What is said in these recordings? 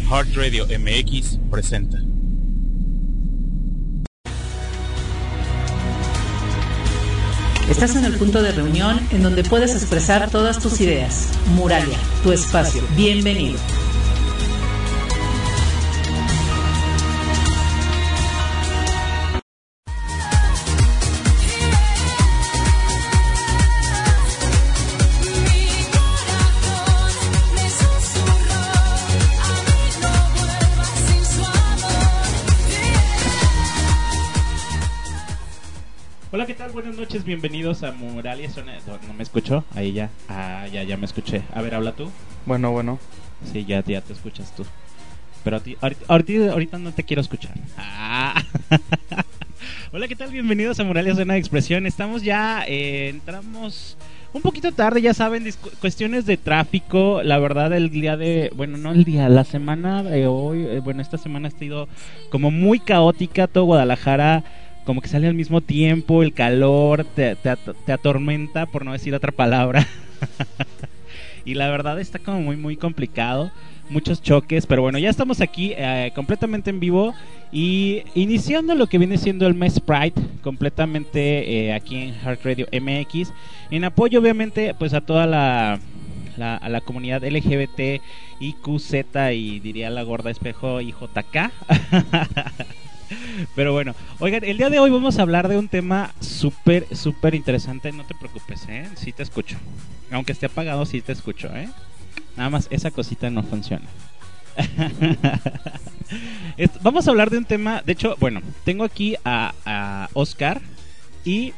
Heart Radio MX presenta. Estás en el punto de reunión en donde puedes expresar todas tus ideas. Muralia, tu espacio. Bienvenido. Hola, ¿qué tal? Buenas noches, bienvenidos a Muralia. ¿No me escucho? Ahí ya. Ya me escuché. A ver, habla tú. Bueno. Sí, ya te escuchas tú. Pero ahorita no te quiero escuchar. Hola, ¿qué tal? Bienvenidos a Muralia, zona de expresión. Estamos ya, entramos un poquito tarde, ya saben, cuestiones de tráfico. La verdad, la semana de hoy, esta semana ha sido como muy caótica. Todo Guadalajara como que sale al mismo tiempo, el calor te atormenta, por no decir otra palabra. Y la verdad está como muy complicado, muchos choques, pero bueno, ya estamos aquí completamente en vivo y iniciando lo que viene siendo el mes Pride, completamente aquí en Heart Radio MX, en apoyo obviamente pues a toda a la comunidad LGBT, IQZ y diría la gorda espejo IJK. Pero bueno, oigan, el día de hoy vamos a hablar de un tema súper interesante. No te preocupes, sí te escucho. Aunque esté apagado, sí te escucho, Nada más esa cosita no funciona. Vamos a hablar de un tema. De hecho, bueno, tengo aquí a Oscar y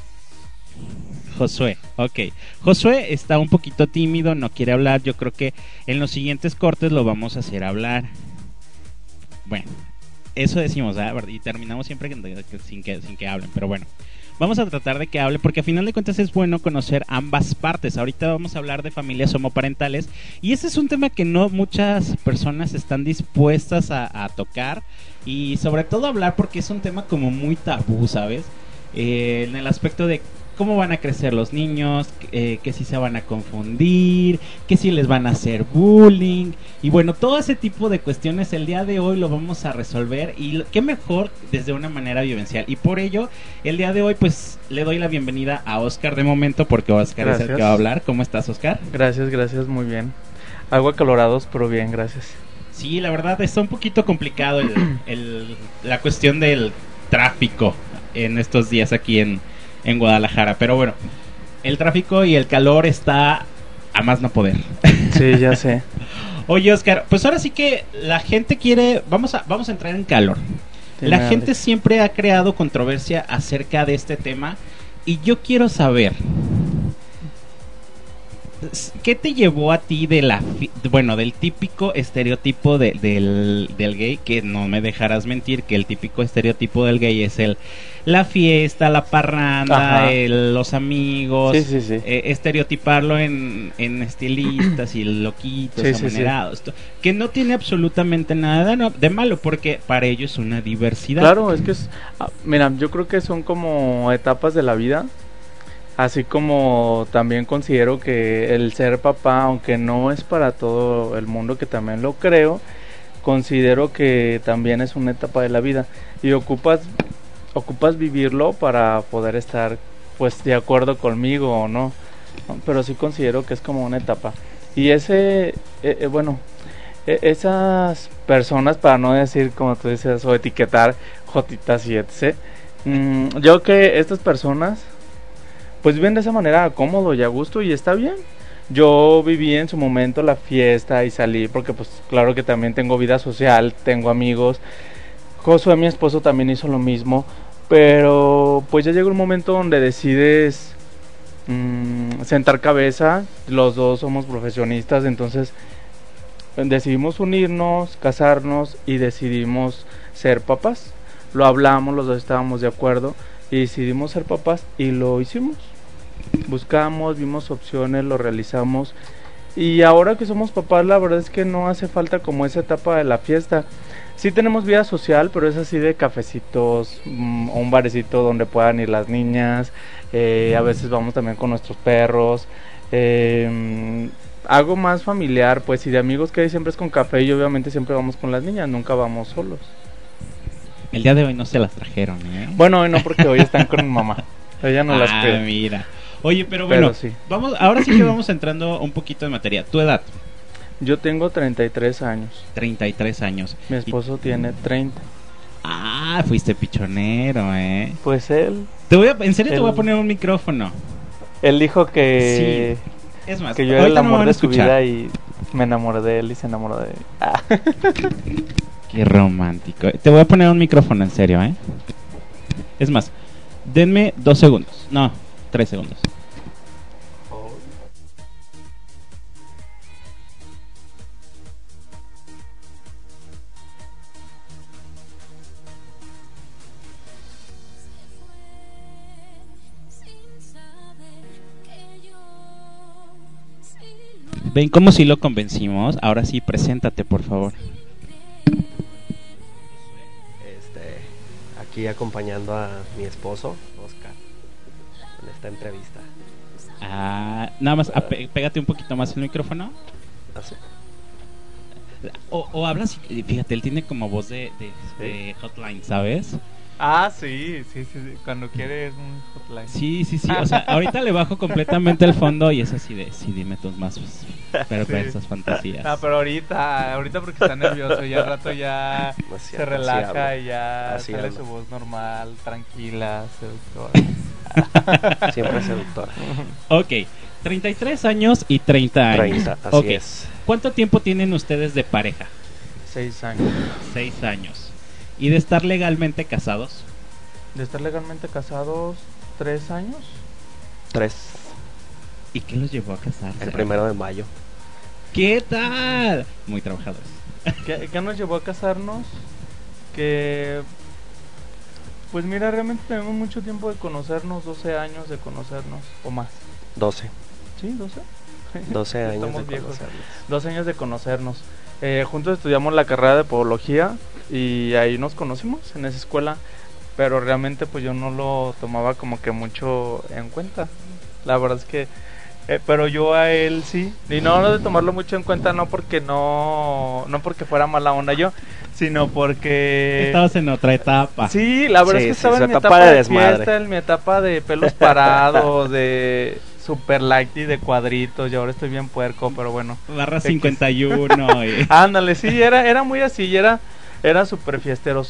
Josué. Ok, Josué está un poquito tímido, no quiere hablar. Yo creo que en los siguientes cortes lo vamos a hacer hablar. Bueno, eso decimos, y terminamos siempre sin que hablen, pero bueno, vamos a tratar de que hable, porque a final de cuentas es bueno conocer ambas partes. Ahorita vamos a hablar de familias homoparentales, y ese es un tema que no muchas personas están dispuestas a tocar, y sobre todo hablar porque es un tema como muy tabú, ¿sabes? En el aspecto de cómo van a crecer los niños, que si se van a confundir, que si les van a hacer bullying, y bueno, todo ese tipo de cuestiones el día de hoy lo vamos a resolver, y qué mejor desde una manera vivencial, y por ello el día de hoy pues le doy la bienvenida a Oscar de momento, porque Oscar Gracias. Es el que va a hablar. ¿Cómo estás, Oscar? Gracias, muy bien. Algo acalorados, pero bien, gracias. Sí, la verdad está un poquito complicado la cuestión del tráfico en estos días aquí en Guadalajara, pero bueno, el tráfico y el calor está a más no poder. Sí, ya sé. Oye, Oscar, pues ahora sí que la gente quiere, vamos a entrar en calor. La gente siempre ha creado controversia acerca de este tema y yo quiero saber, ¿qué te llevó a ti del típico estereotipo del gay? Que no me dejarás mentir que el típico estereotipo del gay es la fiesta, la parranda, los amigos, sí. Estereotiparlo en estilistas y loquitos, amanerados, que no tiene absolutamente nada de malo, porque para ellos es una diversidad. Claro, es que mira, yo creo que son como etapas de la vida. Así como también considero que el ser papá, aunque no es para todo el mundo, que también lo creo, considero que también es una etapa de la vida y ocupas vivirlo para poder estar pues de acuerdo conmigo o no, pero sí considero que es como una etapa. Y esas personas, para no decir como tú dices o etiquetar jotitas y etc., yo que estas personas pues viven de esa manera cómodo y a gusto y está bien. Yo viví en su momento la fiesta y salí porque pues claro que también tengo vida social, tengo amigos. Josué, mi esposo, también hizo lo mismo, pero pues ya llega un momento donde decides sentar cabeza. Los dos somos profesionistas, entonces decidimos unirnos, casarnos y decidimos ser papás. Lo hablamos, los dos estábamos de acuerdo y decidimos ser papás y lo hicimos. Buscamos, vimos opciones, lo realizamos y ahora que somos papás la verdad es que no hace falta como esa etapa de la fiesta. Sí tenemos vida social, pero es así de cafecitos, un barecito donde puedan ir las niñas, a veces vamos también con nuestros perros, hago más familiar, pues, y de amigos que hay siempre es con café y obviamente siempre vamos con las niñas, nunca vamos solos. El día de hoy no se las trajeron, ¿eh? Bueno, hoy no, porque hoy están con mi mamá. Ella no las pide. Mira. Oye, pero bueno, sí. vamos, ahora sí que vamos entrando un poquito en materia. ¿Tu edad? Yo tengo 33 años. 33 años. Mi esposo tiene 30. Ah, fuiste pichonero, ¿eh? Pues él... En serio te voy a poner un micrófono. Él dijo que... Sí. Es más, que yo era el ahorita no me amor van a de su escuchar. vida y me enamoré de él y se enamoró de mí. Ah. Qué romántico. Te voy a poner un micrófono, en serio, ¿eh? Es más, denme 2 segundos. No, 3 segundos. ¿Ven cómo sí lo convencimos? Ahora sí, preséntate, por favor. Aquí acompañando a mi esposo, Oscar, en esta entrevista. Ah, nada más, pégate un poquito más el micrófono. Así. O hablas, fíjate, él tiene como voz de hotline, ¿sabes? Ah, sí, cuando quiere es un hotline. Sí, o sea, ahorita le bajo completamente el fondo y es así de, sí, dime tus más perversas fantasías. No, pero ahorita porque está nervioso y al rato ya se relaja y ya así sale habla. su voz normal, tranquila, seductora. Siempre seductora. Ok, 33 años y 30 años. 30, así Ok. es. ¿Cuánto tiempo tienen ustedes de pareja? 6 años. 6 años. ¿Y de estar legalmente casados? De estar legalmente casados 3 años. 3, ¿Y qué los llevó a casarse? el 1 de mayo. ¿Qué tal? Muy trabajadores. ¿Qué nos llevó a casarnos? Que... Pues mira, realmente tenemos mucho tiempo de conocernos, 12 años de conocernos, o más. 12. ¿Sí? ¿12? 12 años Estamos de viejos. conocernos. 12 años de conocernos. Juntos estudiamos la carrera de podología y ahí nos conocimos en esa escuela, pero realmente pues yo no lo tomaba como que mucho en cuenta. La verdad es que pero yo a él sí, y no de tomarlo mucho en cuenta, no porque fuera mala onda yo, sino porque Estabas en otra etapa. sí, la verdad Sí, es que sí, estaba su en mi etapa etapa de de desmadre. fiesta, en mi etapa de pelos parados, de super light y de cuadritos, y ahora estoy bien puerco, pero bueno. Barra 51. Ándale, sí, era muy así, y era súper fiestero.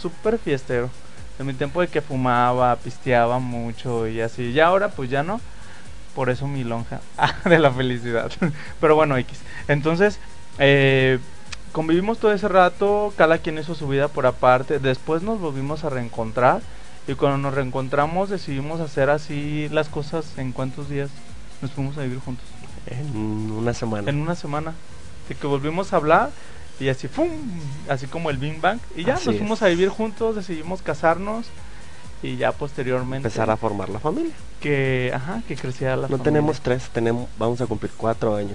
En mi tiempo de que fumaba, pisteaba mucho y así. Y ahora pues ya no, por eso mi lonja de la felicidad. Pero bueno, X. Entonces, convivimos todo ese rato, cada quien hizo su vida por aparte. Después nos volvimos a reencontrar, y cuando nos reencontramos decidimos hacer así las cosas. ¿En cuántos días nos fuimos a vivir juntos? En una semana. En una semana. De que volvimos a hablar y así, ¡fum! Así como el Bing Bang. Y ya Así nos es. fuimos a vivir juntos, decidimos casarnos y ya posteriormente Empezar a formar la familia. que creciera la No familia. tenemos 3, vamos a cumplir 4 años.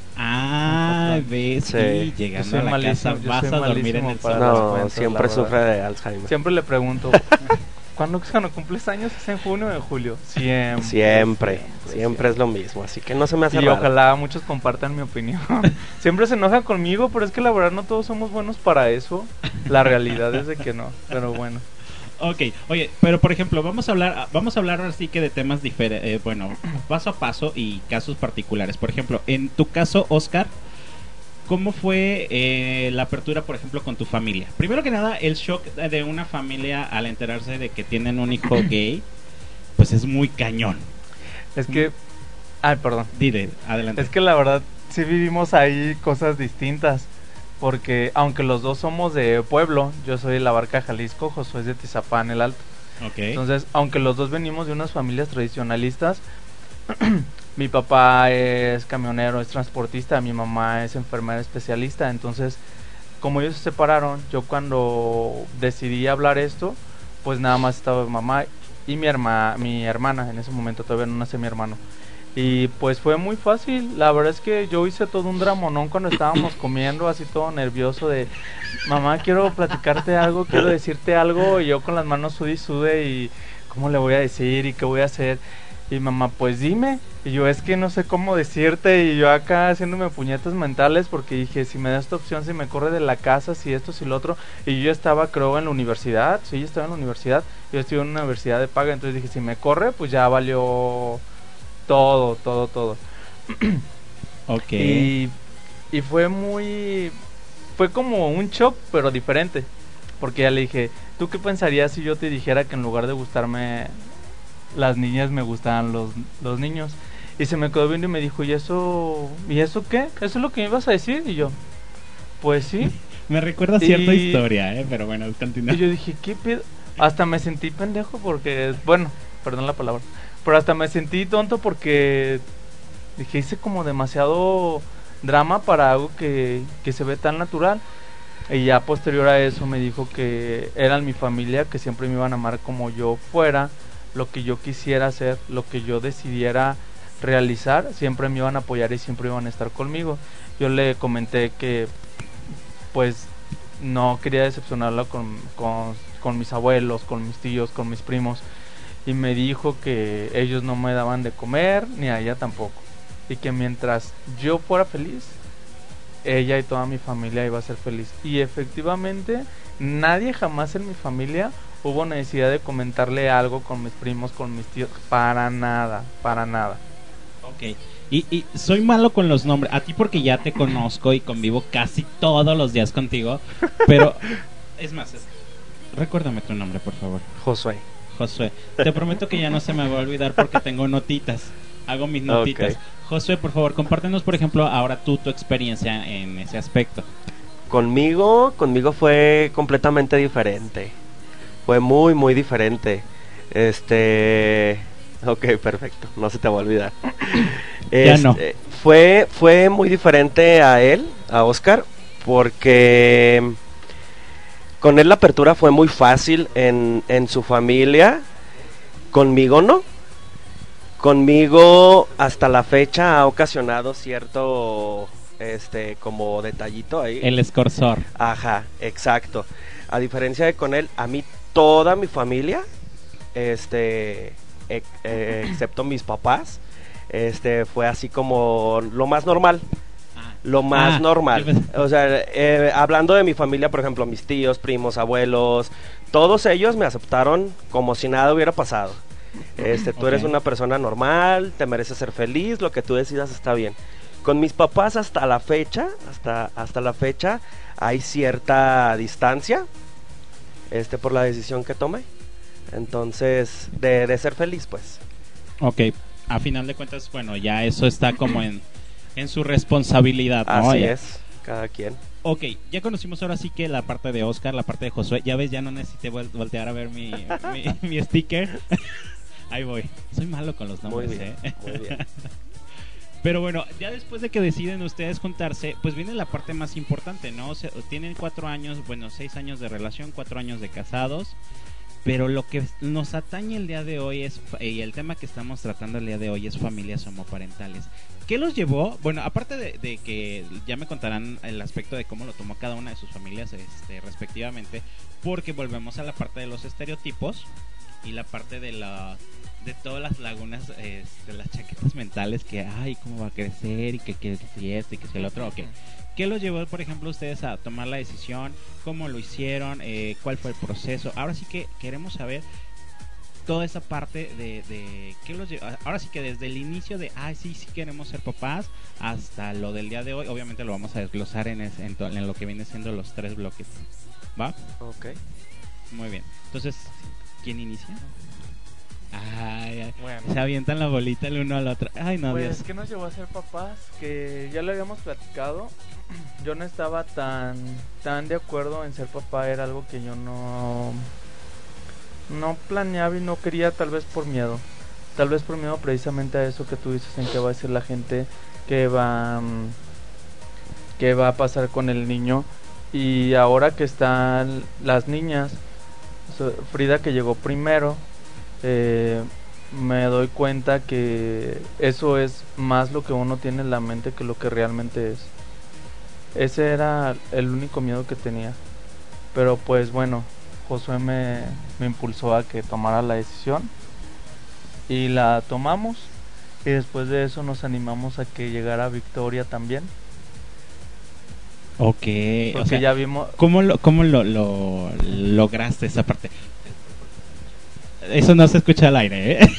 Ah, ves, sí, Sí. llegando Yo a soy la casa malísimo, yo vas soy a dormir en malísimo el para sofá. las No, cuentas, siempre la sufre verdad. de Alzheimer. Siempre le pregunto, ¿cuándo cumples años? ¿Es en junio o en julio? Siempre es lo mismo, así que no se me hace Y raro. ojalá muchos compartan mi opinión. Siempre se enojan conmigo, pero es que la verdad no todos somos buenos para eso. La realidad es de que no, pero bueno. Ok, oye, pero por ejemplo, vamos a hablar ahora sí que de temas diferentes, bueno, paso a paso y casos particulares. Por ejemplo, en tu caso, Oscar, ¿cómo fue la apertura, por ejemplo, con tu familia? Primero que nada, el shock de una familia al enterarse de que tienen un hijo gay, pues es muy cañón. Es que... Ay, perdón. Dile, adelante. Es que la verdad sí vivimos ahí cosas distintas. Porque aunque los dos somos de pueblo, yo soy de La Barca, Jalisco, Josué es de Tizapán, el Alto. Ok. Entonces, aunque los dos venimos de unas familias tradicionalistas, mi papá es camionero, es transportista, mi mamá es enfermera especialista. Entonces, como ellos se separaron, yo cuando decidí hablar esto, pues nada más estaba mi mamá y mi hermana, en ese momento todavía no nace mi hermano. Y pues fue muy fácil, la verdad es que yo hice todo un dramonón cuando estábamos comiendo, así todo nervioso de mamá, quiero platicarte algo, quiero decirte algo, y yo con las manos sude y sude y cómo le voy a decir y qué voy a hacer. Y mamá, pues dime. Y yo, es que no sé cómo decirte. Y yo acá haciéndome puñetas mentales porque dije, si me da esta opción, si me corre de la casa, si esto, si lo otro. Y yo estaba, creo, en la universidad. Sí, yo estaba en la universidad. Yo estuve en una universidad de paga. Entonces dije, si me corre, pues ya valió todo, todo, todo. Ok. Y fue fue como un shock, pero diferente. Porque ya le dije, ¿tú qué pensarías si yo te dijera que en lugar de gustarme las niñas, me gustaban los niños? Y se me quedó viendo y me dijo, ¿y eso qué? ¿Eso es lo que me ibas a decir? Y yo, pues sí. Me recuerda cierta historia, pero bueno, continúa. Y yo dije, ¿qué pedo? Hasta me sentí pendejo porque, bueno, perdón la palabra, pero hasta me sentí tonto porque dije, hice como demasiado drama para algo que se ve tan natural. Y ya posterior a eso me dijo que eran mi familia, que siempre me iban a amar como yo fuera, lo que yo quisiera hacer, lo que yo decidiera realizar, siempre me iban a apoyar y siempre iban a estar conmigo. Yo le comenté que pues no quería decepcionarla con mis abuelos, con mis tíos, con mis primos, y me dijo que ellos no me daban de comer, ni a ella tampoco, y que mientras yo fuera feliz, ella y toda mi familia iba a ser feliz. Y efectivamente nadie jamás en mi familia hubo necesidad de comentarle algo con mis primos, con mis tíos, para nada, para nada. Ok, y soy malo con los nombres, a ti porque ya te conozco y convivo casi todos los días contigo, pero es más, recuérdame tu nombre, por favor. Josué. Josué, te prometo que ya no se me va a olvidar porque tengo notitas, hago mis notitas. Okay. Josué, por favor, compártenos, por ejemplo, ahora tu experiencia en ese aspecto. Conmigo fue completamente diferente. Fue muy, muy diferente. Ok, perfecto, no se te va a olvidar. Ya no. Fue muy diferente a él, a Oscar, porque con él la apertura fue muy fácil en su familia. Conmigo no. Conmigo hasta la fecha ha ocasionado cierto como detallito ahí. El escorzor. Ajá, exacto. A diferencia de con él, a mí toda mi familia, excepto mis papás, fue así como lo más normal. Lo más normal. O sea, hablando de mi familia, por ejemplo, mis tíos, primos, abuelos, todos ellos me aceptaron como si nada hubiera pasado. Tú eres una persona normal, te mereces ser feliz, lo que tú decidas está bien. Con mis papás hasta la fecha, hasta la fecha, hay cierta distancia, por la decisión que tomé. Entonces, de ser feliz, pues. Ok, a final de cuentas, bueno, ya eso está como en su responsabilidad, ¿no? Así es, cada quien. Ok, ya conocimos ahora sí que la parte de Oscar, la parte de Josué. Ya ves, ya no necesité voltear a ver mi sticker. Ahí voy. Soy malo con los nombres, muy bien, muy bien. Pero bueno, ya después de que deciden ustedes juntarse, pues viene la parte más importante, ¿no? O sea, tienen 4 años, bueno, 6 años de relación, 4 años de casados. Pero lo que nos atañe el día de hoy y el tema que estamos tratando el día de hoy es familias homoparentales. ¿Qué los llevó? Bueno, aparte de que ya me contarán el aspecto de cómo lo tomó cada una de sus familias respectivamente, porque volvemos a la parte de los estereotipos y la parte de todas las lagunas, de las chaquetas mentales que, ay, cómo va a crecer y que si esto y que si el otro, ok. ¿Qué los llevó, por ejemplo, ustedes a tomar la decisión? ¿Cómo lo hicieron? ¿Cuál fue el proceso? Ahora sí que queremos saber toda esa parte de qué los llevó. Ahora sí que desde el inicio de, sí queremos ser papás, hasta lo del día de hoy. Obviamente lo vamos a desglosar en lo que viene siendo los 3 bloques. ¿Va? Ok. Muy bien. Entonces, ¿quién inicia? Ay, bueno, se avientan la bolita el uno al otro. Ay, no, pues, Dios. ¿qué nos llevó a ser papás? Que ya lo habíamos platicado. Yo no estaba tan de acuerdo en ser papá. Era algo que yo no planeaba y no quería, tal vez por miedo. Tal vez por miedo precisamente a eso que tú dices, en qué va a decir la gente, qué va a pasar con el niño. Y ahora que están las niñas, Frida, que llegó primero, me doy cuenta que eso es más lo que uno tiene en la mente que lo que realmente es. Ese era el único miedo que tenía. Pero pues bueno, Josué me impulsó a que tomara la decisión. y la tomamos, y después de eso nos animamos a que llegara Victoria también. Ok, Porque o sea, ya vimos... ¿cómo lo lograste esa parte? Eso no se escucha al aire, ¿eh?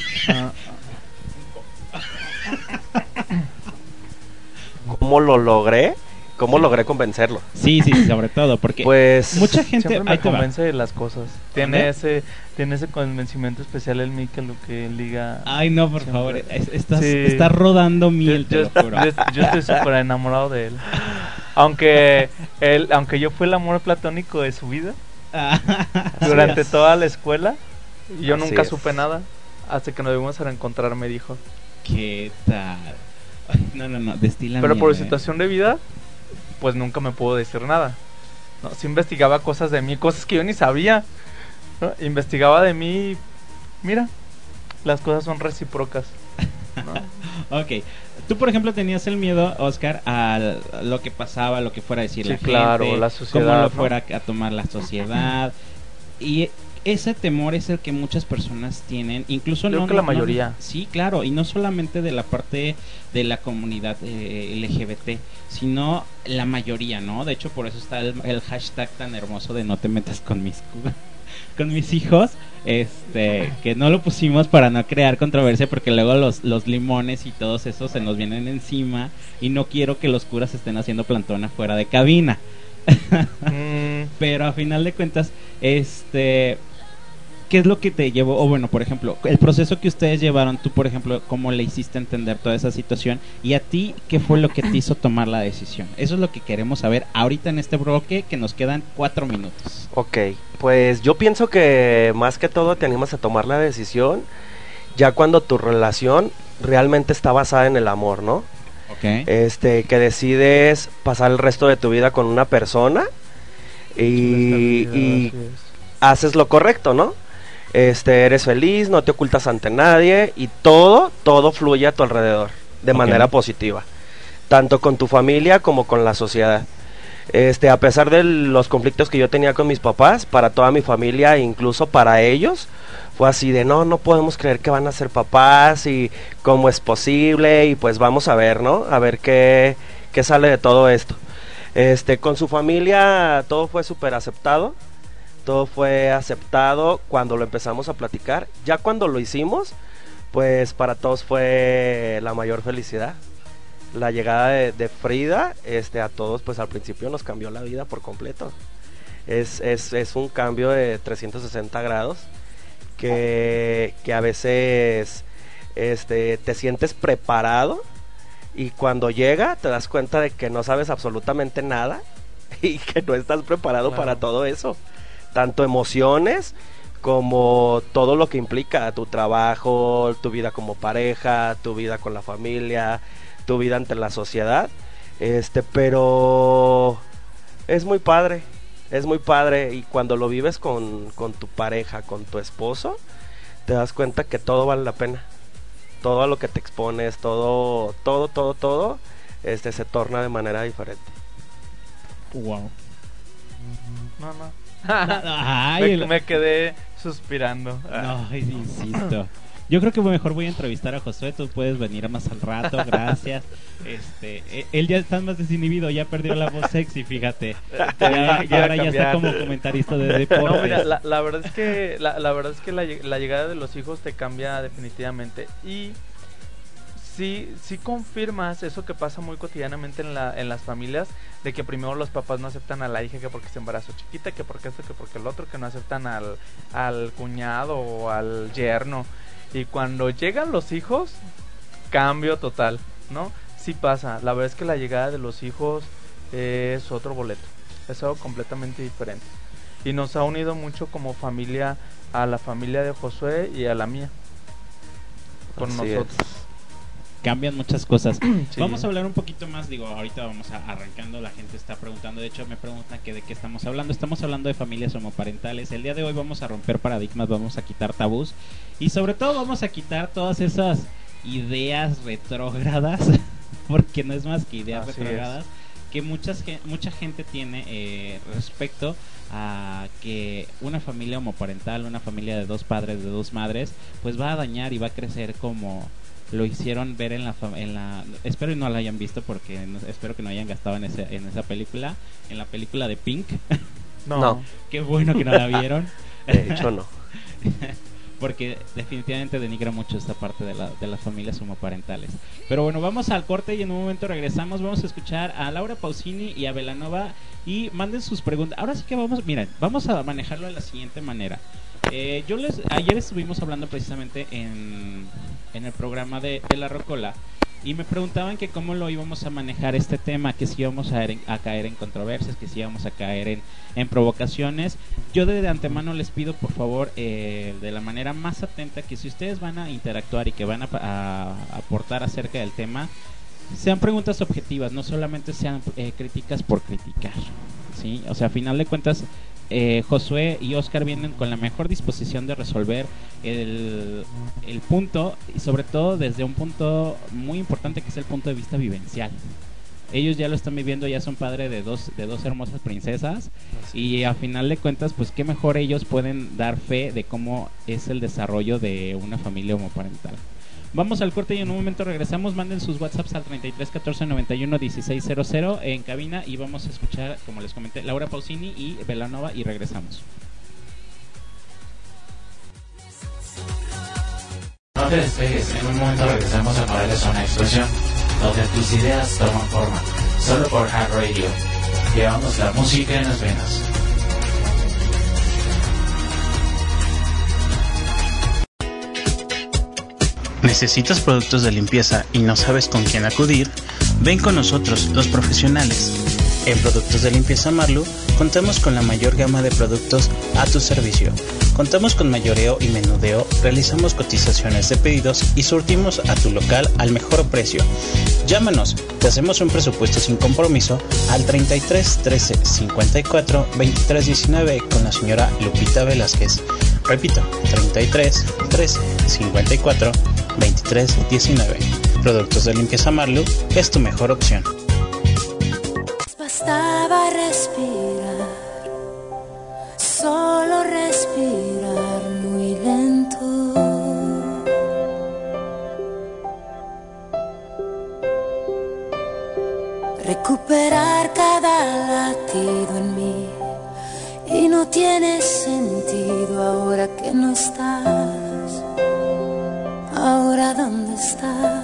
¿Cómo lo logré? ¿Cómo logré convencerlo? Sí, sobre todo, porque pues mucha gente siempre me ahí te va. convence de las cosas. Tiene ese convencimiento especial en mí que lo que él diga. Ay, no, por siempre. favor, estás rodando miel, te lo juro. Yo estoy súper enamorado de él. Aunque yo fui el amor platónico de su vida durante toda la escuela, yo Así nunca es. supe nada hasta que nos debimos a reencontrar, me dijo. ¿Qué tal? Ay, no, destila Pero miel, por situación de vida, pues nunca me pudo decir nada. ¿No? Sí investigaba cosas de mí, cosas que yo ni sabía, ¿no? Investigaba de mí, mira, las cosas son recíprocas, ¿no? Ok, tú por ejemplo tenías el miedo, Oscar, a lo que pasaba, lo que fuera a decir Sí, la gente, claro, la sociedad, cómo lo ¿no? fuera a tomar la sociedad. Y ese temor es el que muchas personas tienen, incluso Creo no que la mayoría. Sí, claro, y no solamente de la parte de la comunidad LGBT, sino la mayoría, ¿no? De hecho, por eso está el hashtag tan hermoso de no te metas con mis hijos, que no lo pusimos para no crear controversia, porque luego los limones y todos esos se nos vienen encima y no quiero que los curas estén haciendo plantón afuera de cabina. Pero a final de cuentas, ¿qué es lo que te llevó? O bueno, por ejemplo, el proceso que ustedes llevaron, tú por ejemplo, ¿cómo le hiciste entender toda esa situación? Y a ti, ¿qué fue lo que te hizo tomar la decisión? Eso es lo que queremos saber ahorita en este bloque, que nos quedan 4 minutos. Ok, pues yo pienso que más que todo te animas a tomar la decisión ya cuando tu relación realmente está basada en el amor, ¿no? Okay. Que decides pasar el resto de tu vida con una persona y haces lo correcto, ¿no? Eres feliz, no te ocultas ante nadie y todo fluye a tu alrededor de manera positiva, tanto con tu familia como con la sociedad. A pesar de los conflictos que yo tenía con mis papás, para toda mi familia e incluso para ellos, fue así de no podemos creer que van a ser papás y cómo es posible y pues vamos a ver, ¿no? A ver qué sale de todo esto. Con su familia todo fue súper aceptado. Todo fue aceptado cuando lo empezamos a platicar. Ya cuando lo hicimos, pues para todos fue la mayor felicidad. La llegada de Frida, a todos pues al principio nos cambió la vida por completo. Es un cambio de 360 grados que a veces te sientes preparado y cuando llega te das cuenta de que no sabes absolutamente nada y que no estás preparado para todo eso. Tanto emociones como todo lo que implica tu trabajo, tu vida como pareja, tu vida con la familia, tu vida ante la sociedad. Pero es muy padre y cuando lo vives con tu pareja, con tu esposo, te das cuenta que todo vale la pena. Todo a lo que te expones, todo se torna de manera diferente. Wow. No. Ay, me quedé suspirando. No, insisto. Yo creo que mejor voy a entrevistar a Josué. Tú puedes venir más al rato, gracias. Él ya está más desinhibido, ya perdió la voz sexy, fíjate. Y ahora ya está como comentarista de deportes. No, mira, la verdad es que la llegada de los hijos te cambia definitivamente. Y sí confirmas eso que pasa muy cotidianamente en las familias, de que primero los papás no aceptan a la hija que porque se embarazó chiquita, que porque esto, que porque el otro, que no aceptan al cuñado o al yerno. Y cuando llegan los hijos, cambio total, ¿no? Sí pasa, la verdad es que la llegada de los hijos es otro boleto, es algo completamente diferente. Y nos ha unido mucho como familia, a la familia de Josué y a la mía, con Así nosotros. Cambian muchas cosas. Sí. Vamos a hablar un poquito más, ahorita vamos arrancando, la gente está preguntando, de hecho me preguntan que de qué estamos hablando de familias homoparentales. El día de hoy vamos a romper paradigmas, vamos a quitar tabús y sobre todo vamos a quitar todas esas ideas retrógradas, porque no es más que ideas retrógradas, que mucha gente tiene respecto a que una familia homoparental, una familia de 2 padres, de 2 madres, pues va a dañar y va a crecer como lo hicieron ver en la espero y no la hayan visto, porque espero que no hayan gastado en esa película, en la película de Pink. No. Qué bueno que no la vieron. De hecho no. Porque definitivamente denigra mucho esta parte de las familias homoparentales. Pero bueno, vamos al corte y en un momento regresamos. Vamos a escuchar a Laura Pausini y a Belanova y manden sus preguntas. Ahora sí que vamos a manejarlo de la siguiente manera. Ayer estuvimos hablando precisamente en el programa de La Rocola, y me preguntaban que cómo lo íbamos a manejar este tema, que si íbamos a caer en controversias, que si íbamos a caer en provocaciones. Yo de antemano les pido por favor, de la manera más atenta, que si ustedes van a interactuar y que van a aportar acerca del tema, sean preguntas objetivas, no solamente sean críticas por criticar, ¿sí? O sea, a final de cuentas, Josué y Oscar vienen con la mejor disposición de resolver el punto, y sobre todo desde un punto muy importante, que es el punto de vista vivencial. Ellos ya lo están viviendo, ya son padres de dos hermosas princesas, y a final de cuentas, pues qué mejor ellos pueden dar fe de cómo es el desarrollo de una familia homoparental. Vamos al corte y en un momento regresamos. Manden sus WhatsApps al 33 14 91 16 00 en cabina, y vamos a escuchar, como les comenté, Laura Pausini y Belanova, y regresamos. No te despegues, en un momento regresamos a Morelia Zona de Expresión, donde tus ideas toman forma, solo por Hack Radio. Llevamos la música en las venas. ¿Necesitas productos de limpieza y no sabes con quién acudir? Ven con nosotros, los profesionales. En Productos de Limpieza Marlu contamos con la mayor gama de productos a tu servicio. Contamos con mayoreo y menudeo, realizamos cotizaciones de pedidos y surtimos a tu local al mejor precio. Llámanos, te hacemos un presupuesto sin compromiso al 33 13 54 23 19 con la señora Lupita Velázquez. Repito, 33 13 54 23 19. Productos de Limpieza Marlu es tu mejor opción. Bastaba respirar, solo respirar muy lento. Recuperar cada latido en mí, y no tiene sentido ahora que no estás. Ahora ¿dónde estás?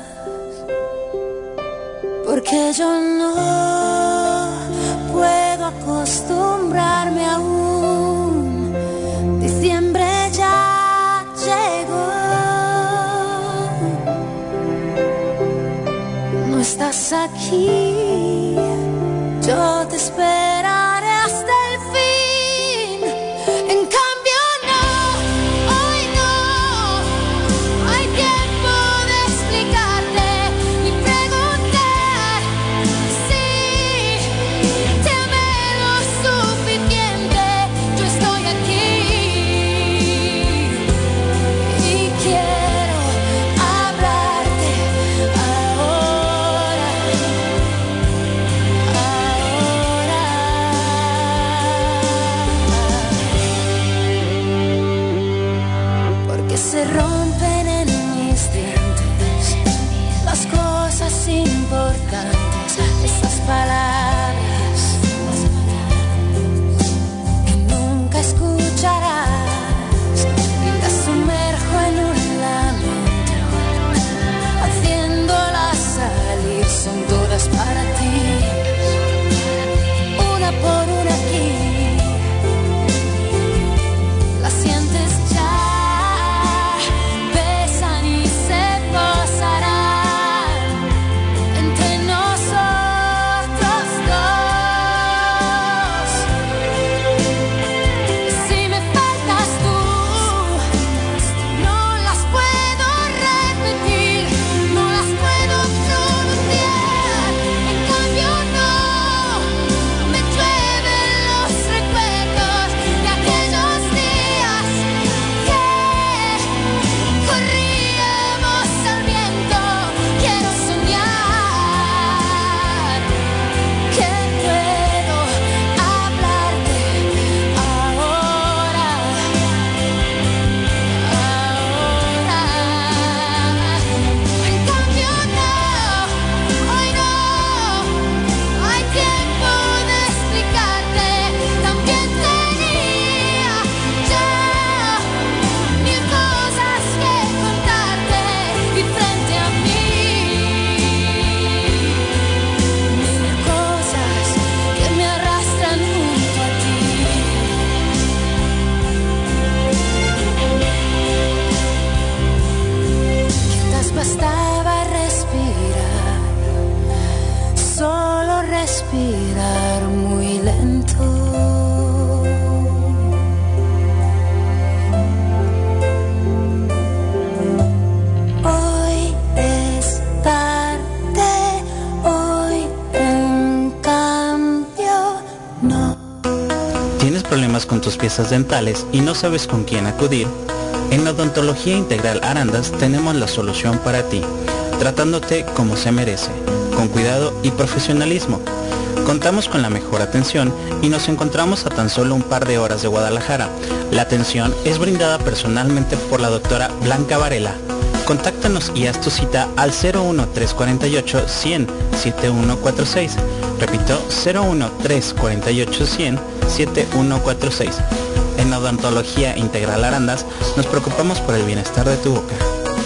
Porque yo no puedo acostumbrarme aún. Diciembre ya llegó. No estás aquí, yo te esperaré hasta el fin. En cambio no, hoy no hay tiempo de explicarte ni preguntar si te amé lo suficiente. Yo estoy aquí y quiero hablarte ahora. ¿Tienes problemas con tus piezas dentales y no sabes con quién acudir? En Odontología Integral Arandas tenemos la solución para ti, tratándote como se merece, con cuidado y profesionalismo. Contamos con la mejor atención y nos encontramos a tan solo un par de horas de Guadalajara. La atención es brindada personalmente por la doctora Blanca Varela. Contáctanos y haz tu cita al 01348 100 7146. Repito, 01348 100 7146. En Odontología Integral Arandas nos preocupamos por el bienestar de tu boca.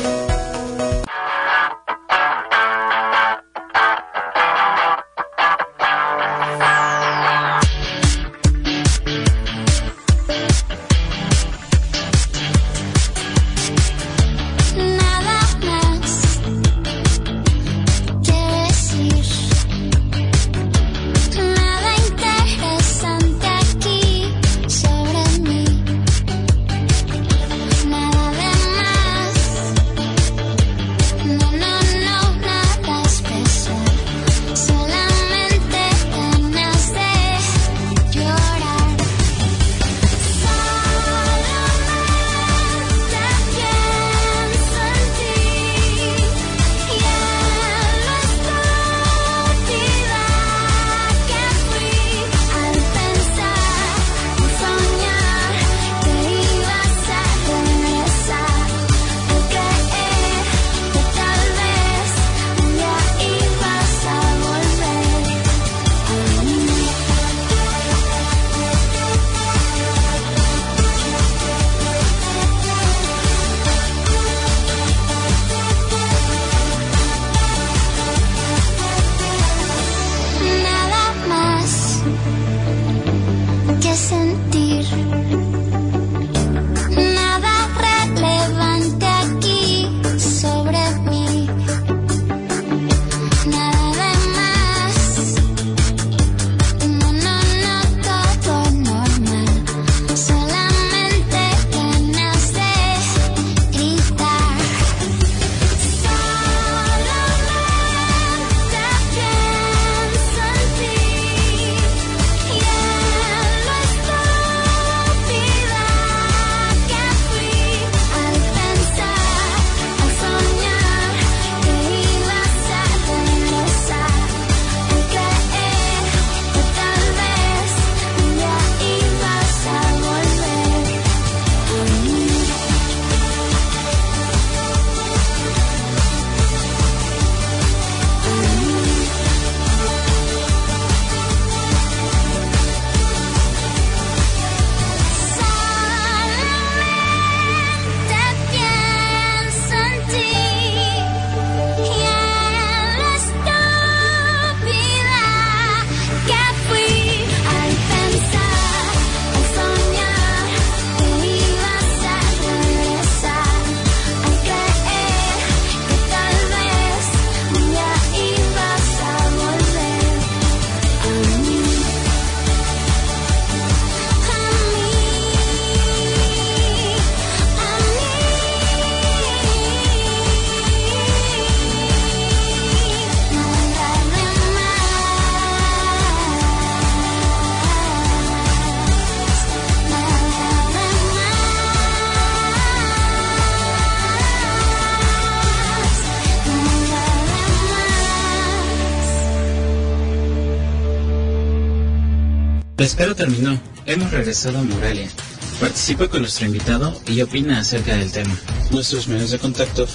La espera terminó. Hemos regresado a Moralia. Participa con nuestro invitado y opina acerca del tema. Nuestros medios de contacto: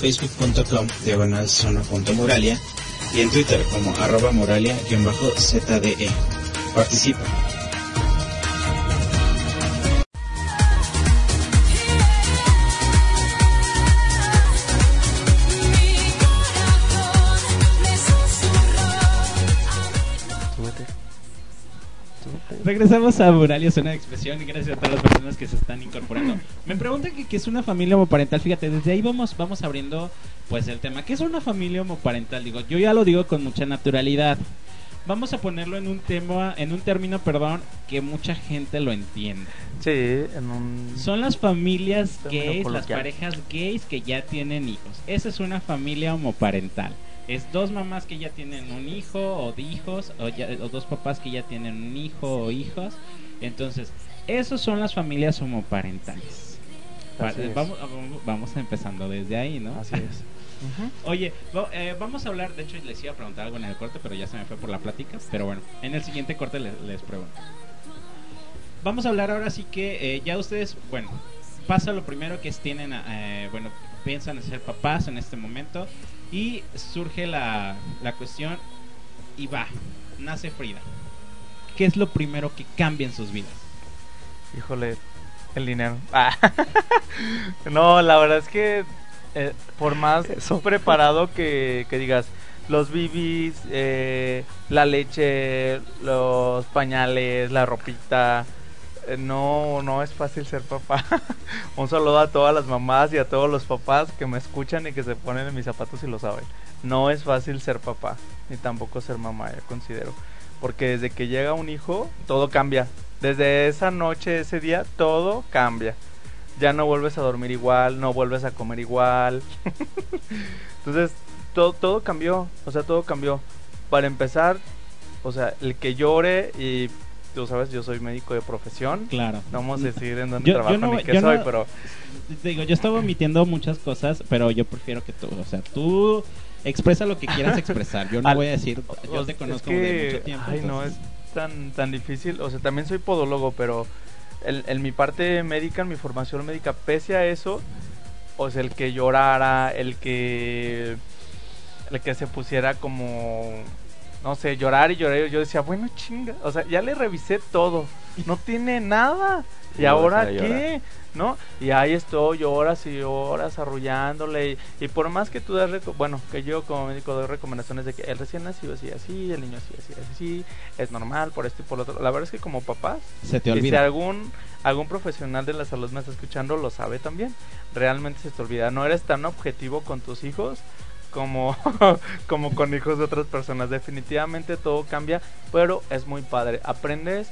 facebook.com/zona.moralia y en Twitter como @moralia_ZDE. Participa. Regresamos a Moralia, Zona de Expresión, y gracias a todas las personas que se están incorporando. Me preguntan qué es una familia homoparental. Fíjate, desde ahí vamos abriendo pues el tema. ¿Qué es una familia homoparental? Digo, yo ya lo digo con mucha naturalidad. Vamos a ponerlo en un término, que mucha gente lo entienda. Sí, son las familias gays, las parejas gays que ya tienen hijos. Esa es una familia homoparental. Es dos mamás que ya tienen un hijo o hijos, o dos papás que ya tienen un hijo o hijos. Entonces, Esos son las familias homoparentales. Así es. Vamos empezando desde ahí, ¿no? Así es. Oye, vamos a hablar, de hecho les iba a preguntar algo en el corte, pero ya se me fue por la plática. Pero bueno, en el siguiente corte les pregunto. Vamos a hablar ahora sí que ya ustedes, bueno, pasa lo primero que es tienen, bueno, piensan en ser papás en este momento y surge la cuestión y nace Frida. ¿Qué es lo primero que cambia en sus vidas? Híjole, el dinero. No, la verdad es que por más preparado que digas, los bibis, la leche, los pañales, la ropita, no es fácil ser papá. Un saludo a todas las mamás y a todos los papás que me escuchan y que se ponen en mis zapatos y lo saben. No es fácil ser papá, ni tampoco ser mamá, yo considero. Porque desde que llega un hijo, todo cambia. Desde esa noche, ese día, todo cambia. Ya no vuelves a dormir igual, no vuelves a comer igual. Entonces, todo cambió, o sea, todo cambió. Para empezar, o sea, el que llore y... Tú sabes, yo soy médico de profesión. Claro. No vamos a decir en dónde trabajo ni qué soy, pero... Digo, yo estaba omitiendo muchas cosas, pero yo prefiero que tú, o sea, tú expresa lo que quieras expresar. Yo no voy a decir, yo te conozco de mucho tiempo. Ay, entonces... no, es tan difícil. O sea, también soy podólogo, pero en mi parte médica, en mi formación médica, pese a eso, o sea, el que llorara, el que se pusiera como... No sé, llorar y llorar. Yo decía, bueno, chinga. O sea, ya le revisé todo. No tiene nada. ¿Y ahora qué? ¿No? Y ahí estoy horas y horas arrullándole. Y por más que tú das... Bueno, que yo como médico doy recomendaciones de que el recién nacido así, el niño así. Es normal por esto y por lo otro. La verdad es que como papás... Se te Y olvida. si algún profesional de la salud me está escuchando, lo sabe también. Realmente se te olvida. No eres tan objetivo con tus hijos... Como con hijos de otras personas. Definitivamente todo cambia, pero es muy padre. Aprendes.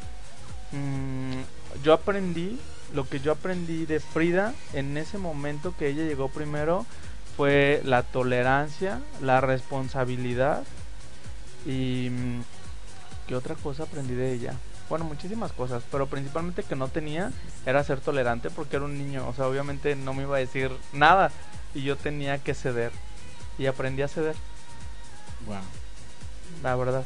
Lo que yo aprendí de Frida en ese momento que ella llegó primero fue la tolerancia, la responsabilidad y ¿qué otra cosa aprendí de ella? Bueno, muchísimas cosas, pero principalmente que no tenía era ser tolerante porque era un niño. O sea, obviamente no me iba a decir nada y yo tenía que ceder. Y aprendí a ceder. Wow. La verdad.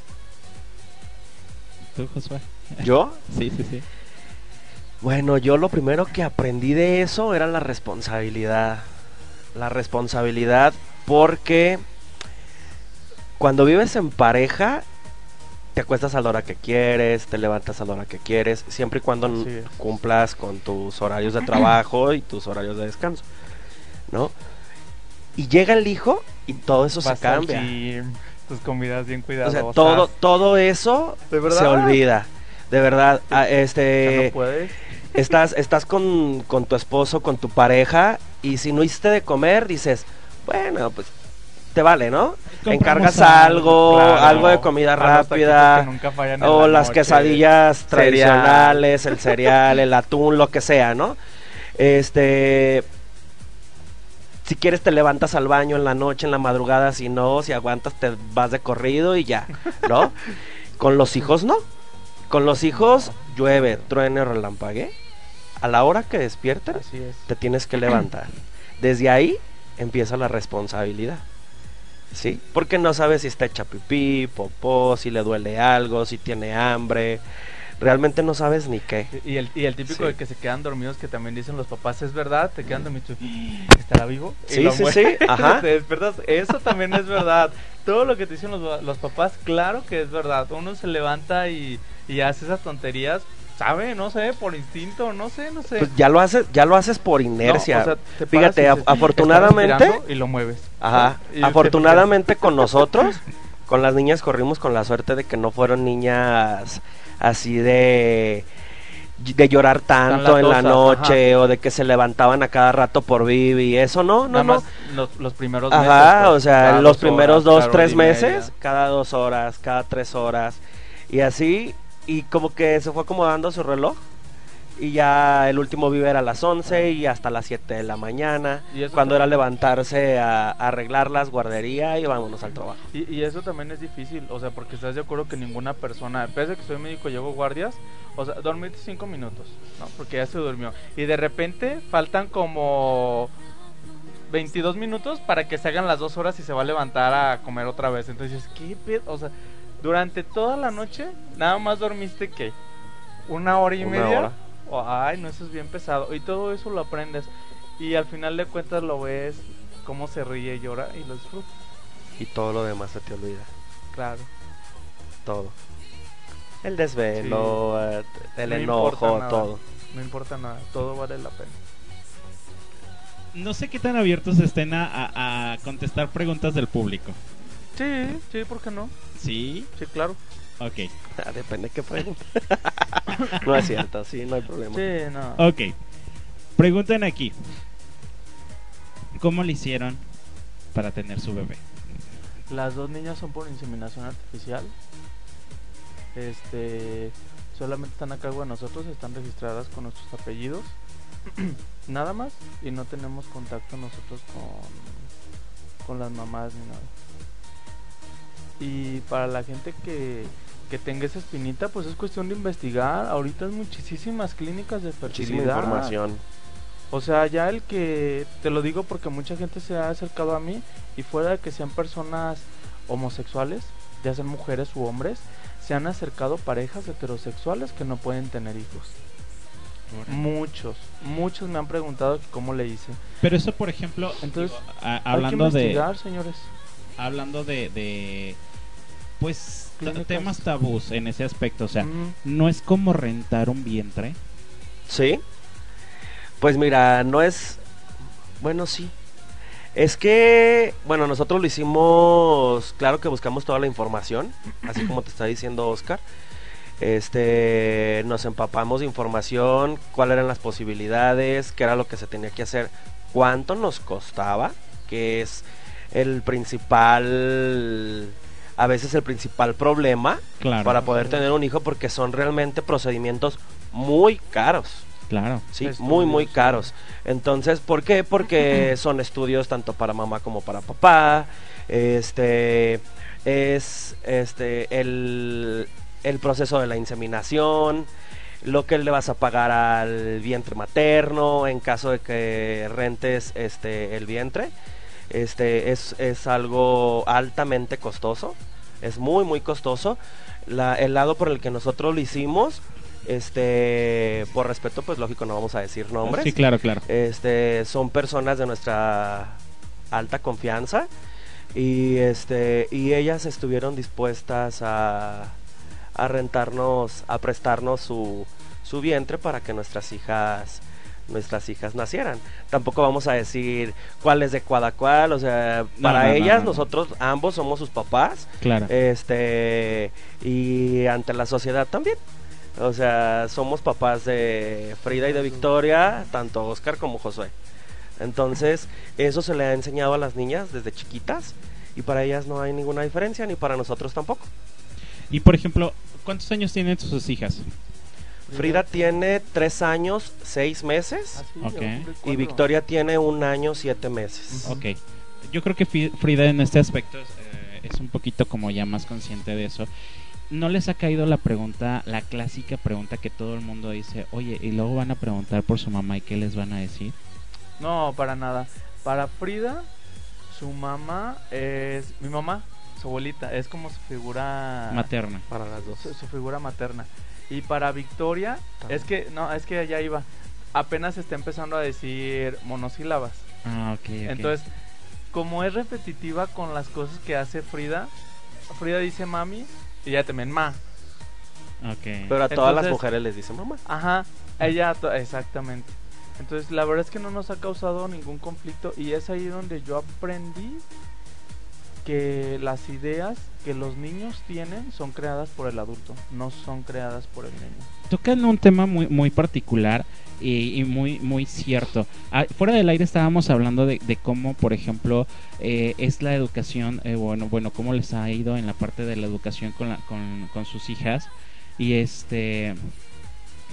¿Tú, Josué? ¿Yo? Sí. Bueno, yo lo primero que aprendí de eso era la responsabilidad. La responsabilidad porque cuando vives en pareja, te acuestas a la hora que quieres, te levantas a la hora que quieres, siempre y cuando cumplas con tus horarios de trabajo y tus horarios de descanso, ¿no? Y llega el hijo y todo eso se cambia. Tus comidas bien cuidadosas. O sea, todo eso se olvida. De verdad, ¿Ya no puedes? Estás con tu esposo, con tu pareja, y si no hiciste de comer, dices, bueno, pues te vale, ¿no? Encargas algo, claro, algo de comida rápida, o las quesadillas tradicionales, el cereal, el atún, lo que sea, ¿no? Si quieres te levantas al baño en la noche, en la madrugada, si no, si aguantas te vas de corrido y ya, ¿no? Con los hijos no. Con los hijos llueve, truene, relampague. A la hora que despiertas, te tienes que levantar. Desde ahí empieza la responsabilidad, ¿sí? Porque no sabes si está hecha pipí, popó, si le duele algo, si tiene hambre. Realmente no sabes ni qué. Y el típico de que se quedan dormidos, que también dicen los papás, ¿es verdad? Te quedan dormidos, ¿estará vivo? Sí, ajá. Te despiertas, eso también es verdad. Todo lo que te dicen los papás, claro que es verdad. Uno se levanta y hace esas tonterías, ¿sabe? No sé, por instinto, no sé. Pues ya lo haces por inercia. No, o sea, te fíjate, paras y afortunadamente y lo mueves. Ajá. Afortunadamente con nosotros, con las niñas corrimos con la suerte de que no fueron niñas así de llorar tanto en la noche, ajá, o de que se levantaban a cada rato por Bibi, eso no. Más los primeros meses. Ajá, pues, o sea, los primeros 2-3 meses, cada 2 horas, cada 3 horas, y así, y como que se fue acomodando su reloj, Y ya el último vive era a las 11 y hasta las 7 de la mañana. Cuando era levantarse a arreglar las guarderías y vámonos al trabajo. Y eso también es difícil, o sea, porque estás de acuerdo que ninguna persona, pese a que soy médico, llevo guardias, o sea, dormirte 5 minutos, ¿no? Porque ya se durmió. Y de repente faltan como 22 minutos para que se hagan las 2 horas y se va a levantar a comer otra vez. Entonces, ¿qué pedo? O sea, durante toda la noche, nada más dormiste, ¿qué? ¿1 hora y media? Hora. Ay, no, eso es bien pesado. Y todo eso lo aprendes. Y al final de cuentas lo ves, cómo se ríe y llora y lo disfrutas. Y todo lo demás se te olvida. Claro. Todo. El desvelo, el No enojo, importa nada. todo. No importa nada, todo vale la pena. No sé qué tan abiertos estén a contestar preguntas del público. Sí, sí, ¿por qué no? ¿Sí? Sí, claro. Ok. Depende de qué pregunta. No es cierto, sí, no hay problema. Sí, no. Ok. Preguntan aquí. ¿Cómo le hicieron para tener su bebé? Las 2 niñas son por inseminación artificial. Solamente están a cargo de nosotros, están registradas con nuestros apellidos. Nada más. Y no tenemos contacto nosotros con las mamás ni nada. Y para la gente que tenga esa espinita, pues es cuestión de investigar. Ahorita hay muchísimas clínicas de fertilidad. Muchísima información. O sea, ya el que, te lo digo porque mucha gente se ha acercado a mí, y fuera de que sean personas homosexuales, ya sean mujeres u hombres, se han acercado parejas heterosexuales que no pueden tener hijos. Muchos me han preguntado que cómo le hice. Pero eso, por ejemplo, entonces hablando hay que investigar, señores. Hablando de pues Clínicas. temas tabús en ese aspecto, o sea, no es como rentar un vientre. ¿Sí? Pues mira, no es... Bueno, sí. Es que, bueno, nosotros lo hicimos, claro que buscamos toda la información, así como te está diciendo Oscar. Nos empapamos de información, cuáles eran las posibilidades, qué era lo que se tenía que hacer, cuánto nos costaba, que es el principal, a veces el principal problema, Claro. para poder tener un hijo, porque son realmente procedimientos muy caros. Claro. Sí, Estudios, muy sí. caros. Entonces, ¿por qué? Porque son estudios tanto para mamá como para papá. El proceso de la inseminación, lo que le vas a pagar al vientre materno en caso de que rentes el vientre. Es algo altamente costoso. Es muy muy costoso. El lado por el que nosotros lo hicimos, por respeto, pues lógico no vamos a decir nombres. Sí, claro. Son personas de nuestra alta confianza y ellas estuvieron dispuestas a rentarnos, a prestarnos su vientre para que nuestras hijas nacieran. Tampoco vamos a decir cuál es de cada cual, o sea, para ellas nosotros ambos somos sus papás. Claro. Y ante la sociedad también. O sea, somos papás de Frida y de Victoria, tanto Oscar como Josué. Entonces, eso se le ha enseñado a las niñas desde chiquitas y para ellas no hay ninguna diferencia, ni para nosotros tampoco. Y por ejemplo, ¿cuántos años tienen sus hijas? Frida tiene 3 años, 6 meses. Ok. Y Victoria tiene 1 año, 7 meses. Ok. Yo creo que Frida en este aspecto es un poquito como ya más consciente de eso. ¿No les ha caído la pregunta, la clásica pregunta que todo el mundo dice, oye, y luego van a preguntar por su mamá y qué les van a decir? No, para nada. Para Frida, su mamá es mi mamá, su abuelita, es como su figura Materna. Para las dos. su figura materna. Y para Victoria, También. es que allá iba. Apenas está empezando a decir monosílabas. Ah, ok. Entonces, como es repetitiva con las cosas que hace Frida dice mami y ella también ma. Ok. Pero a todas las Entonces- mujeres les dicen mamá. Ajá, exactamente. Entonces, la verdad es que no nos ha causado ningún conflicto y es ahí donde yo aprendí que las ideas que los niños tienen son creadas por el adulto, no son creadas por el niño. Tocan un tema muy muy particular y muy muy cierto. Fuera del aire estábamos hablando de cómo, por ejemplo, es la educación, bueno, cómo les ha ido en la parte de la educación con sus hijas. Y hazme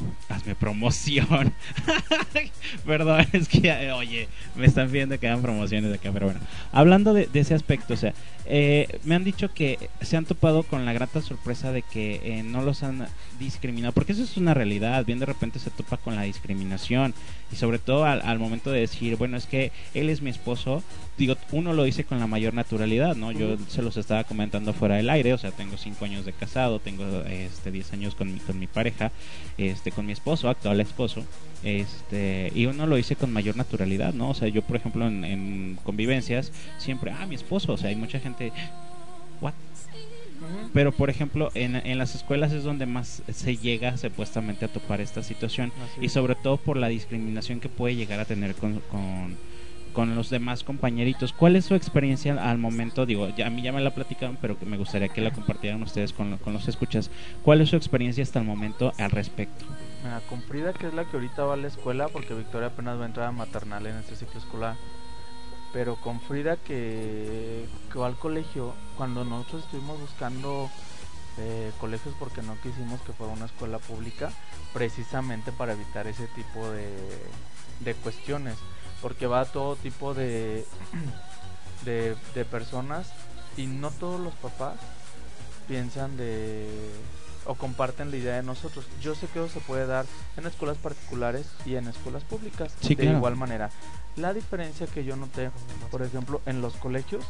promoción. Perdón, es que, oye, me están pidiendo que hagan promociones acá, pero bueno. Hablando de ese aspecto, o sea, me han dicho que se han topado con la grata sorpresa de que no los han discriminado, porque eso es una realidad. Bien de repente se topa con la discriminación, y sobre todo al momento de decir, bueno, es que él es mi esposo. Digo, uno lo dice con la mayor naturalidad, ¿no? Yo se los estaba comentando fuera del aire, o sea, tengo 5 años de casado, tengo 10 años con mi pareja, con mi esposo, actual esposo, y uno lo dice con mayor naturalidad, ¿no? O sea, yo por ejemplo en convivencias siempre, mi esposo, o sea, hay mucha gente, ¿what? Pero por ejemplo en las escuelas es donde más se llega supuestamente a topar esta situación, y sobre todo por la discriminación que puede llegar a tener con los demás compañeritos. ¿Cuál es su experiencia al momento? Digo, a mí ya me la platicaron, pero que me gustaría que la compartieran ustedes con los escuchas. ¿Cuál es su experiencia hasta el momento al respecto? Mira, con Frida, que es la que ahorita va a la escuela, porque Victoria apenas va a entrar a maternal en este ciclo escolar, pero con Frida que va al colegio, cuando nosotros estuvimos buscando colegios porque no quisimos que fuera una escuela pública, precisamente para evitar ese tipo de cuestiones, porque va a todo tipo de personas, y no todos los papás piensan o comparten la idea de nosotros. Yo sé que eso se puede dar en escuelas particulares y en escuelas públicas, sí, de claro. igual manera. La diferencia que yo noté, por ejemplo, en los colegios,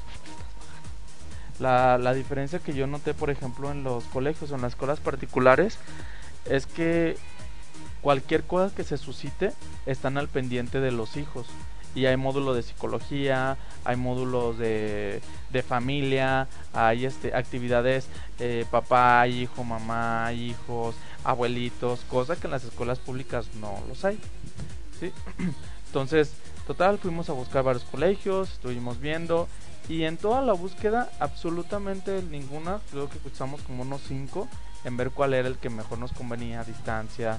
la diferencia que yo noté, por ejemplo, en los colegios o en las escuelas particulares, es que cualquier cosa que se suscite están al pendiente de los hijos, y hay módulos de psicología, hay módulos de familia, hay actividades papá, hijo, mamá, hijos, abuelitos, cosa que en las escuelas públicas no los hay, ¿sí? Entonces, total, fuimos a buscar varios colegios, estuvimos viendo, y en toda la búsqueda absolutamente ninguna, creo que escuchamos como unos 5 en ver cuál era el que mejor nos convenía a distancia,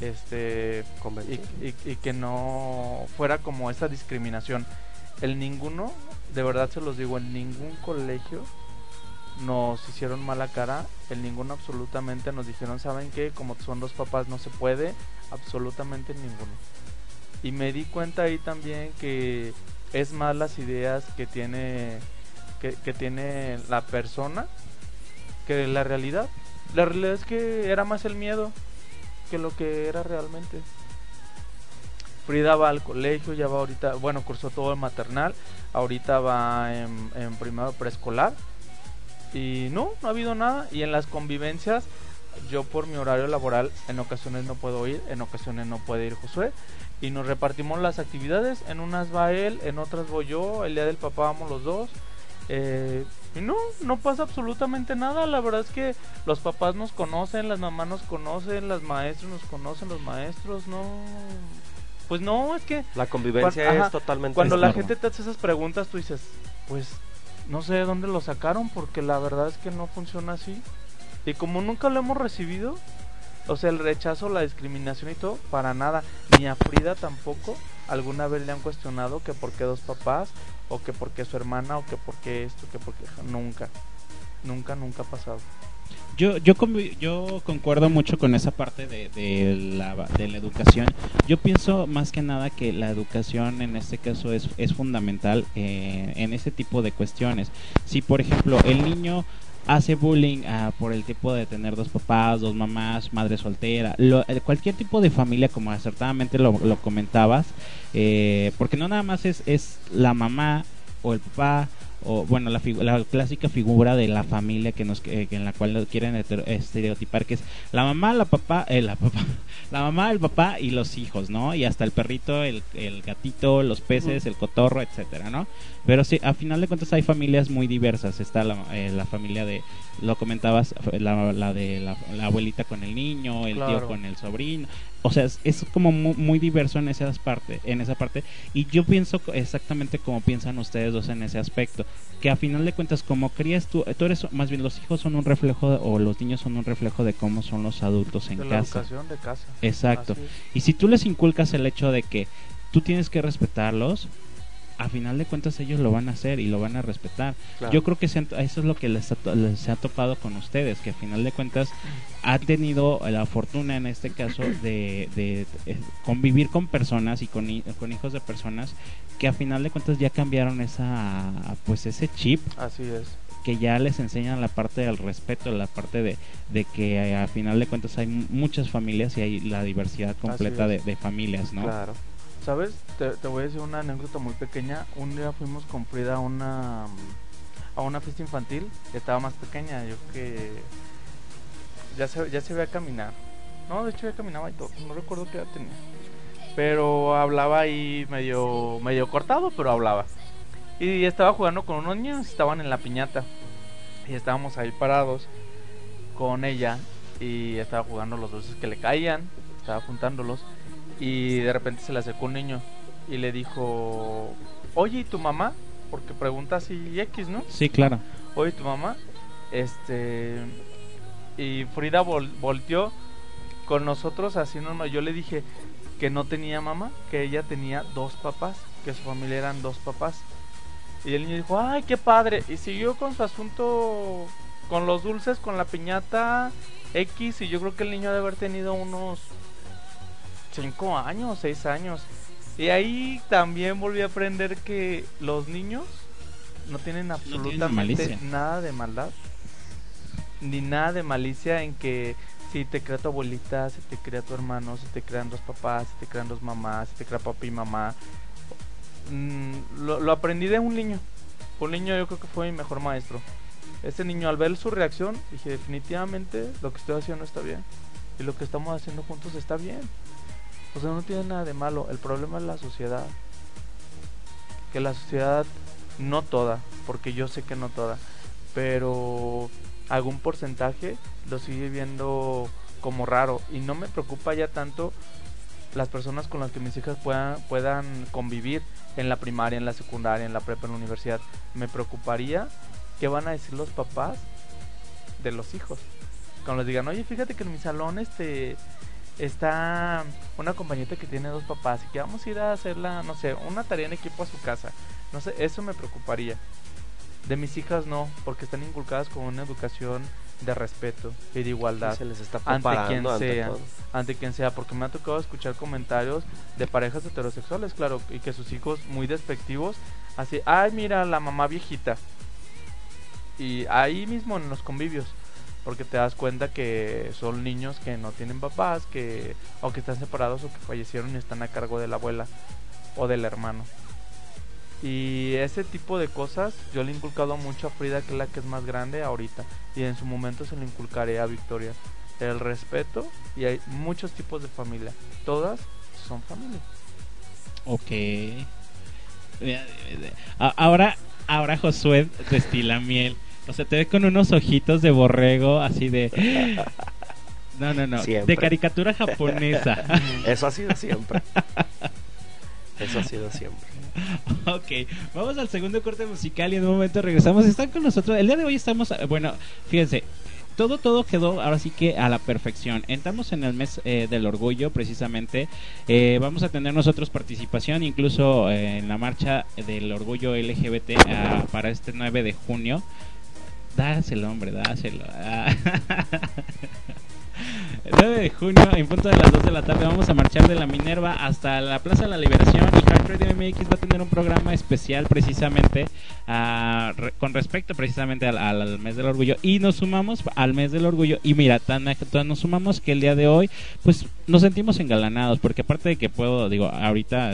y que no fuera como esa discriminación. El ninguno, de verdad se los digo, en ningún colegio nos hicieron mala cara, en ninguno absolutamente nos dijeron, ¿saben qué? Como son 2 papás no se puede, absolutamente ninguno. Y me di cuenta ahí también que es más las ideas que tiene la persona que la realidad. La realidad es que era más el miedo que lo que era realmente. Frida va al colegio, ya va ahorita, bueno, cursó todo el maternal, ahorita va en primero preescolar, y no ha habido nada. Y en las convivencias, yo por mi horario laboral en ocasiones no puedo ir, en ocasiones no puede ir Josué, y nos repartimos las actividades, en unas va él, en otras voy yo, el día del papá vamos los dos, y no pasa absolutamente nada. La verdad es que los papás nos conocen, las mamás nos conocen, las maestras nos conocen, los maestros no. Pues no, es que la convivencia es totalmente. Cuando la gente te hace esas preguntas, tú dices, pues no sé de dónde lo sacaron, porque la verdad es que no funciona así. Y como nunca lo hemos recibido, o sea, el rechazo, la discriminación y todo, para nada. Ni a Frida tampoco alguna vez le han cuestionado que por qué 2 papás, o que por qué su hermana, o que por qué esto, que por qué. Nunca ha pasado. Yo concuerdo mucho con esa parte de la educación. Yo pienso más que nada que la educación en este caso es fundamental en ese tipo de cuestiones. Si por ejemplo el niño hace bullying por el tipo de tener 2 papás, 2 mamás, madre soltera, cualquier tipo de familia, como acertadamente lo comentabas, porque no nada más es la mamá o el papá, o bueno, la clásica figura de la familia en la cual quieren estereotipar, que es la mamá, la mamá, el papá y los hijos, ¿no? Y hasta el perrito, el gatito, los peces, el cotorro, etcétera, ¿no? Pero sí, a final de cuentas hay familias muy diversas. Está la familia de, lo comentabas, la de la abuelita con el niño, el tío con el sobrino. O sea, es como muy diverso en esa parte. Y yo pienso exactamente como piensan ustedes dos en ese aspecto. Que a final de cuentas, como crías tú eres, más bien los hijos son un reflejo, o los niños son un reflejo de cómo son los adultos en casa. La educación de casa. Exacto. Y si tú les inculcas el hecho de que tú tienes que respetarlos, a final de cuentas ellos lo van a hacer y lo van a respetar. Claro. Yo creo que eso es lo que les ha topado con ustedes, que a final de cuentas han tenido la fortuna en este caso de convivir con personas y con hijos de personas que a final de cuentas ya cambiaron ese chip. Así es. Que ya les enseñan la parte del respeto, la parte de que a final de cuentas hay muchas familias y hay la diversidad completa de familias, ¿no? Claro. ¿Sabes? Te voy a decir una anécdota muy pequeña. Un día fuimos con Frida a una fiesta infantil. Estaba más pequeña, yo que ya se veía caminar. No, de hecho ya caminaba y todo. No recuerdo qué edad tenía. Pero hablaba ahí medio cortado, pero hablaba. Y estaba jugando con unos niños, estaban en la piñata. Y estábamos ahí parados con ella. Y estaba jugando los dulces que le caían. Estaba juntándolos. Y de repente se le acercó un niño y le dijo: oye, ¿y tu mamá? Porque pregunta así X, ¿no? Sí, claro. Oye, ¿tu mamá? Y Frida volteó con nosotros así normal. Yo le dije que no tenía mamá, que ella tenía 2 papás, que su familia eran 2 papás. Y el niño dijo: ay, qué padre. Y siguió con su asunto, con los dulces, con la piñata X. Y yo creo que el niño debe haber tenido unos 5 años, 6 años. Y ahí también volví a aprender que los niños no tienen absolutamente nada de maldad, ni nada de malicia en que si te crea tu abuelita, si te crea tu hermano, si te crean 2 papás, si te crean 2 mamás, si te crea papi y mamá. Lo aprendí de un niño. Un niño, yo creo que fue mi mejor maestro. Ese niño, al ver su reacción, dije: definitivamente lo que estoy haciendo está bien, y lo que estamos haciendo juntos está bien. O sea, no tiene nada de malo. El problema es la sociedad. Que la sociedad, no toda, porque yo sé que no toda, pero algún porcentaje lo sigue viendo como raro. Y no me preocupa ya tanto las personas con las que mis hijas puedan convivir en la primaria, en la secundaria, en la prepa, en la universidad. Me preocuparía qué van a decir los papás de los hijos. Cuando les digan: oye, fíjate que en mi salón está una compañita que tiene 2 papás y que vamos a ir a hacerla, no sé, una tarea en equipo a su casa. No sé, eso me preocuparía. De mis hijas no, porque están inculcadas con una educación de respeto y de igualdad. Se les está ante quien sea, porque me ha tocado escuchar comentarios de parejas heterosexuales, claro, y que sus hijos muy despectivos, así: ay, mira la mamá viejita. Y ahí mismo en los convivios, porque te das cuenta que son niños que no tienen papás, o que están separados, o que fallecieron y están a cargo de la abuela o del hermano. Y ese tipo de cosas yo le he inculcado mucho a Frida, que es la que es más grande ahorita, y en su momento se lo inculcaré a Victoria. El respeto, y hay muchos tipos de familia, todas son familia. Ok. Ahora Josué destila miel. O sea, te ve con unos ojitos de borrego, así de... No. Siempre. De caricatura japonesa. Eso ha sido siempre. Ok, vamos al segundo corte musical y en un momento regresamos. Están con nosotros. El día de hoy estamos... Bueno, fíjense. Todo quedó ahora sí que a la perfección. Entramos en el mes del orgullo, precisamente. Vamos a tener nosotros participación incluso en la marcha del orgullo LGBT para este 9 de junio. Dáselo, hombre, dáselo. El 9 de junio, en punto de las 2 de la tarde, vamos a marchar de la Minerva hasta la Plaza de la Liberación. Y Heart Radio MX va a tener un programa especial precisamente con respecto precisamente al mes del orgullo. Y nos sumamos al mes del orgullo. Y mira, nos sumamos que el día de hoy pues nos sentimos engalanados, porque aparte de que ahorita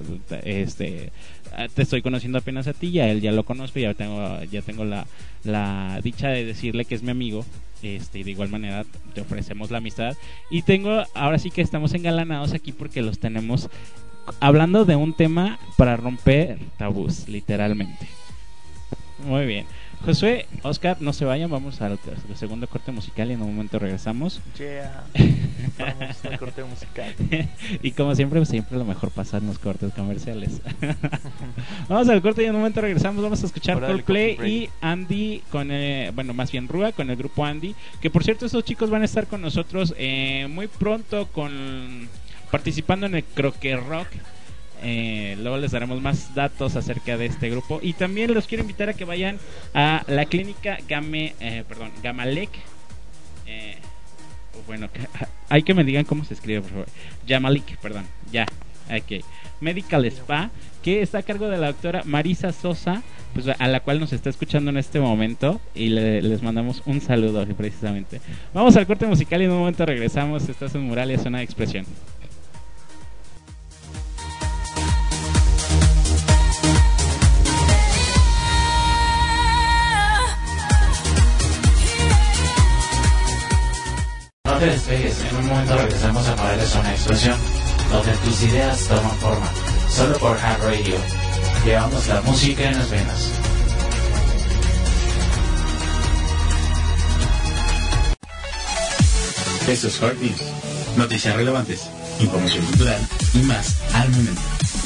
te estoy conociendo apenas a ti, ya él ya lo conozco, ya tengo la dicha de decirle que es mi amigo. Y de igual manera te ofrecemos la amistad. Y ahora sí que estamos engalanados aquí porque los tenemos hablando de un tema para romper tabús, literalmente. Muy bien. Josué, Oscar, no se vayan, vamos al segundo corte musical y en un momento regresamos. Yeah. Vamos al corte musical. Y como siempre lo mejor pasa en los cortes comerciales. Vamos al corte y en un momento regresamos. Vamos a escuchar Coldplay y Andy más bien Rúa con el grupo Andy. Que por cierto, estos chicos van a estar con nosotros muy pronto participando en el Croque Rock. Luego les daremos más datos acerca de este grupo. Y también los quiero invitar a que vayan a la clínica Gamalek. Bueno, hay que me digan cómo se escribe, por favor. Gamalik, perdón. Ya, ok. Medical Spa, que está a cargo de la doctora Marisa Sosa, pues a la cual nos está escuchando en este momento, y les mandamos un saludo precisamente. Vamos al corte musical y en un momento regresamos. Estás en Muralia, Zona de Expresión. No te despegues, en un momento regresamos a Muralia, Zona de Expresión, donde tus ideas toman forma, solo por Hard Radio. Llevamos la música en las venas. Esto es Hard News. Noticias relevantes, información cultural y más al momento.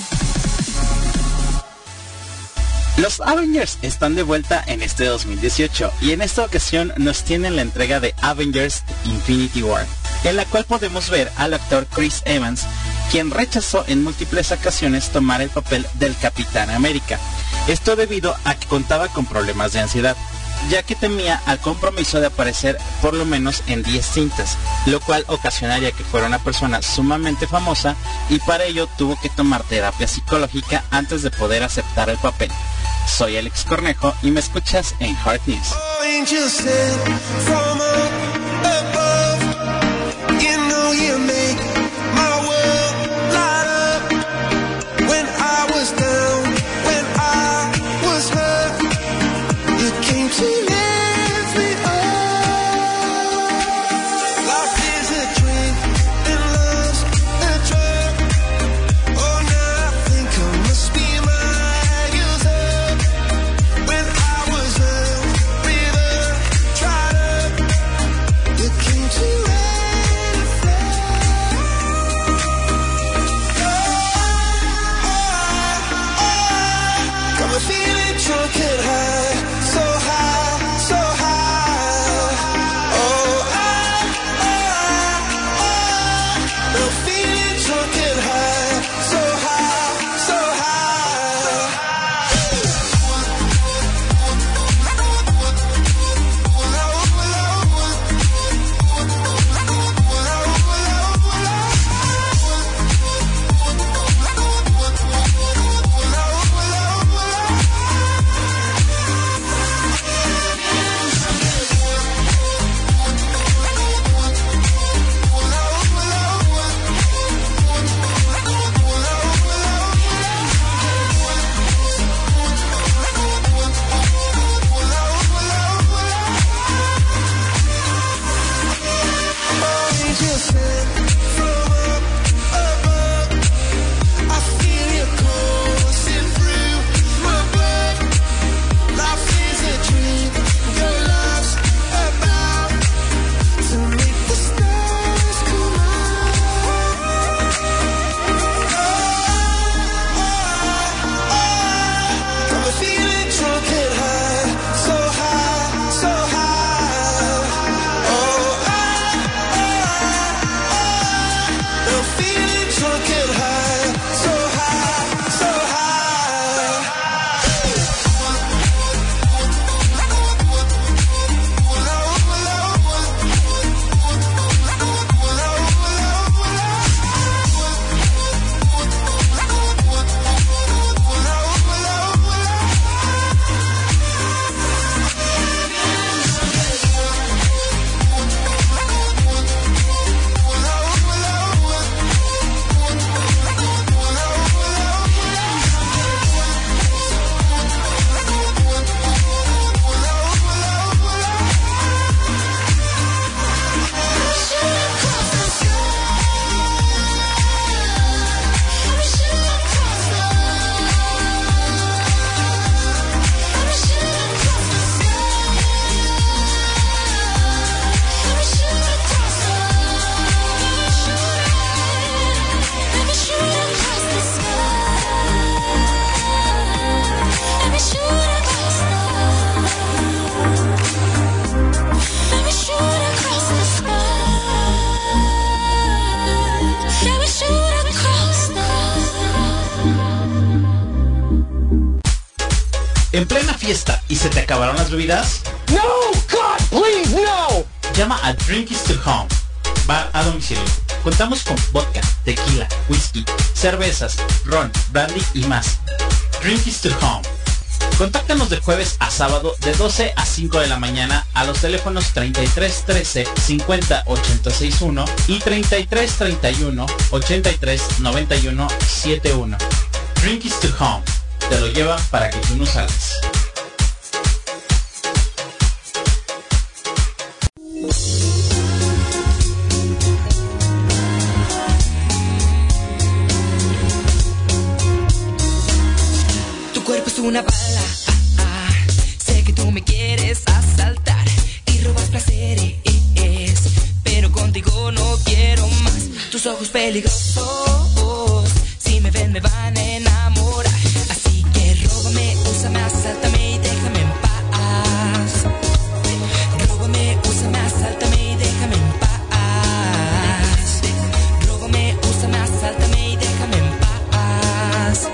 Los Avengers están de vuelta en este 2018 y en esta ocasión nos tienen la entrega de Avengers Infinity War, en la cual podemos ver al actor Chris Evans, quien rechazó en múltiples ocasiones tomar el papel del Capitán América. Esto debido a que contaba con problemas de ansiedad, ya que temía al compromiso de aparecer por lo menos en 10 cintas, lo cual ocasionaría que fuera una persona sumamente famosa y para ello tuvo que tomar terapia psicológica antes de poder aceptar el papel. Soy Alex Cornejo y me escuchas en Hard News. ¿En plena fiesta y se te acabaron las bebidas? No, God, please, no. Llama a Drink is to Home, bar a domicilio. Contamos con vodka, tequila, whisky, cervezas, ron, brandy y más. Drink is to Home. Contáctanos de jueves a sábado de 12 a 5 de la mañana a los teléfonos 33 13 50 861 y 33 31 83 91 71. Drink is to Home. Te lo lleva para que tú no salgas. Tu cuerpo es una bala, sé que tú me quieres asaltar y robas placeres, pero contigo no quiero más. Tus ojos peligrosos, si me ven me van a enamorar, así que róbame, úsame, asáltame y déjame en paz. Róbame, úsame, asáltame y déjame en paz. Róbame, úsame, asáltame y déjame en paz.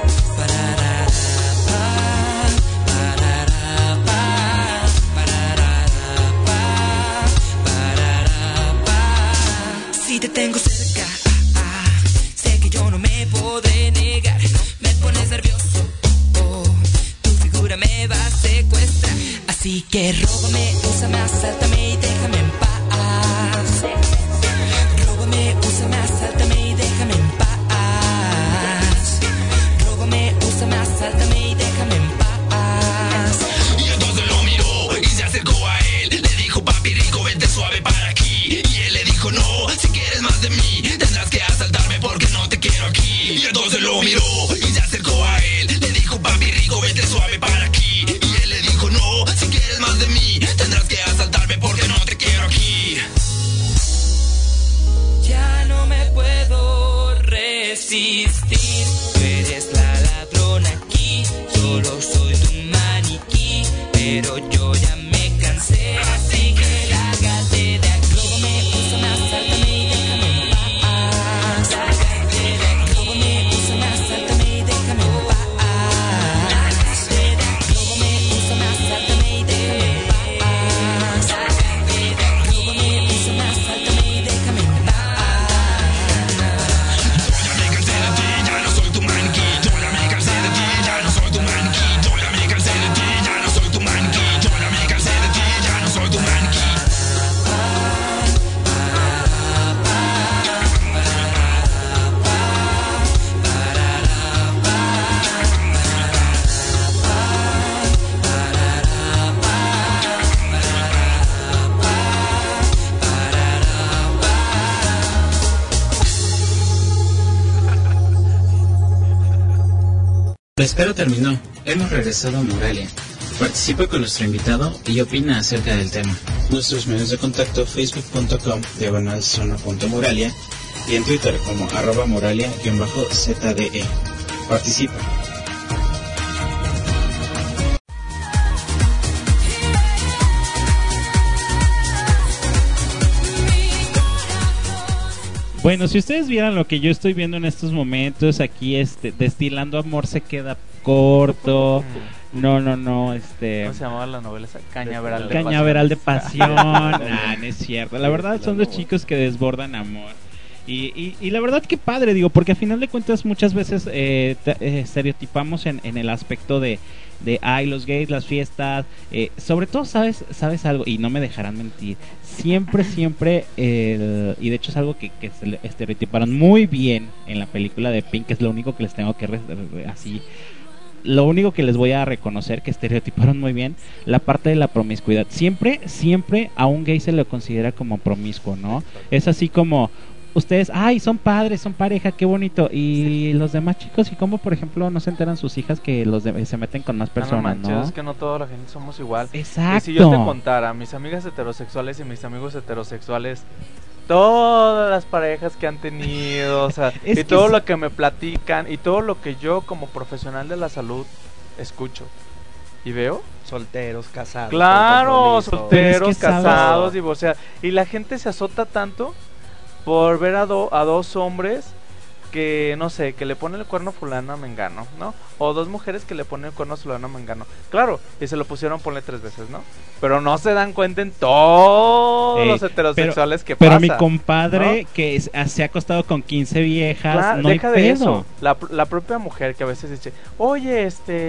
Si te tengo cerca, sé que yo no me podré negar. Me pones nervioso, tu figura me va a secuestrar. Así que róbame, úsame, asáltame y déjame en paz. Róbame, úsame, asáltame y déjame en paz. Róbame, úsame, asáltame y déjame en paz. Y entonces lo miró y se acercó a él. Le dijo, papi rico, vente suave para aquí. Y él le dijo, no, si quieres más de mí tendrás que asaltarme porque no te quiero aquí. Y entonces lo miró y se acercó a él. Le dijo, papi rico, vente suave para aquí. Y él le dijo, no, si quieres más de mí tendrás que asaltarme porque no te quiero aquí. Ya no me puedo resistir. Tú eres la ladrona aquí, solo soy tu maniquí, pero yo ya me cansé, así que lárgate de aquí. Róbame, úsame, asáltame y déjame en paz. Lárgate de aquí. Róbame, úsame, asáltame y déjame en paz. Lárgate de aquí. Róbame, úsame, asáltame y déjame en paz. Lárgate de aquí. Róbame, úsame, asáltame y déjame en paz. Yo ya me cansé de ti, ya no soy tu maniquí. Yo ya me cansé de ti, ya no soy tu maniquí. Yo ya me cansé de ti, ya no soy tu maniquí. Yo ya me cansé de ti, ya no soy tu maniquí. La espera terminó. Hemos regresado a Moralia. Participa con nuestro invitado y opina acerca del tema. Nuestros medios de contacto: facebook.com/zona.moralia y en Twitter como @moralia_ZDE. Participa. Bueno, si ustedes vieran lo que yo estoy viendo en estos momentos, aquí Destilando Amor se queda corto. No, ¿Cómo se llamaba la novela esa? Cañaveral de Pasión. No es cierto. La verdad son dos chicos que desbordan amor. Y la verdad que padre, digo, porque a final de cuentas muchas veces estereotipamos en el aspecto de ay, los gays, las fiestas, sobre todo sabes algo, y no me dejarán mentir, siempre y de hecho es algo que se estereotiparon muy bien en la película de Pink, que es lo único que les tengo que lo único que les voy a reconocer que estereotiparon muy bien, la parte de la promiscuidad. Siempre a un gay se le considera como promiscuo, ¿no? Es así como ustedes, ay, son padres, son pareja, qué bonito. Y los demás chicos, y como por ejemplo no se enteran sus hijas que se meten con más personas, ¿no? Es que no toda la gente somos igual. Exacto. Y si yo te contara mis amigas heterosexuales y mis amigos heterosexuales, todas las parejas que han tenido, o sea, y todo lo que me platican y todo lo que yo como profesional de la salud escucho y veo. Solteros, casados. Claro, solteros, casados, divorciados. Y la gente se azota tanto por ver a dos hombres que, no sé, que le pone el cuerno fulano a mengano, ¿no? O 2 mujeres que le ponen el cuerno fulano a mengano. Claro, y se lo pusieron, ponle 3 veces, ¿no? Pero no se dan cuenta en todos los heterosexuales que pero pasa. Pero mi compadre, ¿no? que se ha acostado con 15 viejas, claro, no hay deja pedo. de eso. La propia mujer que a veces dice, oye,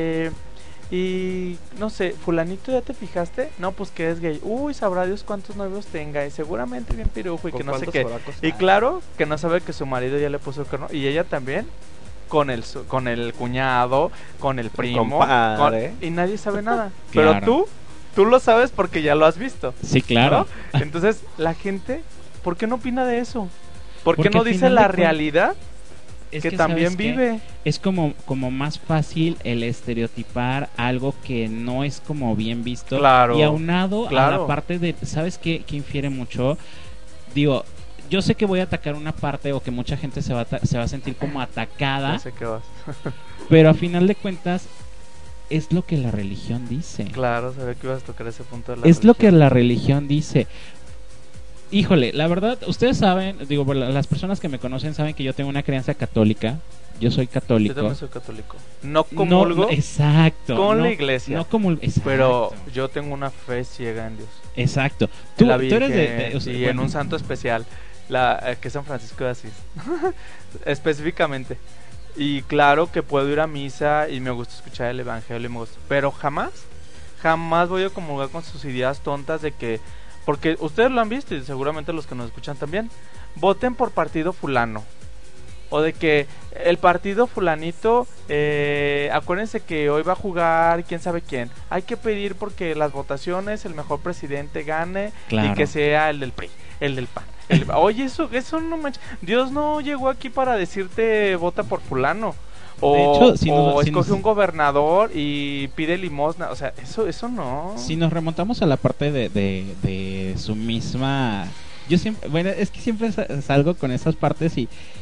y no sé, fulanito, ¿ya te fijaste? No, pues que es gay. Uy, sabrá Dios cuántos novios tenga. Y seguramente bien pirujo y que no sé qué. Y claro, que no sabe que su marido ya le puso el cuerno. Y ella también, con el cuñado, con el primo. Y nadie sabe nada. Claro. Pero tú lo sabes porque ya lo has visto. Sí, claro. ¿No? Entonces, la gente, ¿por qué no opina de eso? ¿Por qué no dice la realidad? Es que también vive. Es como más fácil el estereotipar algo que no es como bien visto. Claro. Y aunado a la parte de, ¿sabes qué? Que infiere mucho. Digo, yo sé que voy a atacar una parte o que mucha gente se va a sentir como atacada. No sé qué vas. Pero a final de cuentas es lo que la religión dice. Claro, sabía que ibas a tocar ese punto de la religión. Es lo que la religión dice. Híjole, la verdad, ustedes saben, digo, las personas que me conocen saben que yo tengo una crianza católica. Yo soy católico. Yo también soy católico. No comulgo. No, exacto. Con la iglesia. No comulgo. Pero yo tengo una fe ciega en Dios. Exacto. Tú eres y en un santo especial, que es San Francisco de Asís. Específicamente. Y claro que puedo ir a misa y me gusta escuchar el evangelio y me gusta. Pero jamás voy a comulgar con sus ideas tontas de que... Porque ustedes lo han visto y seguramente los que nos escuchan también. Voten por partido fulano. O de que el partido fulanito, acuérdense que hoy va a jugar quién sabe quién. Hay que pedir porque las votaciones el mejor presidente gane. Claro. Y que sea el del PRI, el del PAN. Oye, eso no manches. Dios no llegó aquí para decirte vota por fulano. O escoge un gobernador y pide limosna. O sea, eso no. Si nos remontamos a la parte de su misma... Yo siempre, bueno, es que siempre salgo con esas partes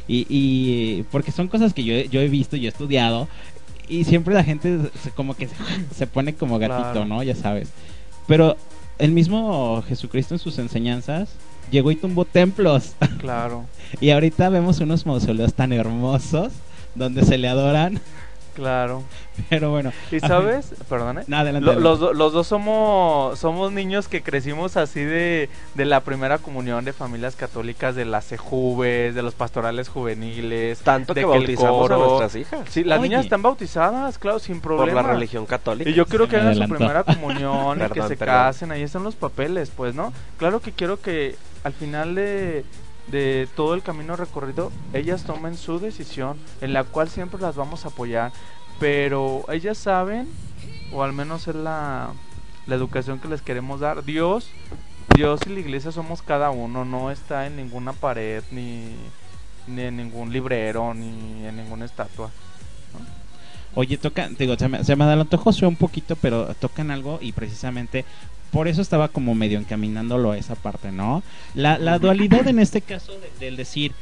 y porque son cosas que yo he visto y he estudiado y siempre la gente como que se pone como gatito, claro. ¿No? Ya sabes. Pero el mismo Jesucristo en sus enseñanzas llegó y tumbó templos. Claro. Y ahorita vemos unos mausoleos tan hermosos donde se le adoran. Claro. Pero bueno. ¿Y sabes? Perdón, No, adelante. Los dos somos niños que crecimos así de la primera comunión de familias católicas, de las CJUVES, de los pastorales juveniles. Tanto que bautizamos a nuestras hijas. Sí, las niñas están bautizadas, claro, sin problema. Por la religión católica. Y yo quiero que hagan su primera comunión y que se casen. Ahí están los papeles, pues, ¿no? Claro que quiero que al final de todo el camino recorrido ellas tomen su decisión, en la cual siempre las vamos a apoyar, pero ellas saben, o al menos es la educación que les queremos dar. Dios y la iglesia somos cada uno, no está en ninguna pared, ni en ningún librero, ni en ninguna estatua, ¿no? Oye, digo, se me adelantó Josué un poquito, pero tocan algo y precisamente por eso estaba como medio encaminándolo a esa parte, ¿no? La dualidad en este caso del decir,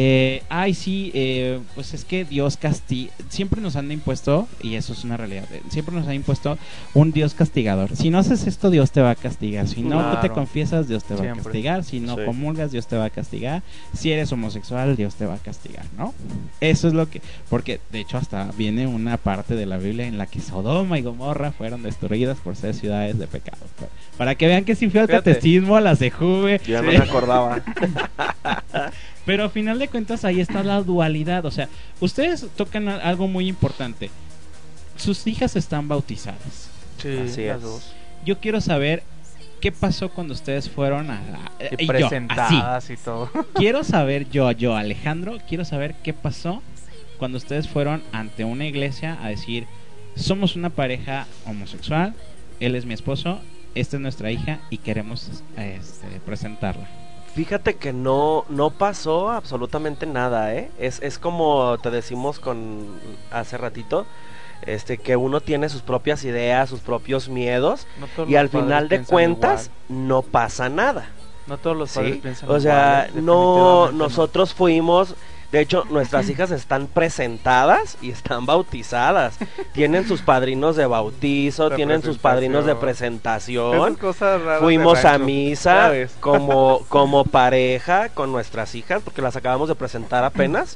pues es que Dios castiga. Siempre nos han impuesto, y eso es una realidad, siempre nos han impuesto un Dios castigador. Si no haces esto, Dios te va a castigar. Si no tú te confiesas, Dios te va a castigar. Si no comulgas, Dios te va a castigar. Si eres homosexual, Dios te va a castigar, ¿no? Eso es lo que... Porque de hecho hasta viene una parte de la Biblia en la que Sodoma y Gomorra fueron destruidas por ser ciudades de pecado. Para que vean que sí fue al catecismo, a la CJUVE. Ya no me acordaba. Pero a final de cuentas ahí está la dualidad. O sea, ustedes tocan algo muy importante. Sus hijas están bautizadas. Sí, así las dos. Yo quiero saber qué pasó cuando ustedes fueron y presentadas y todo. Quiero saber yo Alejandro, quiero saber qué pasó cuando ustedes fueron ante una iglesia a decir, somos una pareja homosexual, él es mi esposo, esta es nuestra hija y queremos presentarla. Fíjate que no pasó absolutamente nada, ¿eh? Es como te decimos hace ratito, que uno tiene sus propias ideas, sus propios miedos, y al final de cuentas no pasa nada. No todos los padres piensan igual. O sea, nosotros fuimos... De hecho, nuestras hijas están presentadas y están bautizadas. Tienen sus padrinos de bautizo, tienen sus padrinos de presentación. Fuimos a misa como pareja con nuestras hijas, porque las acabamos de presentar apenas.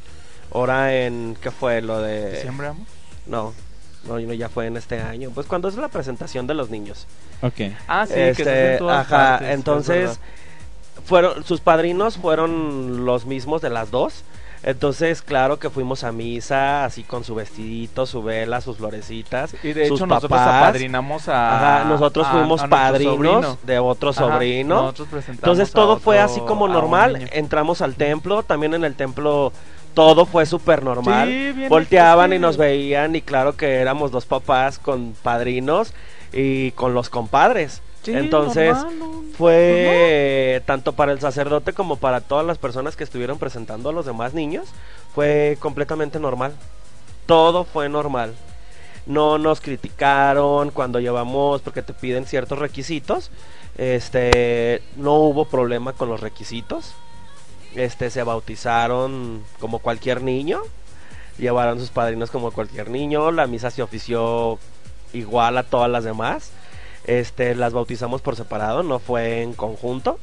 Ahora en, ¿qué fue? Lo de... ¿Diciembre, amor? No, ya fue en este año. Pues cuando es la presentación de los niños. Ok. Ah, sí, que se hacen todas partes, entonces, sus padrinos fueron los mismos de las dos. Entonces, claro que fuimos a misa, así con su vestidito, su vela, sus florecitas. Y de sus hecho nosotros papás. apadrinamos a... nosotros fuimos padrinos de otro sobrino. Nosotros presentamos entonces todo fue así como normal. Entramos al templo, también en el templo todo fue súper normal. Sí, volteaban y nos veían y claro que éramos dos papás con padrinos y con los compadres. Sí, entonces normal, fue tanto para el sacerdote como para todas las personas que estuvieron presentando a los demás niños, fue completamente normal. Todo fue normal. No nos criticaron cuando llevamos, porque te piden ciertos requisitos. No hubo problema con los requisitos. Se bautizaron como cualquier niño. Llevaron sus padrinos como cualquier niño. La misa se ofició igual a todas las demás. Las bautizamos por separado, no fue en conjunto.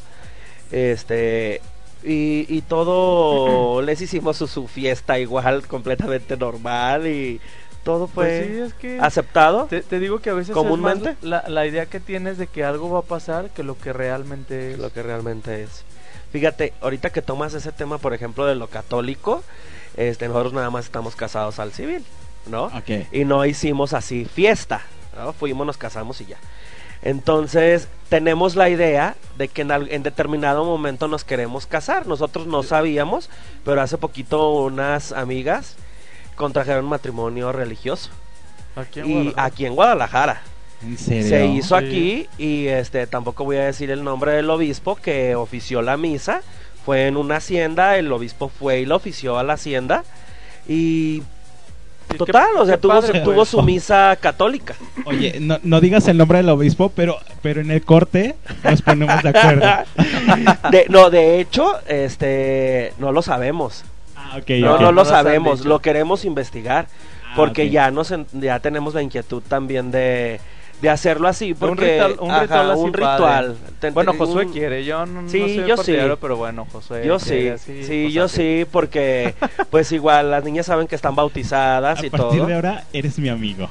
Y todo les hicimos su fiesta igual, completamente normal y todo fue pues sí, es que aceptado. Te digo que a veces comúnmente es más la idea que tienes de que algo va a pasar que lo que realmente es. Lo que realmente es. Fíjate, ahorita que tomas ese tema, por ejemplo, de lo católico, nosotros nada más estamos casados al civil, ¿no? Okay. Y no hicimos así fiesta, ¿no? Fuimos, nos casamos y ya. Entonces tenemos la idea de que en determinado momento nos queremos casar. Nosotros no sabíamos, pero hace poquito unas amigas contrajeron matrimonio religioso aquí en Guadalajara. ¿En serio? Se hizo aquí y tampoco voy a decir el nombre del obispo que ofició la misa. Fue en una hacienda, el obispo fue y lo ofició a la hacienda y total, o sea, tuvo su misa católica. Oye, no digas el nombre del obispo, pero en el corte nos ponemos de acuerdo. De hecho, no lo sabemos. Okay, no lo sabemos, lo queremos investigar, porque okay. ya tenemos la inquietud también de hacerlo así, porque un ritual. Bueno, Josué quiere, yo no soy partidario, pero bueno, Josué yo sí, así, yo sí, porque pues igual las niñas saben que están bautizadas y todo. A partir de ahora eres mi amigo.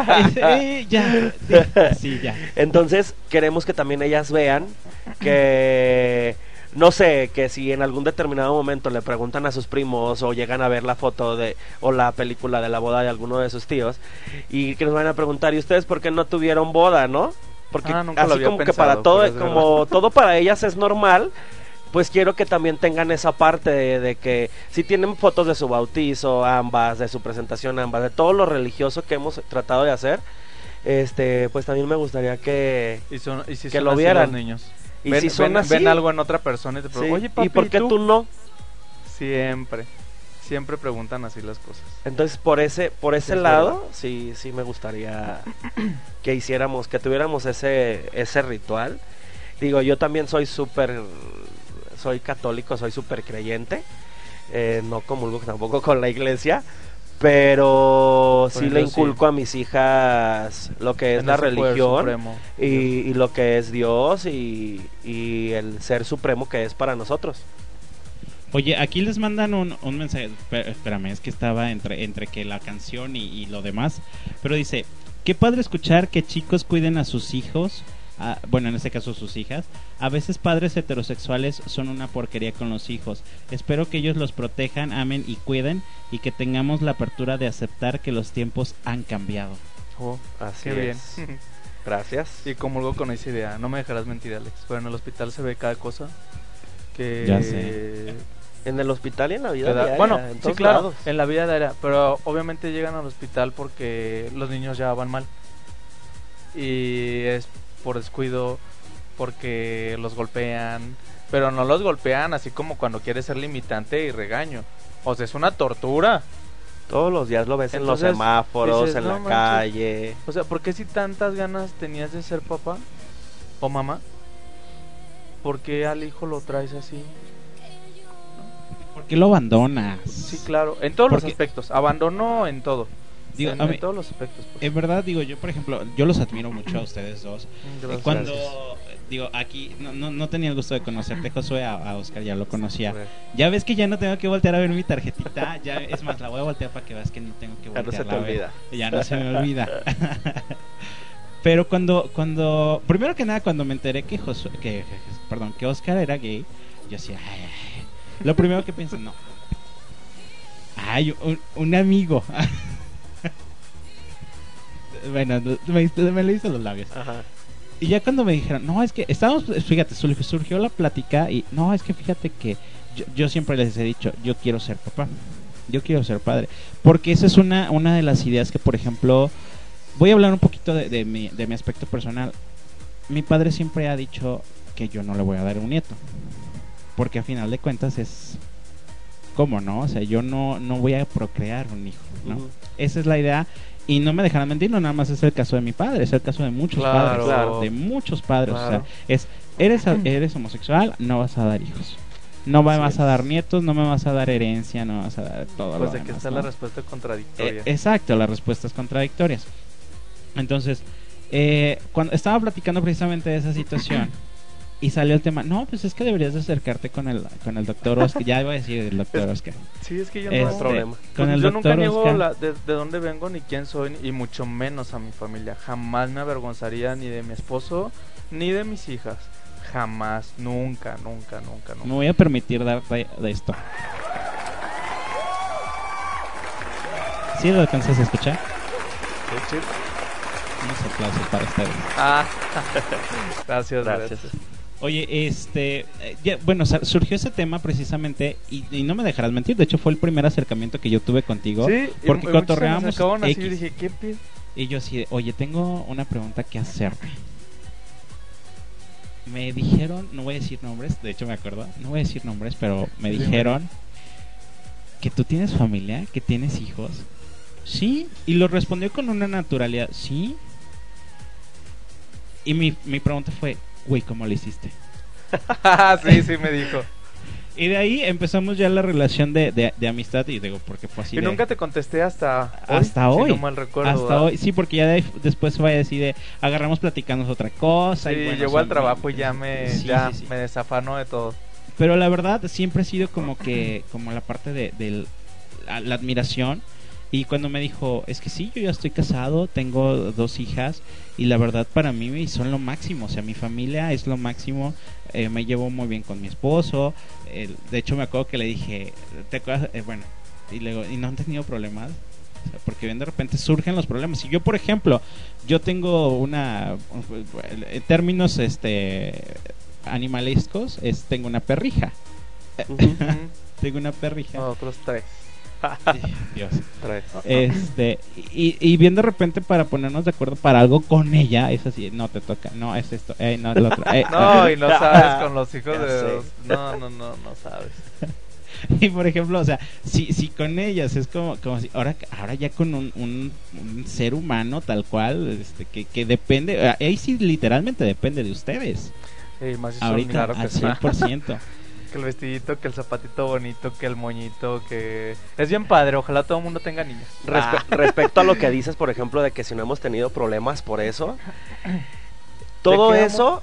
Ya. Entonces queremos que también ellas vean que no sé, que si en algún determinado momento le preguntan a sus primos o llegan a ver la foto o la película de la boda de alguno de sus tíos y que nos van a preguntar, ¿y ustedes por qué no tuvieron boda, no? Porque así como que para todo, como todo para ellas es normal, pues quiero que también tengan esa parte de que si tienen fotos de su bautizo, ambas, de su presentación, ambas, de todo lo religioso que hemos tratado de hacer, pues también me gustaría que lo vieran. Los niños. Y si son así, ven algo en otra persona y te preguntan, oye papi, ¿y por qué tú no? Siempre preguntan así las cosas. Entonces por ese lado sí me gustaría que tuviéramos ese ritual. Digo, yo también soy católico, soy súper creyente, no comulgo tampoco con la iglesia, pero sí le inculco a mis hijas lo que es la religión y lo que es Dios y el ser supremo que es para nosotros. Oye, aquí les mandan un mensaje, espérame, es que estaba entre que la canción y lo demás, pero dice, qué padre escuchar que chicos cuiden a sus hijos, bueno, en este caso sus hijas. A veces padres heterosexuales son una porquería con los hijos. Espero que ellos los protejan, amen y cuiden, y que tengamos la apertura de aceptar que los tiempos han cambiado. Así qué es. bien. Gracias. Y comulgo con esa idea. No me dejarás mentir, Alex, pero en el hospital se ve cada cosa que... Ya sé. En el hospital y en la vida diaria. Bueno, sí, claro, en la vida diaria, pero obviamente llegan al hospital porque los niños ya van mal. Y es por descuido, porque los golpean, pero no los golpean así como cuando quieres ser limitante y regaño. O sea, es una tortura. Todos los días lo ves. Entonces, en los semáforos, dices, en la calle. O sea, ¿por qué si tantas ganas tenías de ser papá o mamá? ¿Por qué al hijo lo traes así? ¿Por qué lo abandonas? Sí, claro, en todos los aspectos. Abandono en todo. Digo, en todos los aspectos. En verdad, digo, yo por ejemplo, yo los admiro mucho a ustedes dos. Gracias. Cuando digo, aquí no tenía el gusto de conocerte, Josué, a Oscar ya lo conocía. Ya ves que ya no tengo que voltear a ver mi tarjetita, ya es más, la voy a voltear para que veas que no tengo que voltear. Ya no se te olvida. Ya no se me olvida. Pero cuando primero que nada, cuando me enteré que que Oscar era gay, yo decía, lo primero que pienso, no. Un amigo. Bueno, me lo hizo los labios. Ajá. Y ya cuando me dijeron, no, es que fíjate, surgió la plática y no, es que fíjate que yo siempre les he dicho, yo quiero ser papá, yo quiero ser padre, porque esa es una de las ideas que, por ejemplo, voy a hablar un poquito de mi aspecto personal. Mi padre siempre ha dicho que yo no le voy a dar un nieto, porque a final de cuentas es, ¿cómo no? O sea, yo no voy a procrear un hijo, ¿no? Esa es la idea. Y no me dejarán mentir, no nada más es el caso de mi padre, es el caso de muchos padres, de muchos padres. Claro. O sea, eres homosexual, no vas a dar hijos, no me vas a dar nietos, no me vas a dar herencia, no vas a dar todo. Pues lo de que demás, está, ¿no? La respuesta contradictoria. Exacto, las respuestas contradictorias. Entonces, cuando estaba platicando precisamente de esa situación y salió el tema, no, pues es que deberías de acercarte con el doctor Oscar. Ya iba a decir el doctor Oscar. Sí, es que yo no hay problema. Con el yo doctor nunca niego Oscar. de dónde vengo, ni quién soy, y mucho menos a mi familia. Jamás me avergonzaría ni de mi esposo, ni de mis hijas. Jamás, nunca. Me voy a permitir dar de esto. ¿Sí lo alcanzas a escuchar? Sí. Unos aplausos para ustedes. Gracias. Oye, bueno, surgió ese tema precisamente y no me dejarás mentir, de hecho fue el primer acercamiento que yo tuve contigo, sí, porque cotorreamos así, dije, ¿qué pido? Y yo así, oye, tengo una pregunta que hacerte. Me dijeron, no voy a decir nombres, de hecho me acuerdo, no voy a decir nombres, pero me dijeron que tú tienes familia, que tienes hijos. Sí, y lo respondió con una naturalidad, sí. Y mi pregunta fue, güey, ¿cómo lo hiciste? Sí, me dijo. Y de ahí empezamos ya la relación de amistad. Y digo, porque fue así. Y nunca te contesté hasta hoy. Si no mal recuerdo. Hasta hoy, sí, porque ya después fue así de agarramos platicando otra cosa. Sí, y bueno, llegó al trabajo y ya me desafanó de todo. Pero la verdad siempre ha sido como la parte de la admiración. Y cuando me dijo, es que sí, yo ya estoy casado, tengo 2 hijas y la verdad para mí son lo máximo, o sea, mi familia es lo máximo, me llevo muy bien con mi esposo, de hecho me acuerdo que le dije, ¿te acuerdas? Bueno, y luego, ¿y no han tenido problemas? O sea, porque de repente surgen los problemas. Si yo, por ejemplo, yo tengo en términos animalescos, tengo una perrija. Tengo una perrija. Otros 3. Dios. Y bien de repente para ponernos de acuerdo para algo con ella, es así, no te toca, no es esto, no es lo otro. No, y no sabes con los hijos de no sabes. Y por ejemplo, o sea, si con ellas es como si ahora ya con un ser humano tal cual, que depende, ahí sí literalmente depende de ustedes. Sí, más si ahorita claro que al 100%. Que el vestidito, que el zapatito bonito, que el moñito, que... Es bien padre, ojalá todo el mundo tenga niños. Respecto a lo que dices, por ejemplo, de que si no hemos tenido problemas por eso, todo eso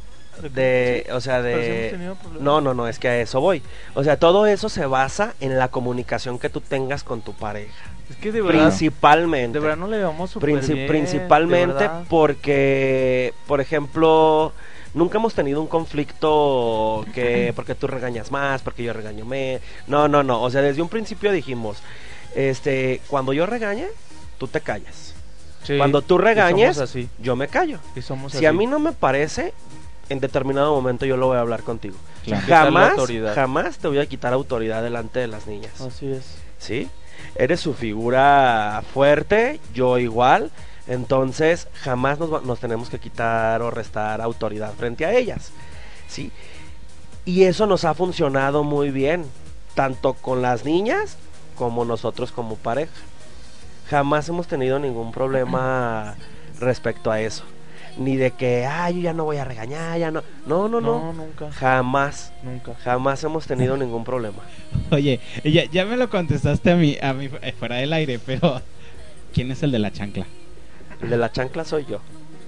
no, es que a eso voy. O sea, todo eso se basa en la comunicación que tú tengas con tu pareja. Es que de verdad, principalmente. De verdad no le vamos súper bien. Principalmente porque, por ejemplo... Nunca hemos tenido un conflicto porque tú regañas más, porque yo regaño menos. No. O sea, desde un principio dijimos, cuando yo regañe, tú te callas. Sí, cuando tú regañes, yo me callo. Si a mí no me parece, en determinado momento yo lo voy a hablar contigo. Claro. Jamás te voy a quitar autoridad delante de las niñas. Así es. ¿Sí? Eres su figura fuerte, yo igual. Entonces jamás nos tenemos que quitar o restar autoridad frente a ellas, ¿sí? Y eso nos ha funcionado muy bien, tanto con las niñas como nosotros como pareja. Jamás hemos tenido ningún problema respecto a eso. Ni de que, yo ya no voy a regañar, ya no. No, nunca. Jamás. Nunca. Jamás hemos tenido ningún problema. Oye, ya me lo contestaste a mí fuera del aire, pero ¿quién es el de la chancla? El de la chancla soy yo.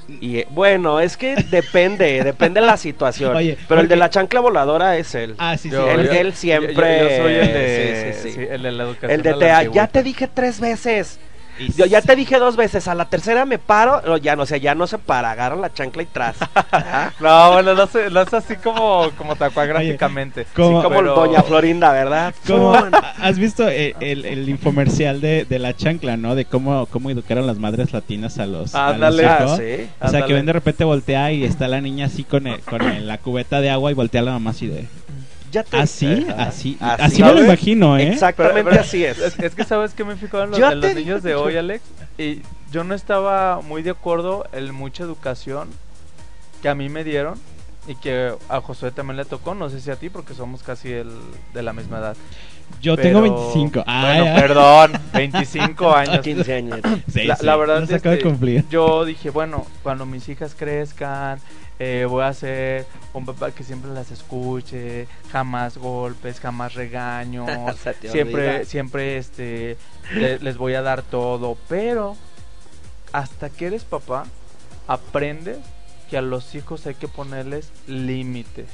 Bueno, es que depende de la situación. Oye, pero el de la chancla voladora es él. Sí, sí. Él siempre... Yo soy el de, sí. el de la educación. El de ya te dije 3 veces. Yo ya te dije 2 veces, a la tercera me paro, ya no se para, agarra la chancla y tras. No, bueno, no es así como Tacua gráficamente. ¿Cómo? Sí, como Doña Florinda, ¿verdad? ¿Has visto el infomercial de la chancla, no? De cómo educaron las madres latinas a los hijos. Sí. O sea, que ven de repente voltea y está la niña así con la cubeta de agua y voltea a la mamá así de... Así me lo imagino, ¿eh? Exactamente pero así es. Es que sabes que me fijo en los niños de hoy, Alex, y yo no estaba muy de acuerdo en mucha educación que a mí me dieron y que a Josué también le tocó, no sé si a ti porque somos casi de la misma edad. Yo tengo 25. Perdón, 25 años. 15 años. La verdad no se acaba de cumplir. Yo dije, bueno, cuando mis hijas crezcan, voy a ser un papá que siempre las escuche, jamás golpes, jamás regaños, siempre les voy a dar todo, pero hasta que eres papá, aprendes que a los hijos hay que ponerles límites.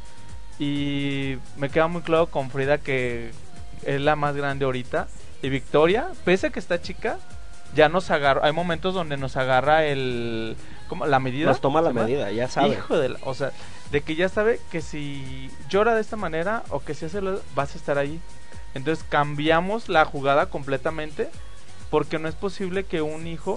Y me queda muy claro con Frida, que es la más grande ahorita, y Victoria, pese a que está chica, ya nos agarra, hay momentos donde nos agarra la medida. Nos toma la medida, ya sabe. Hijo de o sea, de que ya sabe que si llora de esta manera o que si hace vas a estar ahí. Entonces cambiamos la jugada completamente, porque no es posible que un hijo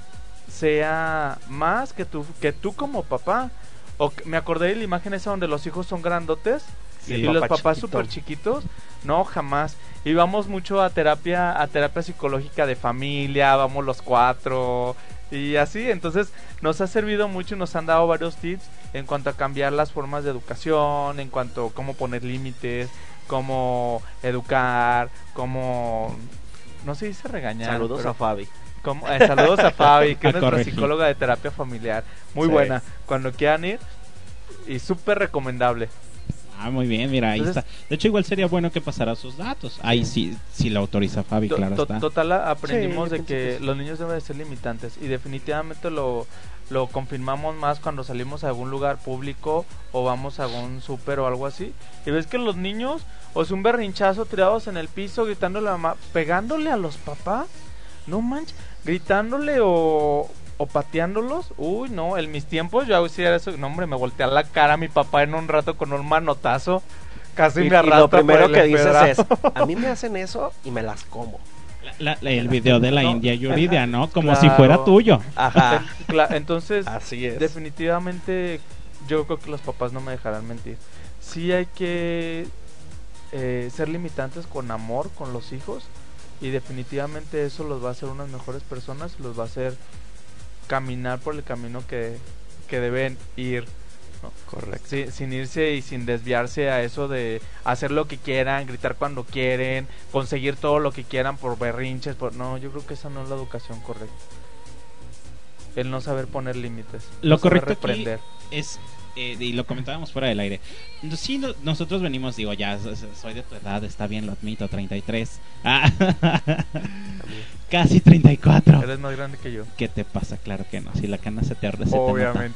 sea más que tú como papá. Me acordé de la imagen esa donde los hijos son grandotes y los papás súper chiquitos. No, jamás. Y vamos mucho a terapia psicológica de familia, vamos los 4 y así. Entonces nos ha servido mucho y nos han dado varios tips en cuanto a cambiar las formas de educación, en cuanto a cómo poner límites, cómo educar, cómo... No se dice regañar. Saludos a Fabi. Saludos a Fabi, que es nuestra psicóloga de terapia familiar. Muy buena. Cuando quieran ir, y súper recomendable. Muy bien, mira, ahí está. De hecho, igual sería bueno que pasara sus datos. Ahí sí lo autoriza Fabi, claro está. Total, aprendimos de que los niños deben de ser limitantes. Y definitivamente lo confirmamos más cuando salimos a algún lugar público o vamos a algún súper o algo así. Y ves que los niños, o sea, un berrinchazo tirados en el piso, gritándole a la mamá, pegándole a los papás. No manches, gritándole o pateándolos. Uy, no, en mis tiempos yo hacía eso. No, hombre, me volteé la cara a mi papá en un rato con un manotazo. Casi me arrastra. Y lo primero que dices es, a mí me hacen eso y me las como. El video de la India Yuridia, ¿no? Como si fuera tuyo. Ajá. Entonces, así es. Definitivamente, yo creo que los papás no me dejarán mentir. Sí hay que ser limitantes con amor con los hijos. Y definitivamente eso los va a hacer unas mejores personas, los va a hacer caminar por el camino que deben ir, ¿no? Correcto. Sí, sin irse y sin desviarse a eso de hacer lo que quieran, gritar cuando quieren, conseguir todo lo que quieran por berrinches. No, yo creo que esa no es la educación correcta. El no saber poner límites. Lo correcto aquí es... y lo comentábamos fuera del aire. Sí, nosotros venimos, digo, ya soy de tu edad, está bien, lo admito, 33. Casi 34. Eres más grande que yo. ¿Qué te pasa? Claro que no, si la cana se te arde, se obviamente.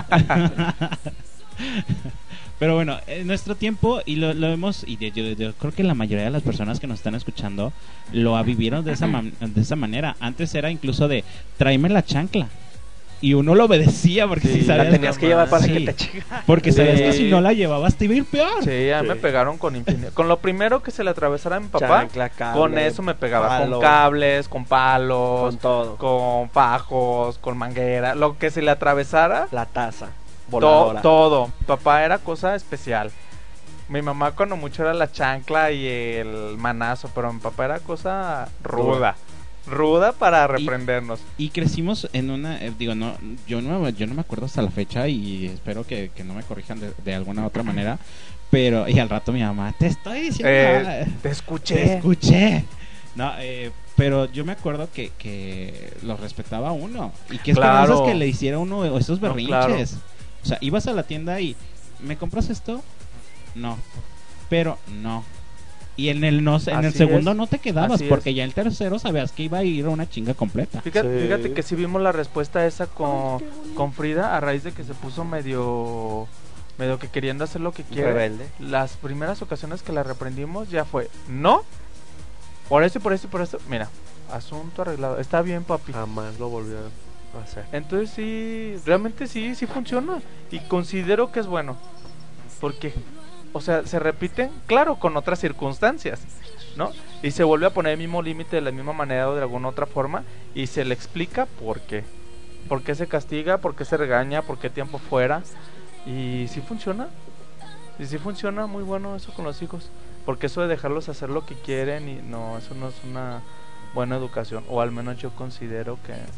Pero bueno, en nuestro tiempo, y lo vemos, y yo creo que la mayoría de las personas que nos están escuchando lo vivieron de esa manera. Antes era incluso de, tráeme la chancla. Y uno lo obedecía porque si sabías, la tenías que llevar para que te chingara. Porque sabías que si no la llevabas te iba a ir peor. Sí, a mí me pegaron con infinidad. Con lo primero que se le atravesara a mi papá, chancla, cable, con eso me pegaba, palo, con cables, con palos, con todo, con fajos, con manguera, lo que se le atravesara, la taza voladora. Todo. Papá era cosa especial. Mi mamá cuando mucho era la chancla y el manazo, pero mi papá era cosa ruda para reprendernos. Y crecimos en una, yo no me acuerdo hasta la fecha y espero que no me corrijan de alguna otra manera, pero y al rato mi mamá, te estoy diciendo, te escuché. No, pero yo me acuerdo que lo respetaba uno y que esperanzas que le hiciera uno esos berrinches. Claro. O sea, ibas a la tienda y ¿me compras esto? No. Pero no. Y en el segundo no te quedabas, Así porque es. ya el tercero sabías que iba a ir a una chinga completa. Fíjate que sí vimos la respuesta esa con Frida a raíz de que se puso medio que queriendo hacer lo que quiere. Rebelde. Las primeras ocasiones que la reprendimos ya fue, no, por eso y por eso y por eso. Mira, asunto arreglado, está bien, papi. Jamás lo volvió a hacer. Entonces sí, realmente sí funciona. Y considero que es bueno. Porque, o sea, se repiten, claro, con otras circunstancias, ¿no? Y se vuelve a poner el mismo límite de la misma manera o de alguna otra forma. Y se le explica por qué. ¿Por qué se castiga? ¿Por qué se regaña? ¿Por qué tiempo fuera? Y sí funciona. Y sí funciona muy bueno eso con los hijos. Porque eso de dejarlos hacer lo que quieren, y no, eso no es una buena educación. O al menos yo considero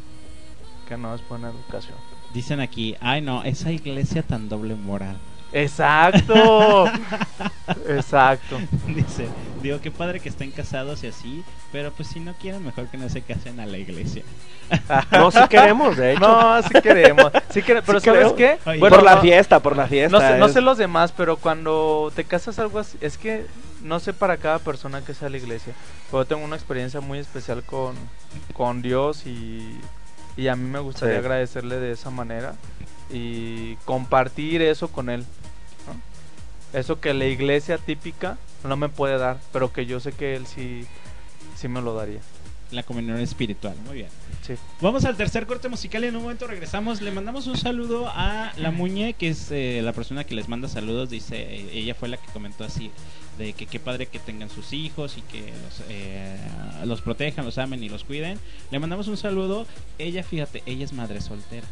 que no es buena educación. Dicen aquí, ay no, esa iglesia tan doble moral. Exacto. Exacto. Dice, digo, qué padre que estén casados y así, pero pues si no quieren, mejor que no se casen a la iglesia. No, sí queremos, de hecho. No, sí queremos. Pero Sí ¿sabes creo. qué? Oye, Bueno, por la fiesta. No sé los demás, pero cuando te casas algo así, es que no sé para cada persona que sea la iglesia, pero tengo una experiencia muy especial con Dios y a mí me gustaría agradecerle de esa manera y compartir eso con él, ¿no? Eso que la iglesia típica no me puede dar, pero que yo sé que él sí me lo daría. La comunión espiritual, muy bien. Sí. Vamos al tercer corte musical y en un momento regresamos. Le mandamos un saludo a la Muñe, que es la persona que les manda saludos. Dice, ella fue la que comentó así, de que qué padre que tengan sus hijos y que los protejan, los amen y los cuiden. Le mandamos un saludo. Ella, fíjate, ella es madre soltera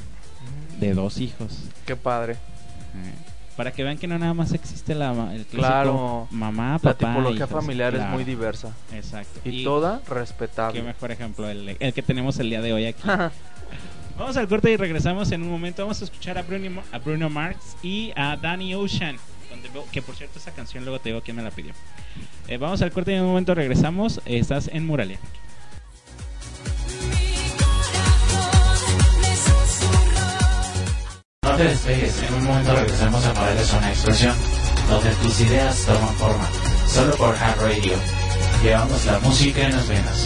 de 2 hijos. Qué padre. Para que vean que no nada más existe el clásico Claro, mamá, papá, la tipología hijos. familiar Claro. es muy diversa. Exacto. Y toda respetable. Qué mejor ejemplo el que tenemos el día de hoy aquí. Vamos al corte y regresamos en un momento. Vamos a escuchar a Bruno Mars y a Danny Ocean, que por cierto esa canción luego te digo quién me la pidió. Vamos al corte y en un momento regresamos. Estás en Muralia. No te despegues, en un momento regresamos a Morelia Zona Expresión, donde tus ideas toman forma, solo por Ham Radio. Llevamos la música en las venas.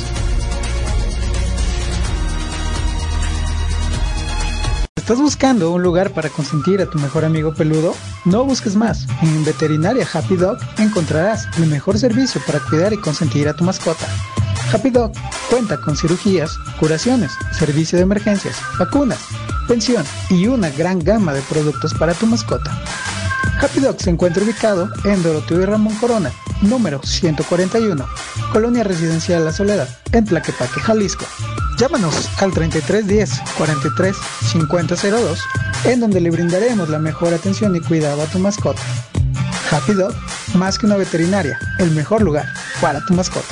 ¿Estás buscando un lugar para consentir a tu mejor amigo peludo? No busques más. En Veterinaria Happy Dog encontrarás el mejor servicio para cuidar y consentir a tu mascota. Happy Dog cuenta con cirugías, curaciones, servicio de emergencias, vacunas, pensión y una gran gama de productos para tu mascota. Happy Dog se encuentra ubicado en Doroteo y Ramón Corona, número 141, Colonia Residencial La Soledad, en Tlaquepaque, Jalisco. Llámanos al 3310 43 5002, en donde le brindaremos la mejor atención y cuidado a tu mascota. Happy Dog, más que una veterinaria, el mejor lugar para tu mascota.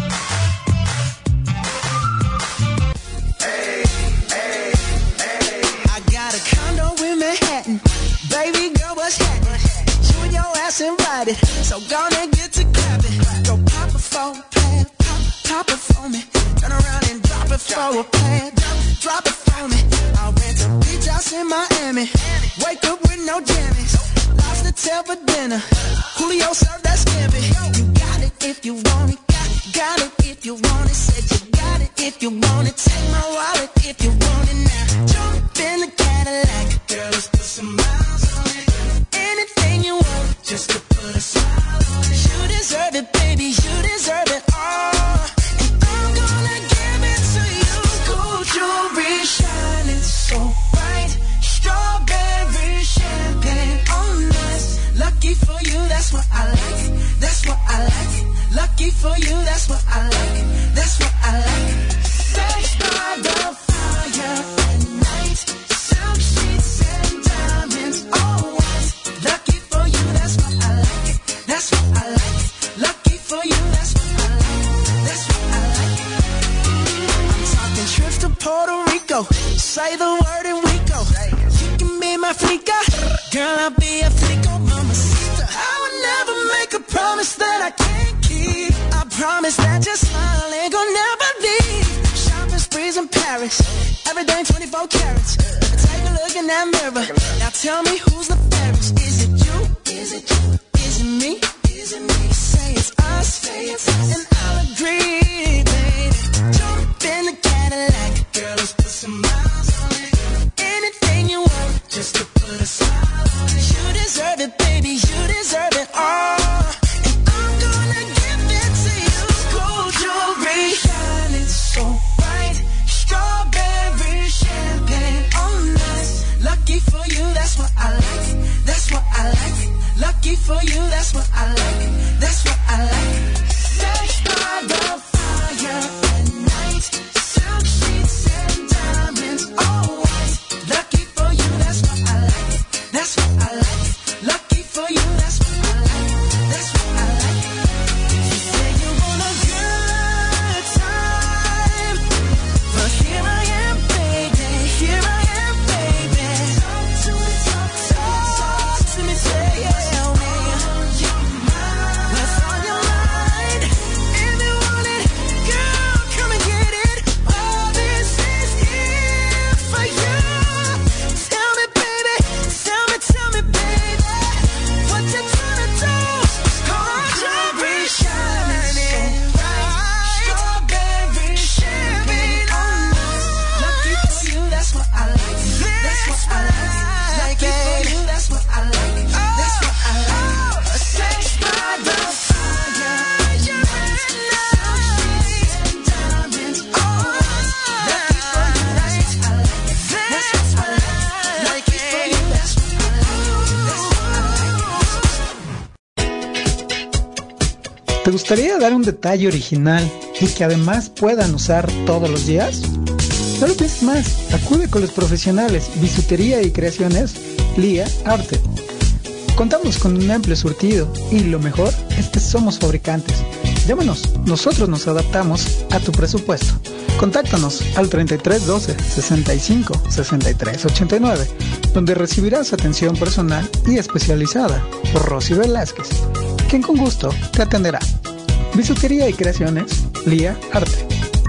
Baby girl, what's happening? You and your ass invited, so gonna get to clapping. Go pop it for a plan, pop it for me. Turn around and drop it for a plan, drop it for me. I went to beach house in Miami, wake up with no jammies. Lobster tail for dinner, Julio served that scampi. You got it if you want it, got it if you want it. Said you got it if you want it. Take my wallet if you want it now. Jump in the Cadillac, girl, let's put some miles on it. Anything you want, just to put a smile on it. You deserve it, baby, you deserve it all. And I'm gonna give it to you. Gold jewelry shining so bright, strawberry champagne on us. Lucky for you, that's what I like. That's what I like. Lucky for you, that's what I like. That's what I like. Sex by the fire at night, silk sheets and diamonds, all white. Lucky for you, that's what I like. That's what I like. Lucky for you, that's what I like. That's what I like. I'm talking trips to Puerto Rico. Say the word and we go. You can be my flica, girl, I'll be a flico, mamacita. I would never make a promise that I can't keep. I promise that your smile ain't gonna never leave. Shopping sprees in Paris, everything 24 carats. Take a look in that mirror. Now tell me who's the fairest. Is it you? Is it you? Is it me? Isn't me to say it's us, and I'll agree, baby. Jump in the Cadillac, girl, let's put some miles on it. Anything you want, just to put a smile on it. You deserve it, baby, you deserve it all. And I'm gonna give it to you. Gold jewelry, shining so bright. Strawberry champagne on us. Lucky for you, that's what I like. That's what I like. Lucky for you, that's what I like. That's what I like. Sex by the fire at night. Silk sheets and diamonds, all white. Lucky for you, that's what I like. That's what I like. Lucky for you, that's what I like. That's what I like. You say you want a good time, but here I am, baby. Here I am, baby. Talk to me, talk to me, say yeah. ¿Te gustaría dar un detalle original y que además puedan usar todos los días? No lo pienses más, acude con los profesionales Bisutería y Creaciones Lía Arte. Contamos con un amplio surtido y lo mejor es que somos fabricantes. Llámanos, nosotros nos adaptamos a tu presupuesto. Contáctanos al 33 12 65 63 89, donde recibirás atención personal y especializada por Rosy Velázquez, quien con gusto te atenderá. Bisutería y Creaciones Lía Arte.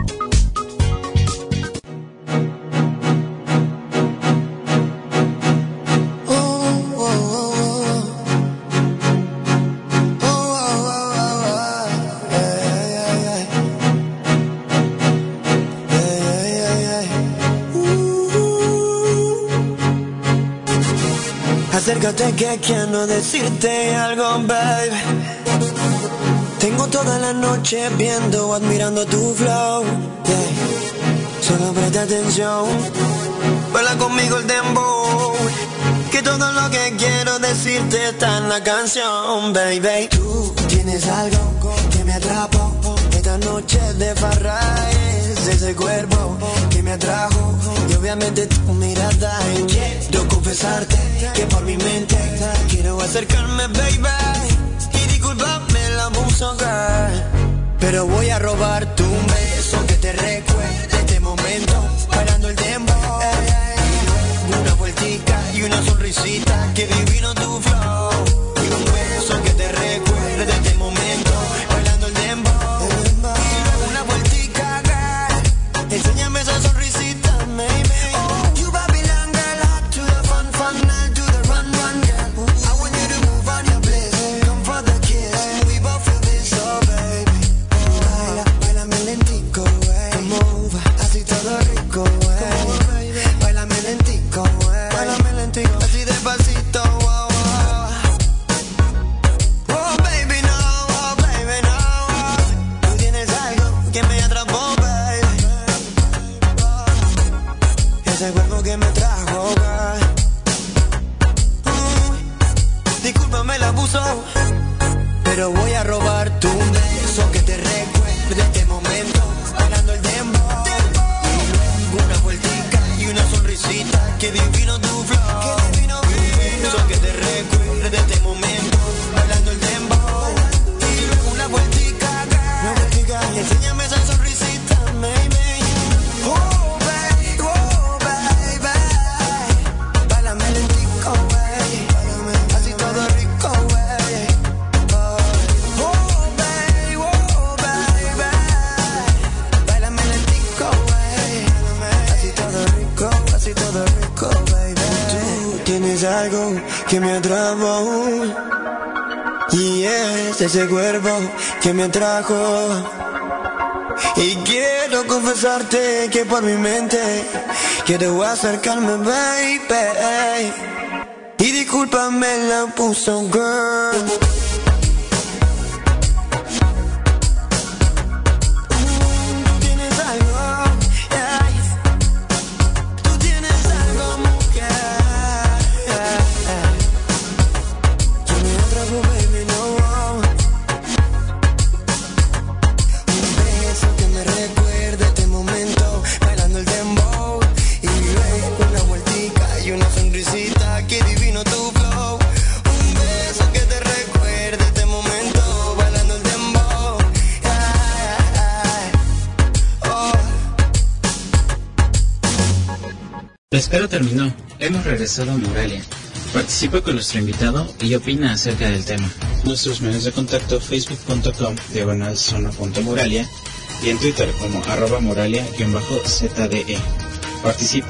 Acércate que quiero decirte algo, baby. Tengo toda la noche viendo, admirando tu flow, yeah. Solo presta atención, baila conmigo el dembow, que todo lo que quiero decirte está en la canción, baby. Tú tienes algo que me atrapó, esta noche de farra es ese cuerpo que me atrajo, y obviamente tu mirada. Y quiero confesarte que por mi mente quiero acercarme, baby, y disculpame el abuso, girl, pero voy a robarte un beso que te recuerde este momento, bailando el tempo, una vueltica y una sonrisita, que divino tu flow, y un beso que te recuerde este momento, bailando el tempo, y luego una vueltica, girl, enséñame esa sonrisita, maybe. Pero voy a robarte un beso que te recuerde este momento, bailando el dembo, una vueltica y una sonrisita, que divino tu flow, un beso que te recuerde este momento, bailando el dembo, una vueltica, enséñame esa sonrisita, maybe. Oh baby, bailame lentico, baby, así todo rico, baby. Tienes algo que me atrapó, Y es ese cuerpo que me atrajo. Y quiero confesarte que por mi mente quiero acercarme, baby. Y discúlpame la puso, girl. La espera terminó, hemos regresado a Moralia. Participa con nuestro invitado y opina acerca del tema. Nuestros medios de contacto: facebook.com/zona.moralia y en Twitter como @moralia_ZDE. Participa.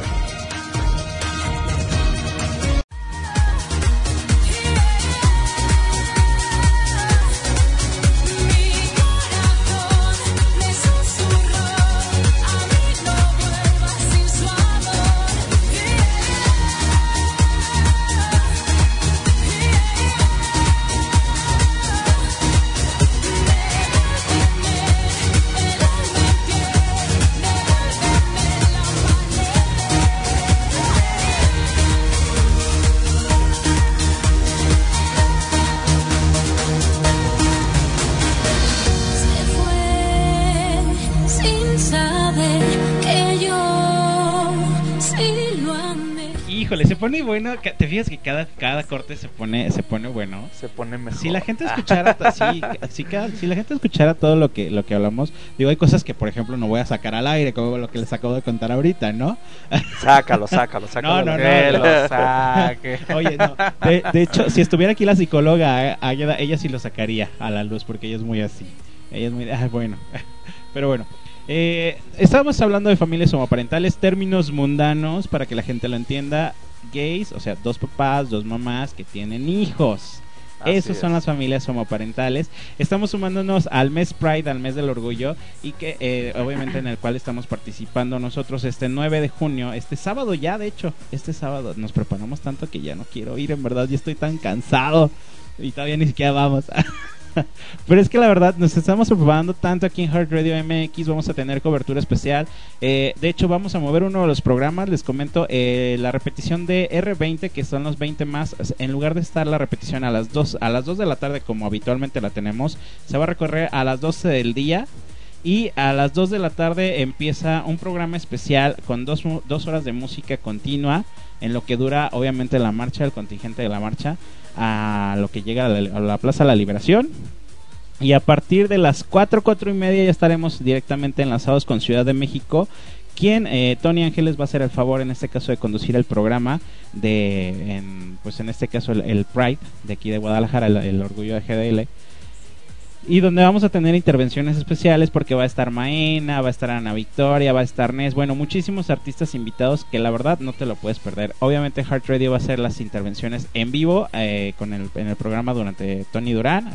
Se pone bueno, te fijas que cada corte se pone bueno. Se pone mejor. Si la gente escuchara si la gente escuchara todo lo que hablamos, digo, hay cosas que por ejemplo no voy a sacar al aire, como lo que les acabo de contar ahorita, ¿no? Sácalo. No, lo saque. Oye, no. De hecho, si estuviera aquí la psicóloga Águeda, ella sí lo sacaría a la luz porque ella es muy así. Ella es muy bueno. Pero bueno, estábamos hablando de familias homoparentales, términos mundanos para que la gente lo entienda. Gays, o sea, 2 papás, 2 mamás que tienen hijos. Esas son las familias homoparentales. Estamos sumándonos al mes Pride, al mes del orgullo, y que obviamente en el cual estamos participando nosotros este 9 de junio, este sábado ya, de hecho, este sábado nos preparamos tanto que ya no quiero ir, en verdad, ya estoy tan cansado y todavía ni siquiera vamos. Pero es que la verdad nos estamos preparando tanto aquí en Heart Radio MX. Vamos a tener cobertura especial. De hecho vamos a mover uno de los programas. Les comento la repetición de R20, que son los 20 más. En lugar de estar la repetición a las 2 de la tarde como habitualmente la tenemos, se va a recorrer a las 12 del día. Y a las 2 de la tarde empieza un programa especial con 2 horas de música continua, en lo que dura obviamente la marcha, el contingente de la marcha, a lo que llega a la Plaza de la Liberación. Y a partir de las 4:30 ya estaremos directamente enlazados con Ciudad de México, quien Tony Ángeles va a hacer el favor en este caso de conducir el programa en este caso el Pride de aquí de Guadalajara, el orgullo de GDL. Y donde vamos a tener intervenciones especiales porque va a estar Maena, va a estar Ana Victoria, va a estar Nes, bueno, muchísimos artistas invitados que la verdad no te lo puedes perder. Obviamente Heart Radio va a hacer las intervenciones en vivo en el programa durante Tony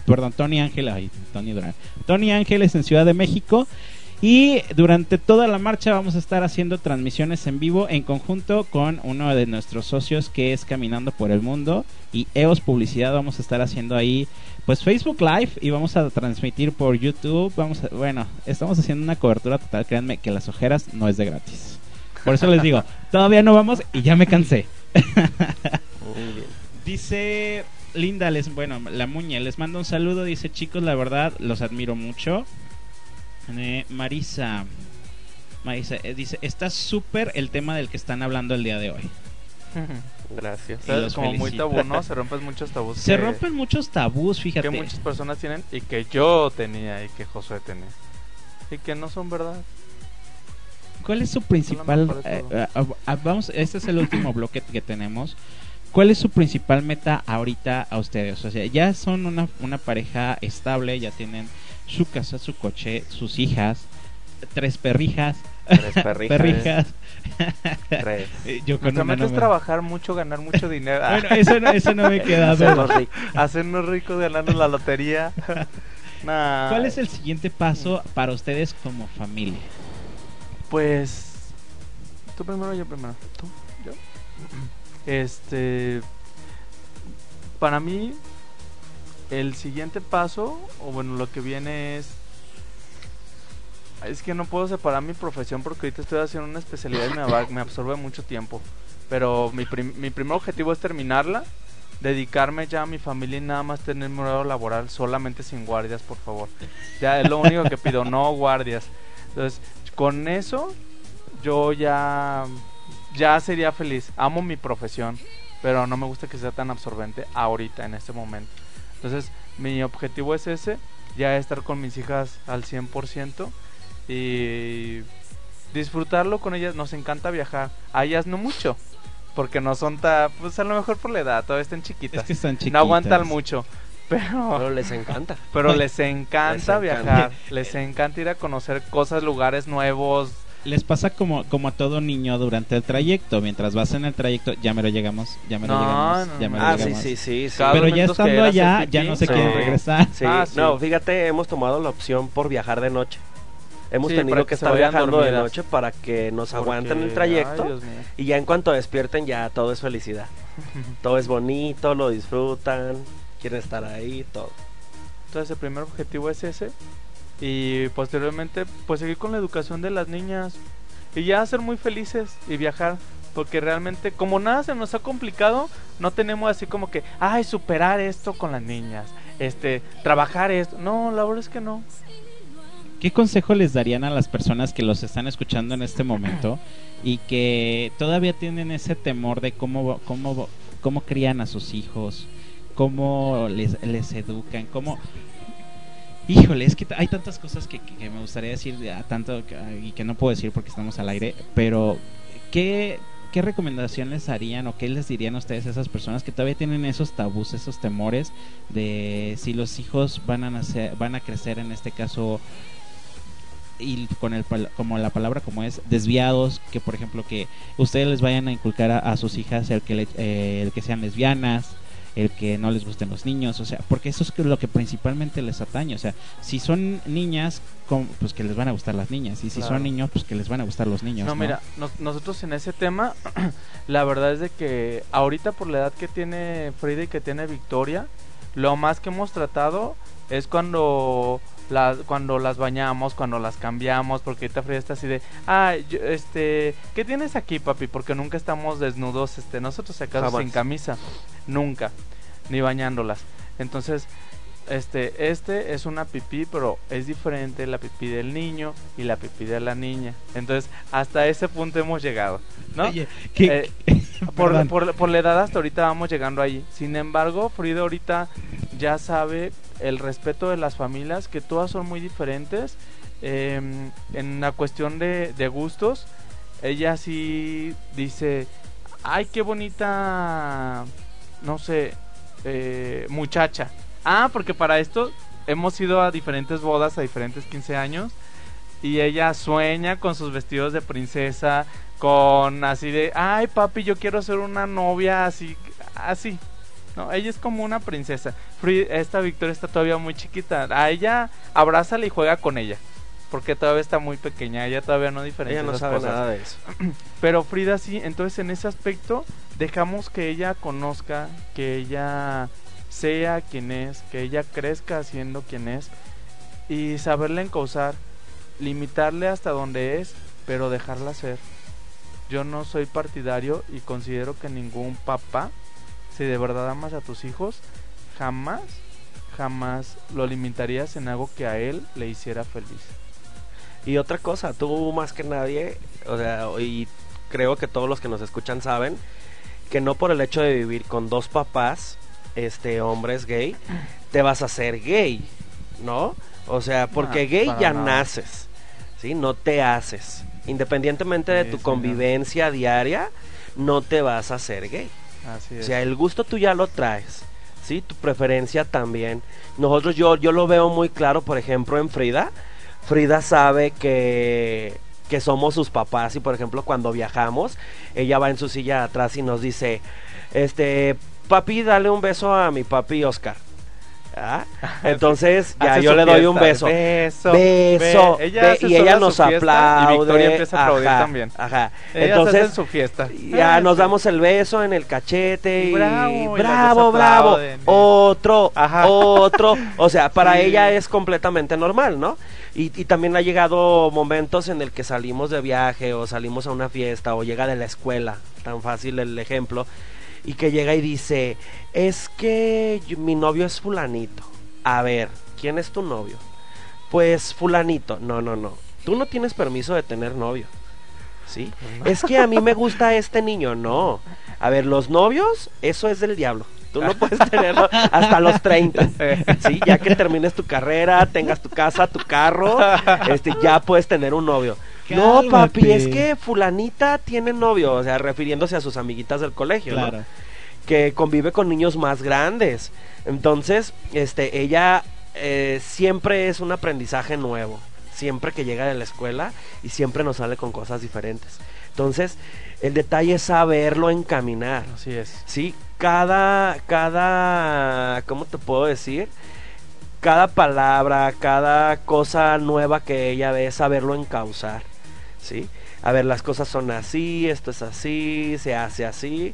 Ángeles en Ciudad de México. Y durante toda la marcha vamos a estar haciendo transmisiones en vivo en conjunto con uno de nuestros socios que es Caminando por el Mundo y EOS Publicidad. Vamos a estar haciendo ahí pues Facebook Live y vamos a transmitir por YouTube. Estamos haciendo una cobertura total. Créanme que las ojeras no es de gratis. Por eso les digo, todavía no vamos y ya me cansé. Muy bien. Dice Linda, la Muñe, les mando un saludo. Dice, chicos, la verdad los admiro mucho. Marisa dice, está súper el tema del que están hablando el día de hoy. Gracias. Es como muy tabú, ¿no? Se rompen muchos tabús. Se rompen muchos tabús, fíjate. Que muchas personas tienen y que yo tenía y que Josué tenía. Y que no son verdad. ¿Cuál es su principal... este es el último bloque que tenemos. ¿Cuál es su principal meta ahorita a ustedes? O sea, ya son una pareja estable, ya tienen su casa, su coche, sus hijas, 3 perrijas. 3 perrijas. 3. Yo con Nuestra una meta no es me- trabajar mucho, ganar mucho dinero. Bueno, eso no me queda Hacernos duda. ricos. Hacernos ricos ganando la lotería. Nah. ¿Cuál es el siguiente paso para ustedes como familia? Pues... ¿Tú primero o yo primero? ¿Tú? ¿Yo? Para mí, el siguiente paso, o bueno, lo que viene es... Es que no puedo separar mi profesión porque ahorita estoy haciendo una especialidad y me absorbe mucho tiempo. Pero mi primer objetivo es terminarla, dedicarme ya a mi familia y nada más tener mi horario laboral solamente sin guardias, por favor. Ya es lo único que pido, no guardias. Entonces, con eso yo ya sería feliz. Amo mi profesión, pero no me gusta que sea tan absorbente ahorita, en este momento. Entonces, mi objetivo es ese, ya estar con mis hijas al 100% y disfrutarlo con ellas. Nos encanta viajar, a ellas no mucho, porque no son pues a lo mejor por la edad, todavía están chiquitas. Es que están chiquitas. No aguantan mucho, Pero les encanta. pero les encanta Les encanta. viajar, les encanta ir a conocer cosas, lugares nuevos. Les pasa como a todo niño durante el trayecto. Mientras vas en el trayecto, ya me lo llegamos. No. Sí. Cada Pero dos ya minutos que estando hacer allá, pipí, ya no se sí. quieren regresar. Sí. Sí. No, fíjate, hemos tomado la opción por viajar de noche. Hemos Sí, tenido para que que se estar vayan viajando de dormidas. noche para que nos Porque, aguanten el ay, trayecto. Dios mío. Y ya en cuanto despierten, ya todo es felicidad. Todo es bonito, lo disfrutan, quieren estar ahí, todo. Entonces el primer objetivo es ese. Y posteriormente pues seguir con la educación de las niñas. Y ya ser muy felices y viajar. Porque realmente como nada se nos ha complicado, no tenemos así como que, ay, superar esto con las niñas. Trabajar esto. No, la verdad es que no. ¿Qué consejo les darían a las personas que los están escuchando en este momento y que todavía tienen ese temor de cómo crían a sus hijos, cómo les educan, cómo... Híjole, es que hay tantas cosas que me gustaría decir y que no puedo decir porque estamos al aire, pero ¿qué recomendación les harían o qué les dirían a ustedes a esas personas que todavía tienen esos tabús, esos temores de si los hijos van a crecer, en este caso, y como la palabra como es, desviados, que por ejemplo que ustedes les vayan a inculcar a sus hijas el que sean lesbianas, el que no les gusten los niños, o sea, porque eso es lo que principalmente les atañe, o sea, si son niñas, pues que les van a gustar las niñas, y si Claro. son niños, pues que les van a gustar los niños. No, mira, nosotros en ese tema, la verdad es de que ahorita por la edad que tiene Frida y que tiene Victoria, lo más que hemos tratado es cuando las bañamos, cuando las cambiamos, porque ahorita Frida está así de, ¿qué tienes aquí, papi? Porque nunca estamos desnudos, nosotros acaso Jamás. sin camisa, nunca, ni bañándolas. Entonces, este es una pipí, pero es diferente la pipí del niño y la pipí de la niña. Entonces, hasta ese punto hemos llegado, ¿no? Oye, Por la edad hasta ahorita vamos llegando ahí. Sin embargo, Frida ahorita ya sabe el respeto de las familias, que todas son muy diferentes. En la cuestión de gustos, ella sí dice, ay, qué bonita, no sé, muchacha. Porque para esto hemos ido a diferentes bodas, a diferentes 15 años, y ella sueña con sus vestidos de princesa, con así de, ay, papi, yo quiero ser una novia así. No, ella es como una princesa. Esta Victoria está todavía muy chiquita. A ella abrázala y juega con ella, porque todavía está muy pequeña. Ella todavía no diferencia Ella no esas sabe cosas. nada de eso. Pero Frida sí. Entonces en ese aspecto dejamos que ella conozca, que ella sea quien es, que ella crezca siendo quien es, y saberla encauzar, limitarle hasta donde es, pero dejarla ser. Yo no soy partidario y considero que ningún papá, si de verdad amas a tus hijos, jamás lo limitarías en algo que a él le hiciera feliz. Y otra cosa, tú más que nadie, o sea, y creo que todos los que nos escuchan saben que no por el hecho de vivir con dos papás, hombres gay, te vas a hacer gay, ¿no? O sea, porque gay ya naces, ¿sí? No te haces. Independientemente de tu convivencia diaria, no te vas a hacer gay. Así es. O sea, el gusto tú ya lo traes, ¿sí? Tu preferencia también. Nosotros, yo lo veo muy claro, por ejemplo, en Frida. Frida sabe que que somos sus papás y por ejemplo cuando viajamos, ella va en su silla de atrás y nos dice, papi, dale un beso a mi papi Oscar. ¿Ah? Entonces ya yo le doy un beso. Y ella nos aplaude. Y Victoria empieza a aplaudir también. Ajá. Ellas Entonces hacen su fiesta. Ya nos damos el beso en el cachete y bravo, bravo. Otro. O sea, para ella es completamente normal, ¿no? Y también ha llegado momentos en el que salimos de viaje o salimos a una fiesta o llega de la escuela, tan fácil el ejemplo. Y que llega y dice, es que mi novio es fulanito. A ver, ¿quién es tu novio? Pues fulanito. No. Tú no tienes permiso de tener novio. ¿Sí? Es que a mí me gusta este niño. No. A ver, los novios, eso es del diablo. Tú no puedes tenerlo hasta los 30. ¿Sí? Ya que termines tu carrera, tengas tu casa, tu carro, ya puedes tener un novio. Cálmate. No, papi, es que fulanita tiene novio, o sea, refiriéndose a sus amiguitas del colegio, claro, ¿no? Que convive con niños más grandes. Entonces, ella siempre es un aprendizaje nuevo, siempre que llega de la escuela y siempre nos sale con cosas diferentes. Entonces, el detalle es saberlo encaminar. Así es. Sí, cada, ¿cómo te puedo decir? Cada palabra, cada cosa nueva que ella ve, saberlo encauzar. ¿Sí? A ver, las cosas son así, esto es así, se hace así,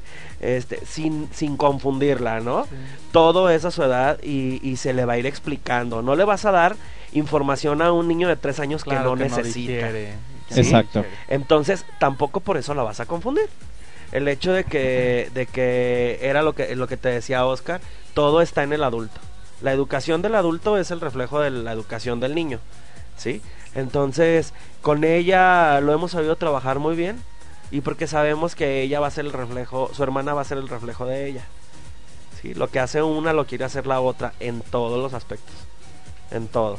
sin confundirla, ¿no? Sí. Todo es a su edad y se le va a ir explicando. No le vas a dar información a un niño de 3 años que no necesita. ¿Sí? Exacto. Entonces, tampoco por eso la vas a confundir. El hecho de que era lo que te decía Oscar, todo está en el adulto. La educación del adulto es el reflejo de la educación del niño, ¿sí? Entonces, con ella lo hemos sabido trabajar muy bien y porque sabemos que ella va a ser el reflejo, su hermana va a ser el reflejo de ella, ¿sí? Lo que hace una lo quiere hacer la otra en todos los aspectos, en todo.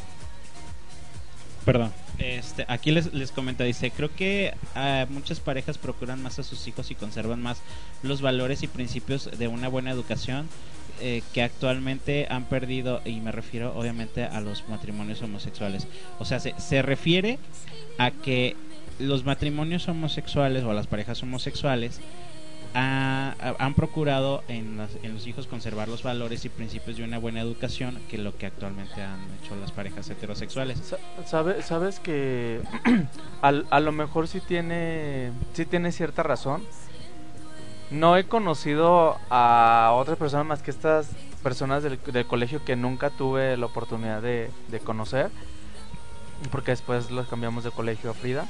Perdón. Aquí les comenta, dice, creo que muchas parejas procuran más a sus hijos y conservan más los valores y principios de una buena educación que actualmente han perdido, y me refiero obviamente a los matrimonios homosexuales. O sea, se refiere a que los matrimonios homosexuales o las parejas homosexuales han procurado en los hijos conservar los valores y principios de una buena educación que lo que actualmente han hecho las parejas heterosexuales. Sabes que a lo mejor sí tiene cierta razón. No he conocido a otras personas más que estas personas del colegio que nunca tuve la oportunidad de conocer, porque después los cambiamos de colegio a Frida.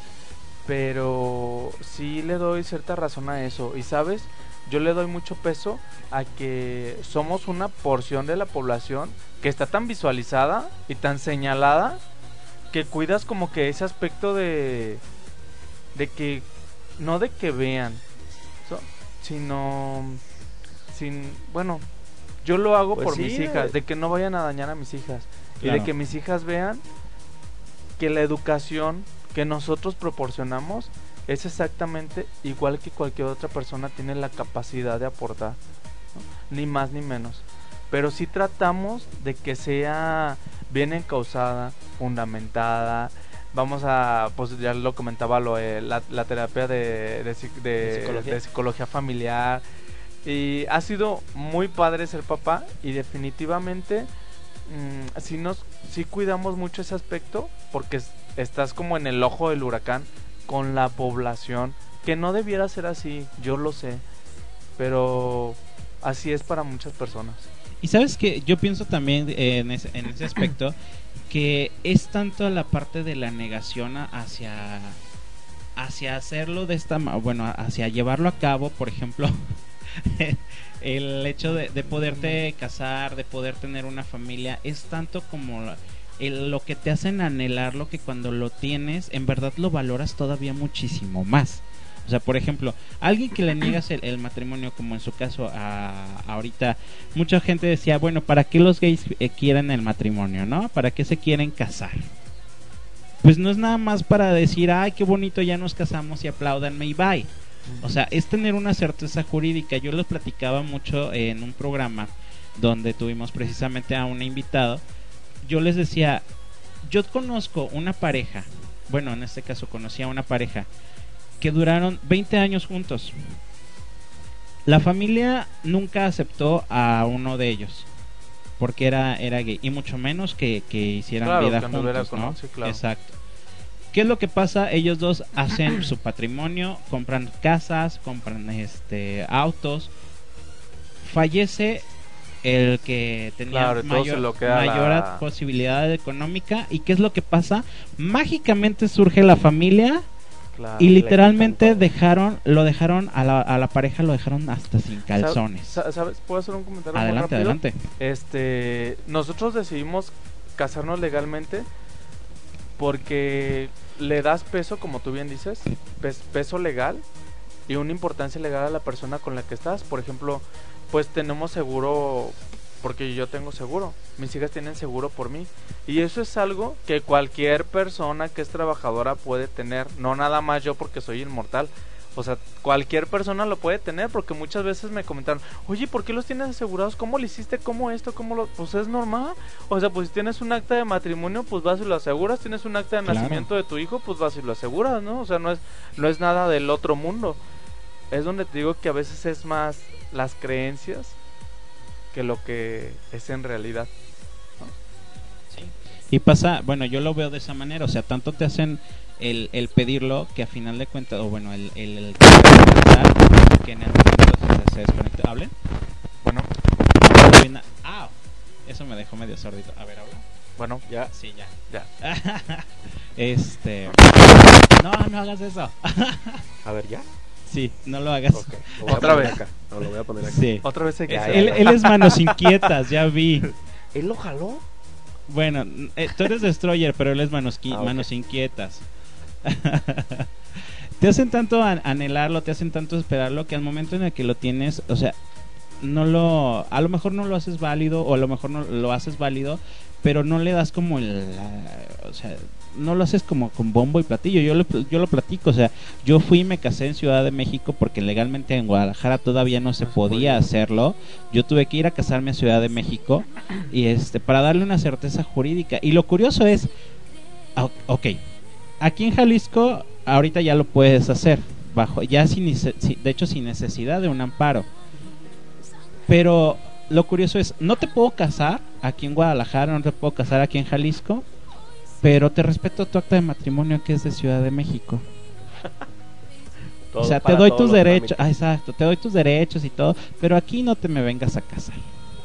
Pero sí le doy cierta razón a eso. Y sabes, yo le doy mucho peso a que somos una porción de la población que está tan visualizada y tan señalada que cuidas como que ese aspecto de que no de que vean, sino bueno, yo lo hago pues por mis hijas, de que no vayan a dañar a mis hijas, claro, y de que mis hijas vean que la educación que nosotros proporcionamos es exactamente igual que cualquier otra persona tiene la capacidad de aportar, ¿no? Ni más ni menos, pero sí tratamos de que sea bien encauzada, fundamentada. Vamos a, pues ya lo comentaba, la terapia de psicología familiar, y ha sido muy padre ser papá, y definitivamente sí cuidamos mucho ese aspecto, porque estás como en el ojo del huracán con la población, que no debiera ser así, yo lo sé, pero así es para muchas personas. Y sabes que yo pienso también en ese aspecto que es tanto la parte de la negación hacia hacerlo de esta, bueno, hacia llevarlo a cabo, por ejemplo, el hecho de poderte casar, de poder tener una familia, es tanto como lo que te hacen anhelarlo, que cuando lo tienes, en verdad lo valoras todavía muchísimo más. O sea, por ejemplo, alguien que le niegas el matrimonio, como en su caso ahorita, mucha gente decía, bueno, ¿para qué los gays quieren el matrimonio, no? ¿Para qué se quieren casar? Pues no es nada más para decir, ay, qué bonito, ya nos casamos y apláudanme y bye. O sea, es tener una certeza jurídica. Yo les platicaba mucho en un programa donde tuvimos precisamente a un invitado. Yo les decía, yo conozco una pareja bueno, en este caso conocí a una pareja que duraron 20 años juntos. La familia nunca aceptó a uno de ellos porque era gay, y mucho menos que hicieran vida juntos, ¿no? Sí, claro. Exacto. ¿Qué es lo que pasa? Ellos dos hacen su patrimonio, compran casas, compran autos. Fallece el que tenía mayor posibilidad económica. ¿Y qué es lo que pasa? Mágicamente surge la familia. Claro, y literalmente lo dejaron a la pareja, lo dejaron hasta sin calzones. ¿Sabes? ¿Puedo hacer un comentario? Adelante, muy rápido? Adelante. Nosotros decidimos casarnos legalmente porque le das peso, como tú bien dices, peso legal y una importancia legal a la persona con la que estás. Por ejemplo, pues tenemos seguro, porque yo tengo seguro, mis hijas tienen seguro por mí, y eso es algo que cualquier persona que es trabajadora puede tener, no nada más yo porque soy inmortal. O sea, cualquier persona lo puede tener, porque muchas veces me comentaron, oye, ¿por qué los tienes asegurados? ¿Cómo lo hiciste? ¿Cómo esto? ¿Cómo lo...? Pues es normal. O sea, pues si tienes un acta de matrimonio, pues vas y lo aseguras. Tienes un acta de nacimiento de tu hijo, pues vas y lo aseguras, ¿no? O sea, no es nada del otro mundo. Es donde te digo que a veces es más las creencias que lo que es en realidad, ¿no? Sí. Y pasa, bueno, yo lo veo de esa manera, o sea, tanto te hacen el pedirlo que a final de cuentas, o bueno, el que en el momento se desconecta. ¿Hablen? Bueno. Eso me dejó medio sordito. A ver, ¿habla? Bueno, ya. Sí, ya. Ya. No hagas eso. A ver, ¿ya? Sí, no lo hagas. Okay. Otra vez acá. No, lo voy a poner acá. Sí. Otra vez él es manos inquietas, ya vi. ¿Él lo jaló? Bueno, tú eres Destroyer, pero él es manos inquietas. Te hacen tanto anhelarlo, te hacen tanto esperarlo, que al momento en el que lo tienes, o sea, a lo mejor no lo haces válido, o a lo mejor no lo haces válido, pero no le das como o sea, no lo haces como con bombo y platillo. Yo lo platico, o sea, yo fui y me casé en Ciudad de México porque legalmente en Guadalajara todavía no se podía hacerlo. Yo tuve que ir a casarme a Ciudad de México y para darle una certeza jurídica. Y lo curioso es, aquí en Jalisco ahorita ya lo puedes hacer de hecho sin necesidad de un amparo. Pero lo curioso es, no te puedo casar aquí en Guadalajara, no te puedo casar aquí en Jalisco, pero te respeto tu acta de matrimonio que es de Ciudad de México. O sea, te doy tus derechos, exacto, te doy tus derechos y todo, pero aquí no te me vengas a casar,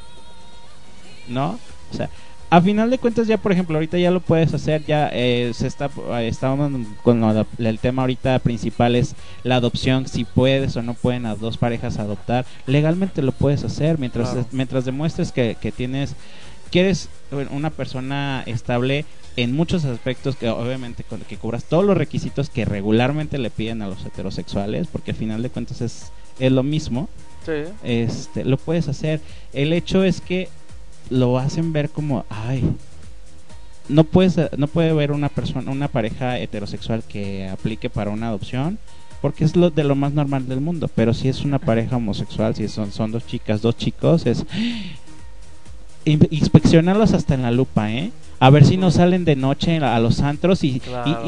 ¿no? O sea, a final de cuentas ya, por ejemplo, ahorita ya lo puedes hacer, ya estábamos con el tema ahorita principal es la adopción, si puedes o no pueden a dos parejas adoptar, legalmente lo puedes hacer mientras demuestres que eres una persona estable en muchos aspectos, que obviamente que cubras todos los requisitos que regularmente le piden a los heterosexuales, porque al final de cuentas es lo mismo. Sí. Lo puedes hacer. El hecho es que lo hacen ver como, no puede haber una pareja heterosexual que aplique para una adopción, porque es de lo más normal del mundo. Pero si es una pareja homosexual, si son dos chicas, dos chicos, es inspeccionarlos hasta en la lupa, a ver si no salen de noche a los antros y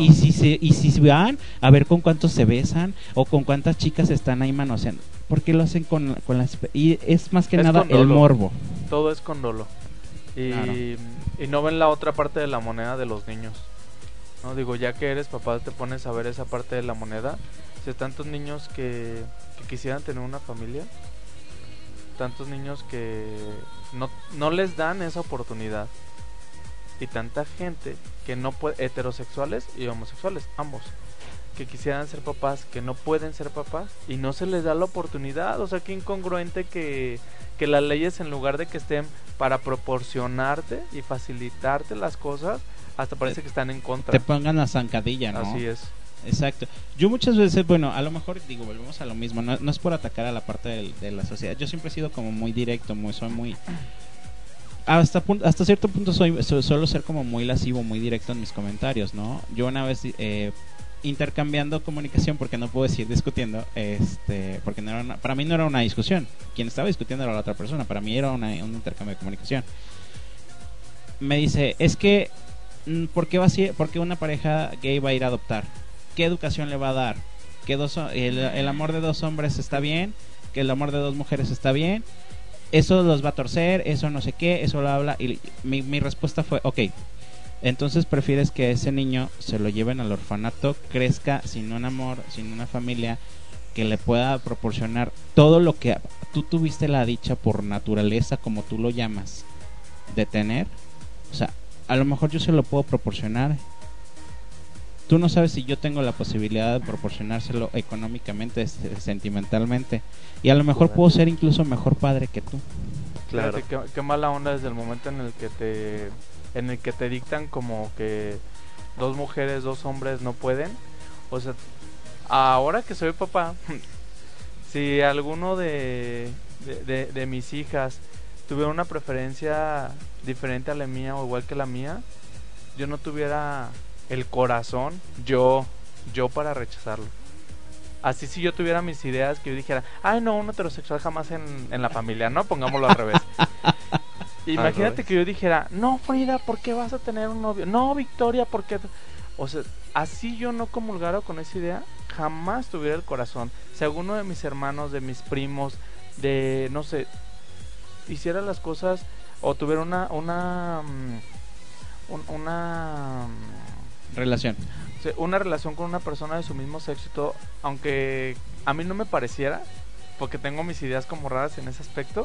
si van a ver con cuántos se besan o con cuántas chicas están ahí manoseando, porque lo hacen con las, y es más que nada el morbo. Todo es con dolo. Y no ven la otra parte de la moneda de los niños, ¿no? Digo, ya que eres papá, te pones a ver esa parte de la moneda. Si hay tantos niños que quisieran tener una familia, tantos niños que no les dan esa oportunidad, y tanta gente que no puede, heterosexuales y homosexuales, ambos, que quisieran ser papás, que no pueden ser papás y no se les da la oportunidad. O sea, qué incongruente que las leyes, en lugar de que estén para proporcionarte y facilitarte las cosas, hasta parece que están en contra. Te pongan la zancadilla, ¿no? Así es. Exacto. Yo muchas veces, bueno, a lo mejor digo, volvemos a lo mismo, no es por atacar a la parte de la sociedad. Yo siempre he sido como muy directo, soy muy... Hasta cierto punto suelo ser como muy lascivo, muy directo en mis comentarios, ¿no? Yo una vez intercambiando comunicación, porque no puedo decir discutiendo, porque para mí no era una discusión. Quien estaba discutiendo era la otra persona, para mí era un intercambio de comunicación. Me dice, es que ¿por qué una pareja gay va a ir a adoptar? ¿Qué educación le va a dar? ¿Que el amor de dos hombres está bien? ¿Que el amor de dos mujeres está bien? Eso los va a torcer, eso no sé qué, eso lo habla. Y mi respuesta fue, ok, entonces prefieres que ese niño se lo lleven al orfanato, crezca sin un amor, sin una familia que le pueda proporcionar todo lo que tú tuviste la dicha por naturaleza, como tú lo llamas, de tener. O sea, a lo mejor yo se lo puedo proporcionar. Tú no sabes si yo tengo la posibilidad de proporcionárselo económicamente, sentimentalmente. Y a lo mejor puedo ser incluso mejor padre que tú. Claro. Qué mala onda desde el momento en el que te dictan como que dos mujeres, dos hombres no pueden. O sea, ahora que soy papá, si alguno de mis hijas tuviera una preferencia diferente a la mía o igual que la mía, yo no tuviera el corazón yo para rechazarlo. Así si yo tuviera mis ideas, que yo dijera, ay no, un heterosexual jamás en la familia, ¿no? Pongámoslo al revés. Imagínate que yo dijera, no Frida, ¿por qué vas a tener un novio? No Victoria, ¿por qué? O sea, así yo no comulgara con esa idea, jamás tuviera el corazón. Si alguno de mis hermanos, de mis primos, de no sé, hiciera las cosas o tuviera una relación. Una relación con una persona de su mismo sexo y todo, aunque a mí no me pareciera, porque tengo mis ideas como raras en ese aspecto,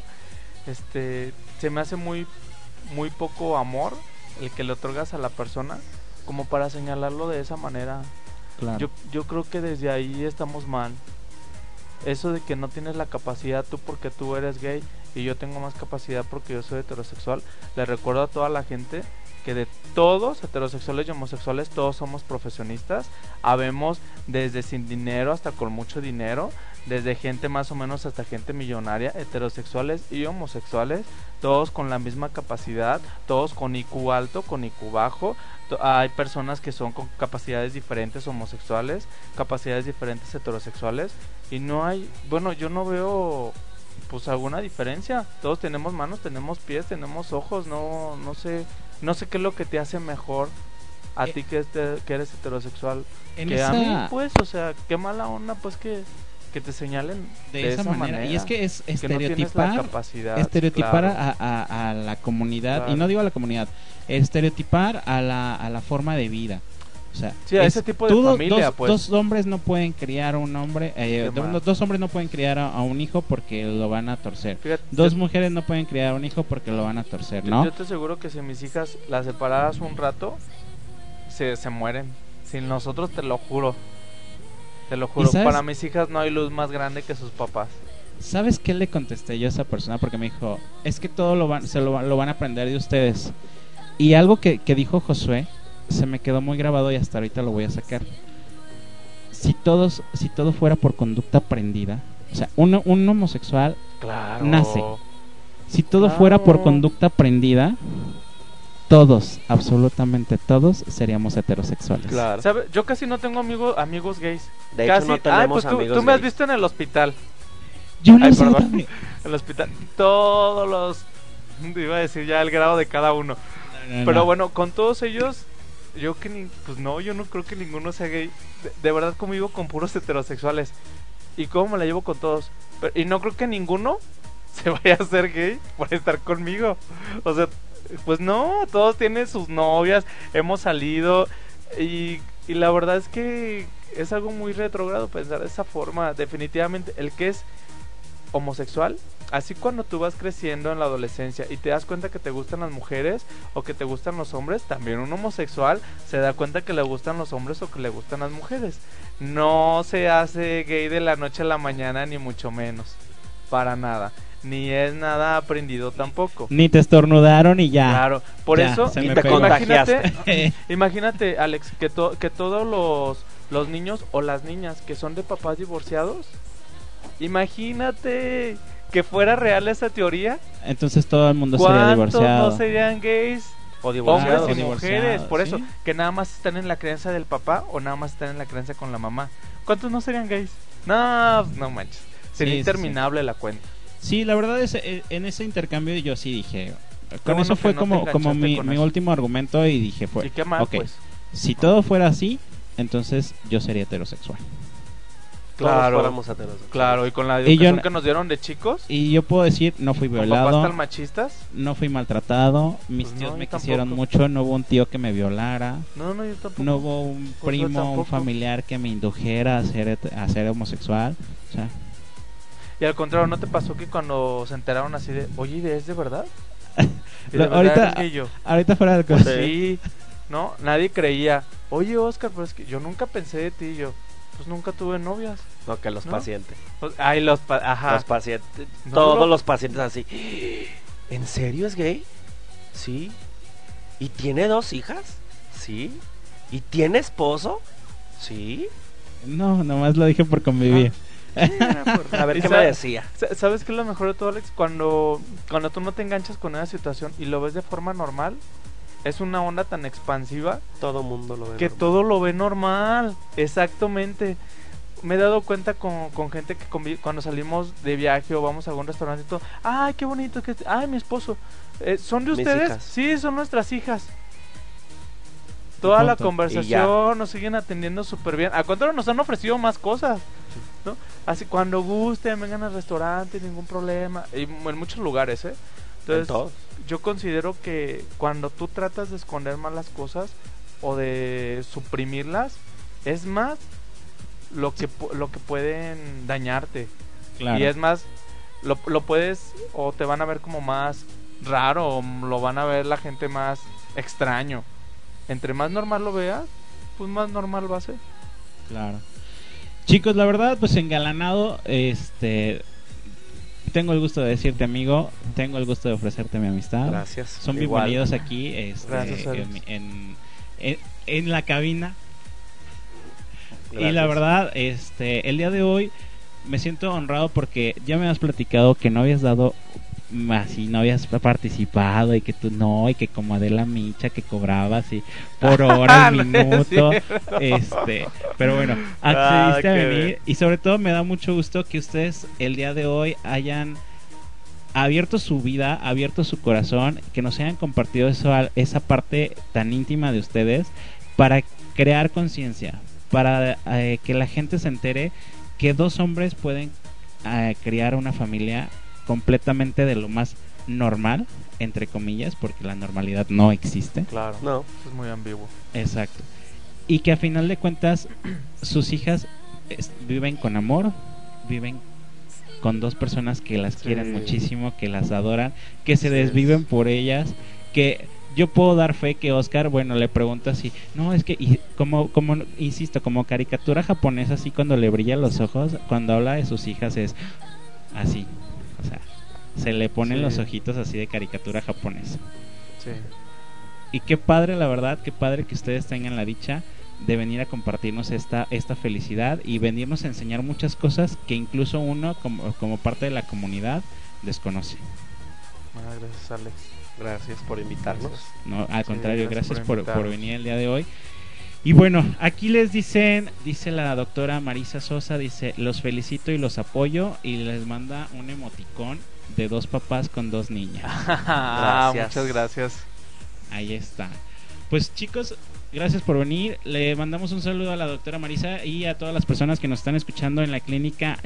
se me hace muy poco amor el que le otorgas a la persona como para señalarlo de esa manera. Claro. Yo creo que desde ahí estamos mal. Eso de que no tienes la capacidad tú porque tú eres gay y yo tengo más capacidad porque yo soy heterosexual. Le recuerdo a toda la gente que de todos, heterosexuales y homosexuales, todos somos profesionistas. Habemos desde sin dinero hasta con mucho dinero, desde gente más o menos hasta gente millonaria, heterosexuales y homosexuales, todos con la misma capacidad, todos con IQ alto, con IQ bajo. Hay personas que son con capacidades diferentes homosexuales, capacidades diferentes heterosexuales, y no hay, bueno, yo no veo pues alguna diferencia. Todos tenemos manos, tenemos pies, tenemos ojos, no sé qué es lo que te hace mejor a ti que eres heterosexual que a mí, pues, o sea, qué mala onda pues que te señalen de esa manera. Y es que es estereotipar, no la capacidad, claro, claro, a la comunidad, claro. Y no digo a la comunidad, estereotipar a la forma de vida. O sea, sí, a ese tipo de familia, pues. Dos hombres no pueden criar a un hombre, dos hombres no pueden criar a un hijo porque lo van a torcer. Fíjate, dos mujeres no pueden criar a un hijo porque lo van a torcer, ¿no? Yo te aseguro que si mis hijas las separaras un rato, se mueren. Sin nosotros, te lo juro. Te lo juro, para mis hijas no hay luz más grande que sus papás. ¿Sabes qué le contesté yo a esa persona? Porque me dijo, es que todo lo van a aprender de ustedes. Y algo que dijo Josué se me quedó muy grabado y hasta ahorita lo voy a sacar. Si todo fuera por conducta aprendida, o sea, un homosexual, claro, nace. Si todo fuera por conducta aprendida, todos, absolutamente todos, seríamos heterosexuales. Claro. ¿Sabe? Yo casi no tengo amigos gays. De casi, hecho, no tenemos pues amigos tú me has gays. visto en el hospital. Yo no sé en el hospital. Todos los... Iba a decir ya el grado de cada uno. No. Pero bueno, con todos ellos, yo no creo que ninguno sea gay. De verdad convivo con puros heterosexuales. ¿Y cómo me la llevo con todos? Y no creo que ninguno se vaya a hacer gay por estar conmigo. O sea... Pues no, todos tienen sus novias, hemos salido y la verdad es que es algo muy retrógrado pensar de esa forma. Definitivamente el que es homosexual, así cuando tú vas creciendo en la adolescencia y te das cuenta que te gustan las mujeres o que te gustan los hombres, también un homosexual se da cuenta que le gustan los hombres o que le gustan las mujeres. No se hace gay de la noche a la mañana, ni mucho menos, para nada. Ni es nada aprendido tampoco. Ni te estornudaron y ya. Claro, por ya, eso y te contagiaste. Imagínate, Alex, que todos los niños o las niñas que son de papás divorciados, imagínate que fuera real esa teoría. Entonces todo el mundo sería divorciado. ¿Cuántos no serían gays? O divorciados. Hombres y mujeres, por ¿sí? eso, que nada más están en la creencia del papá o nada más están en la creencia con la mamá. ¿Cuántos no serían gays? No manches. Sería interminable la cuenta. Sí, la verdad es en ese intercambio yo sí dije, Con eso fue como mi último argumento y dije ¿Y qué mal, okay, pues? Si todo fuera así, entonces yo sería heterosexual. Claro, fuéramos heterosexuales. Claro, y con la educación que nos dieron de chicos. Y yo puedo decir, no fui violado. ¿Papás tan machistas? No fui maltratado. Mis tíos me quisieron mucho. No hubo un tío que me violara. No, yo tampoco. No hubo un primo, un familiar que me indujera a ser homosexual. O sea. Y al contrario, ¿no te pasó que cuando se enteraron así de, oye, ¿es de verdad? Ahorita fuera del coche. Sí, no, nadie creía. Oye, Oscar, pero es que yo nunca pensé de ti. Yo, pues nunca tuve novias. No, que los pacientes. Ay, los pacientes. Todos los pacientes así. ¿En serio es gay? Sí. ¿Y tiene 2 hijas? Sí. ¿Y tiene esposo? Sí. No, nomás lo dije por convivir. A ver qué me decía. ¿Sabes qué es lo mejor de todo, Alex? Cuando tú no te enganchas con una situación y lo ves de forma normal, es una onda tan expansiva. Todo mundo lo ve que normal. Todo lo ve normal. Exactamente. Me he dado cuenta con gente que cuando salimos de viaje o vamos a algún restaurante y todo. Ay, qué bonito. Ay, mi esposo. ¿Son de ustedes? Hijas. Sí, son nuestras hijas. Toda la conversación nos siguen atendiendo súper bien. A contrario, nos han ofrecido más cosas, ¿no? Así, cuando gusten, vengan al restaurante, ningún problema. Y en muchos lugares, Entonces, yo considero que cuando tú tratas de esconder más las cosas o de suprimirlas, es más lo que pueden dañarte. Claro. Y es más, lo puedes, o te van a ver como más raro, o lo van a ver la gente más extraño. Entre más normal lo veas, pues más normal va a ser. Claro. Chicos, la verdad, pues engalanado, tengo el gusto de decirte, amigo, tengo el gusto de ofrecerte mi amistad. Gracias. Son bienvenidos aquí, Gracias, en la cabina. Gracias. Y la verdad, el día de hoy me siento honrado porque ya me has platicado que no habías dado así, no habías participado y que tú no, y que como Adela Micha que cobrabas y por hora, minuto, pero bueno, accediste a venir y sobre todo me da mucho gusto que ustedes el día de hoy hayan abierto su vida, abierto su corazón, que nos hayan compartido esa parte tan íntima de ustedes para crear conciencia, para que la gente se entere que 2 hombres pueden crear una familia completamente de lo más normal, entre comillas, porque la normalidad no existe. Claro, no, eso es muy ambiguo. Exacto. Y que a final de cuentas sus hijas viven con amor, viven con 2 personas que las quieren muchísimo, que las adoran, que se desviven por ellas, que yo puedo dar fe que Oscar, bueno, le pregunto así, no, es que como insisto, como caricatura japonesa, así cuando le brillan los ojos, cuando habla de sus hijas es así. O sea, se le ponen los ojitos así de caricatura japonesa. Sí. Y qué padre, la verdad, qué padre que ustedes tengan la dicha de venir a compartirnos esta felicidad y venirnos a enseñar muchas cosas que incluso uno como parte de la comunidad desconoce. Gracias, Alex. Gracias por invitarnos. No, al contrario, gracias por venir el día de hoy. Y bueno, aquí dice la doctora Marisa Sosa, dice, los felicito y los apoyo, y les manda un emoticón de 2 papás con 2 niñas. Gracias. Muchas gracias. Ahí está. Pues chicos, gracias por venir. Le mandamos un saludo a la doctora Marisa y a todas las personas que nos están escuchando en la clínica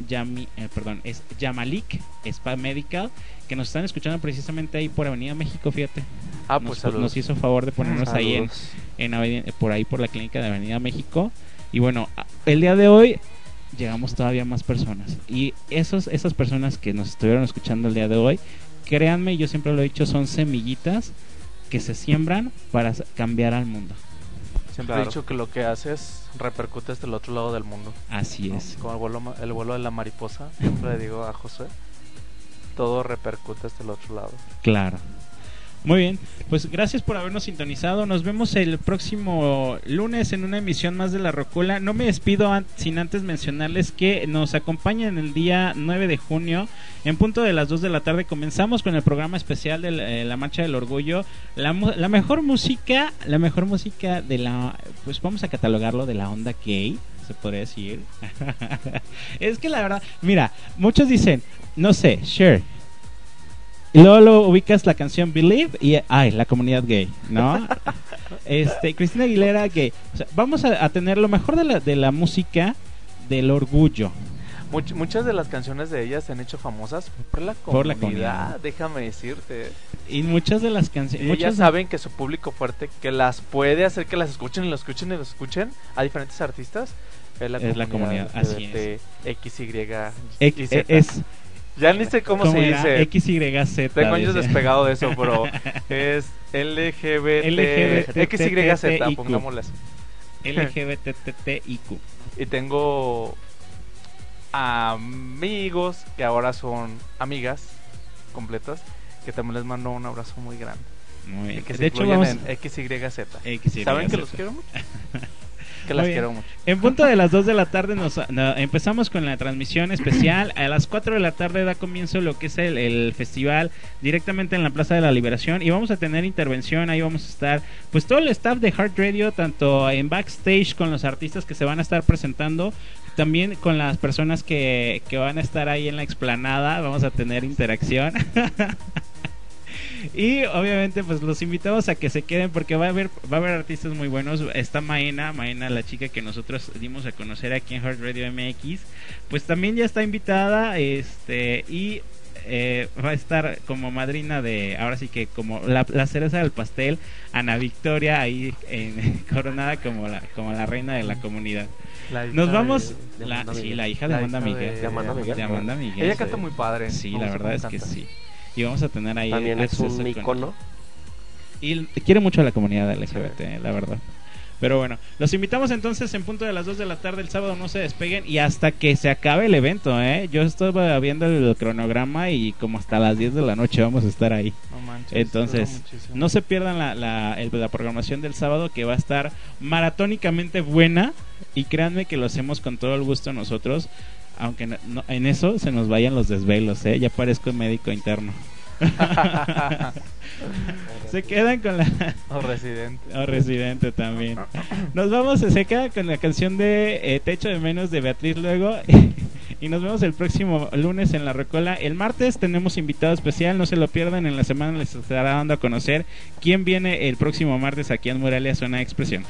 Yamalik Spa Medical, que nos están escuchando precisamente ahí por Avenida México, fíjate. Nos hizo favor de ponernos ahí por ahí por la clínica de Avenida México. Y bueno, el día de hoy llegamos todavía más personas. Y esas personas que nos estuvieron escuchando el día de hoy, créanme, yo siempre lo he dicho, son semillitas que se siembran para cambiar al mundo. Siempre he dicho que lo que haces repercute hasta el otro lado del mundo. Así es. Como el vuelo de la mariposa, siempre le digo a José, todo repercute hasta el otro lado. Claro. Muy bien, pues gracias por habernos sintonizado. Nos vemos el próximo lunes en una emisión más de La Rocola. No me despido sin antes mencionarles que nos acompañan el día 9 de junio en punto de las 2 de la tarde. Comenzamos con el programa especial de la Marcha del Orgullo. La mejor música de la, pues vamos a catalogarlo de la onda gay, se podría decir. Es que la verdad, mira, muchos dicen, no sé, Cher, Y luego lo ubicas la canción Believe y la comunidad gay, ¿no? Cristina Aguilera gay. O sea, vamos a tener lo mejor de la música del orgullo. Muchas de las canciones de ellas se han hecho famosas por la comunidad, déjame decirte. Y muchas de las canciones... Ellas saben que su público fuerte, que las puede hacer que las escuchen y lo escuchen y lo escuchen a diferentes artistas, es la comunidad. Así es. XY. Ya ni sé cómo se dice. XYZ. Tengo años despegado de eso, pero es XYZ, pongámoslas. LGBTTIQ. Y tengo amigos que ahora son amigas completas, que también les mando un abrazo muy grande. Muy bien. Que de hecho vamos en XYZ. ¿Saben que los quiero mucho? Que las quiero mucho. En punto de las 2 de la tarde empezamos con la transmisión especial. A las 4 de la tarde da comienzo lo que es el festival directamente en la Plaza de la Liberación, y vamos a tener intervención. Ahí vamos a estar pues todo el staff de Heart Radio, tanto en backstage con los artistas que se van a estar presentando, también con las personas que van a estar ahí en la explanada. Vamos a tener interacción. Y obviamente pues los invitamos a que se queden, porque va a haber artistas muy buenos. Está Maena, la chica que nosotros dimos a conocer aquí en Heart Radio MX, pues también ya está invitada, y va a estar como madrina de, ahora sí que como la cereza del pastel, Ana Victoria, ahí coronada como la reina de la comunidad. Nos vamos la hija de Amanda Miguel. De Amanda Miguel. Ella canta muy padre. Sí, la verdad es que sí. Y vamos a tener ahí también es un icono. Y quiere mucho a la comunidad LGBT, la verdad. Pero bueno, los invitamos entonces en punto de las 2 de la tarde el sábado. No se despeguen y hasta que se acabe el evento, Yo estuve viendo el cronograma y como hasta las 10 de la noche vamos a estar ahí. No manches, entonces no se pierdan la programación del sábado, que va a estar maratónicamente buena. Y créanme que lo hacemos con todo el gusto nosotros, aunque en eso se nos vayan los desvelos, ya parezco médico interno. Se quedan con o residente también. Nos vamos, se queda con la canción de Te echo de menos de Beatriz luego. Y nos vemos el próximo lunes en La Rocola. El martes tenemos invitado especial, no se lo pierdan. En la semana les estará dando a conocer quién viene el próximo martes aquí en Morelia Zona Expresión.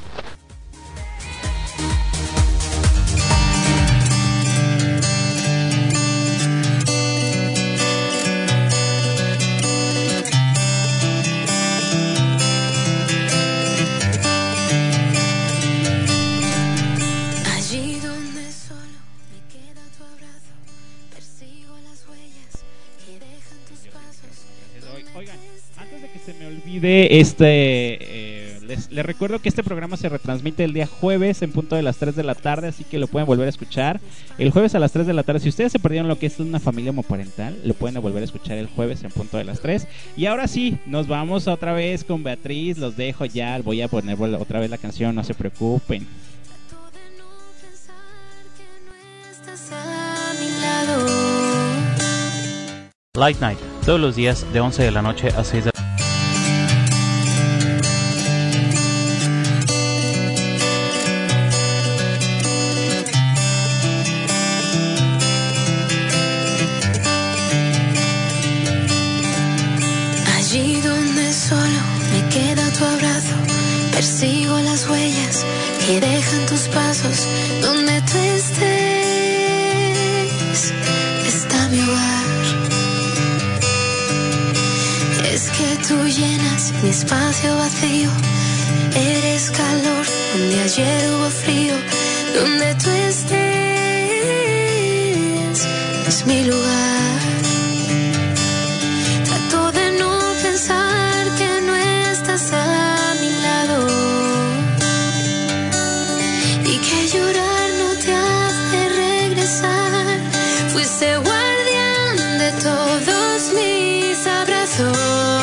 Les recuerdo que este programa se retransmite el día jueves en punto de las 3 de la tarde, así que lo pueden volver a escuchar el jueves a las 3 de la tarde. Si ustedes se perdieron lo que es una familia homoparental, lo pueden volver a escuchar el jueves en punto de las 3. Y ahora sí, nos vamos otra vez con Beatriz. Los dejo ya, voy a poner otra vez la canción, no se preocupen. Light Night, todos los días de 11 de la noche a 6 de la Allí donde solo me queda tu abrazo, persigo las huellas que dejan tus pasos. Donde tú estés, está mi hogar. Es que tú llenas mi espacio vacío, eres calor donde ayer hubo frío. Donde tú estés, es mi lugar. Trato de no pensar que no estás a mi lado, y que llorar no te hace regresar. Fuiste guardián de todos mis abrazos,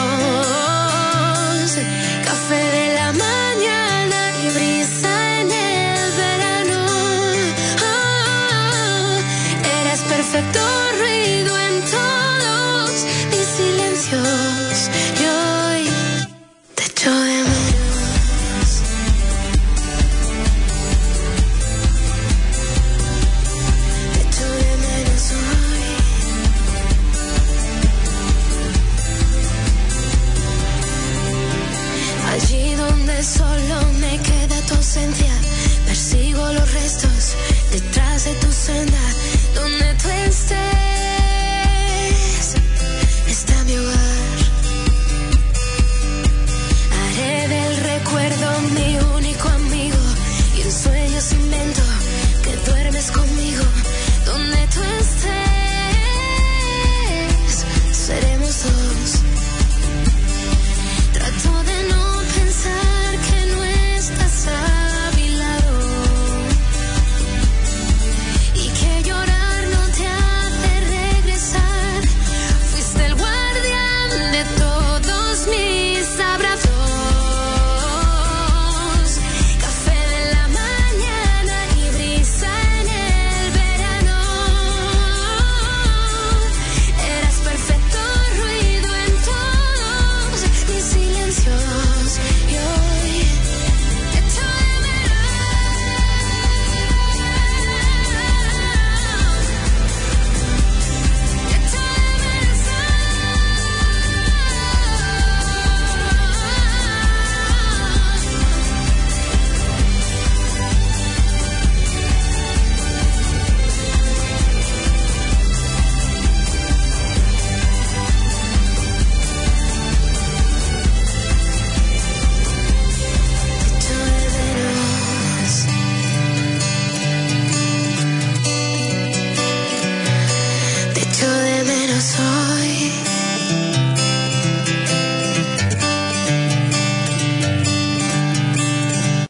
café de la mañana y brisa en el verano. Eres perfecto ruido en todo.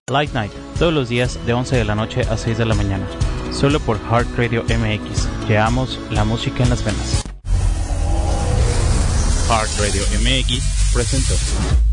Light Night, todos los días de 11 de la noche a 6 de la mañana. Solo por Heart Radio MX. Llevamos la música en las venas. Heart Radio MX presentó.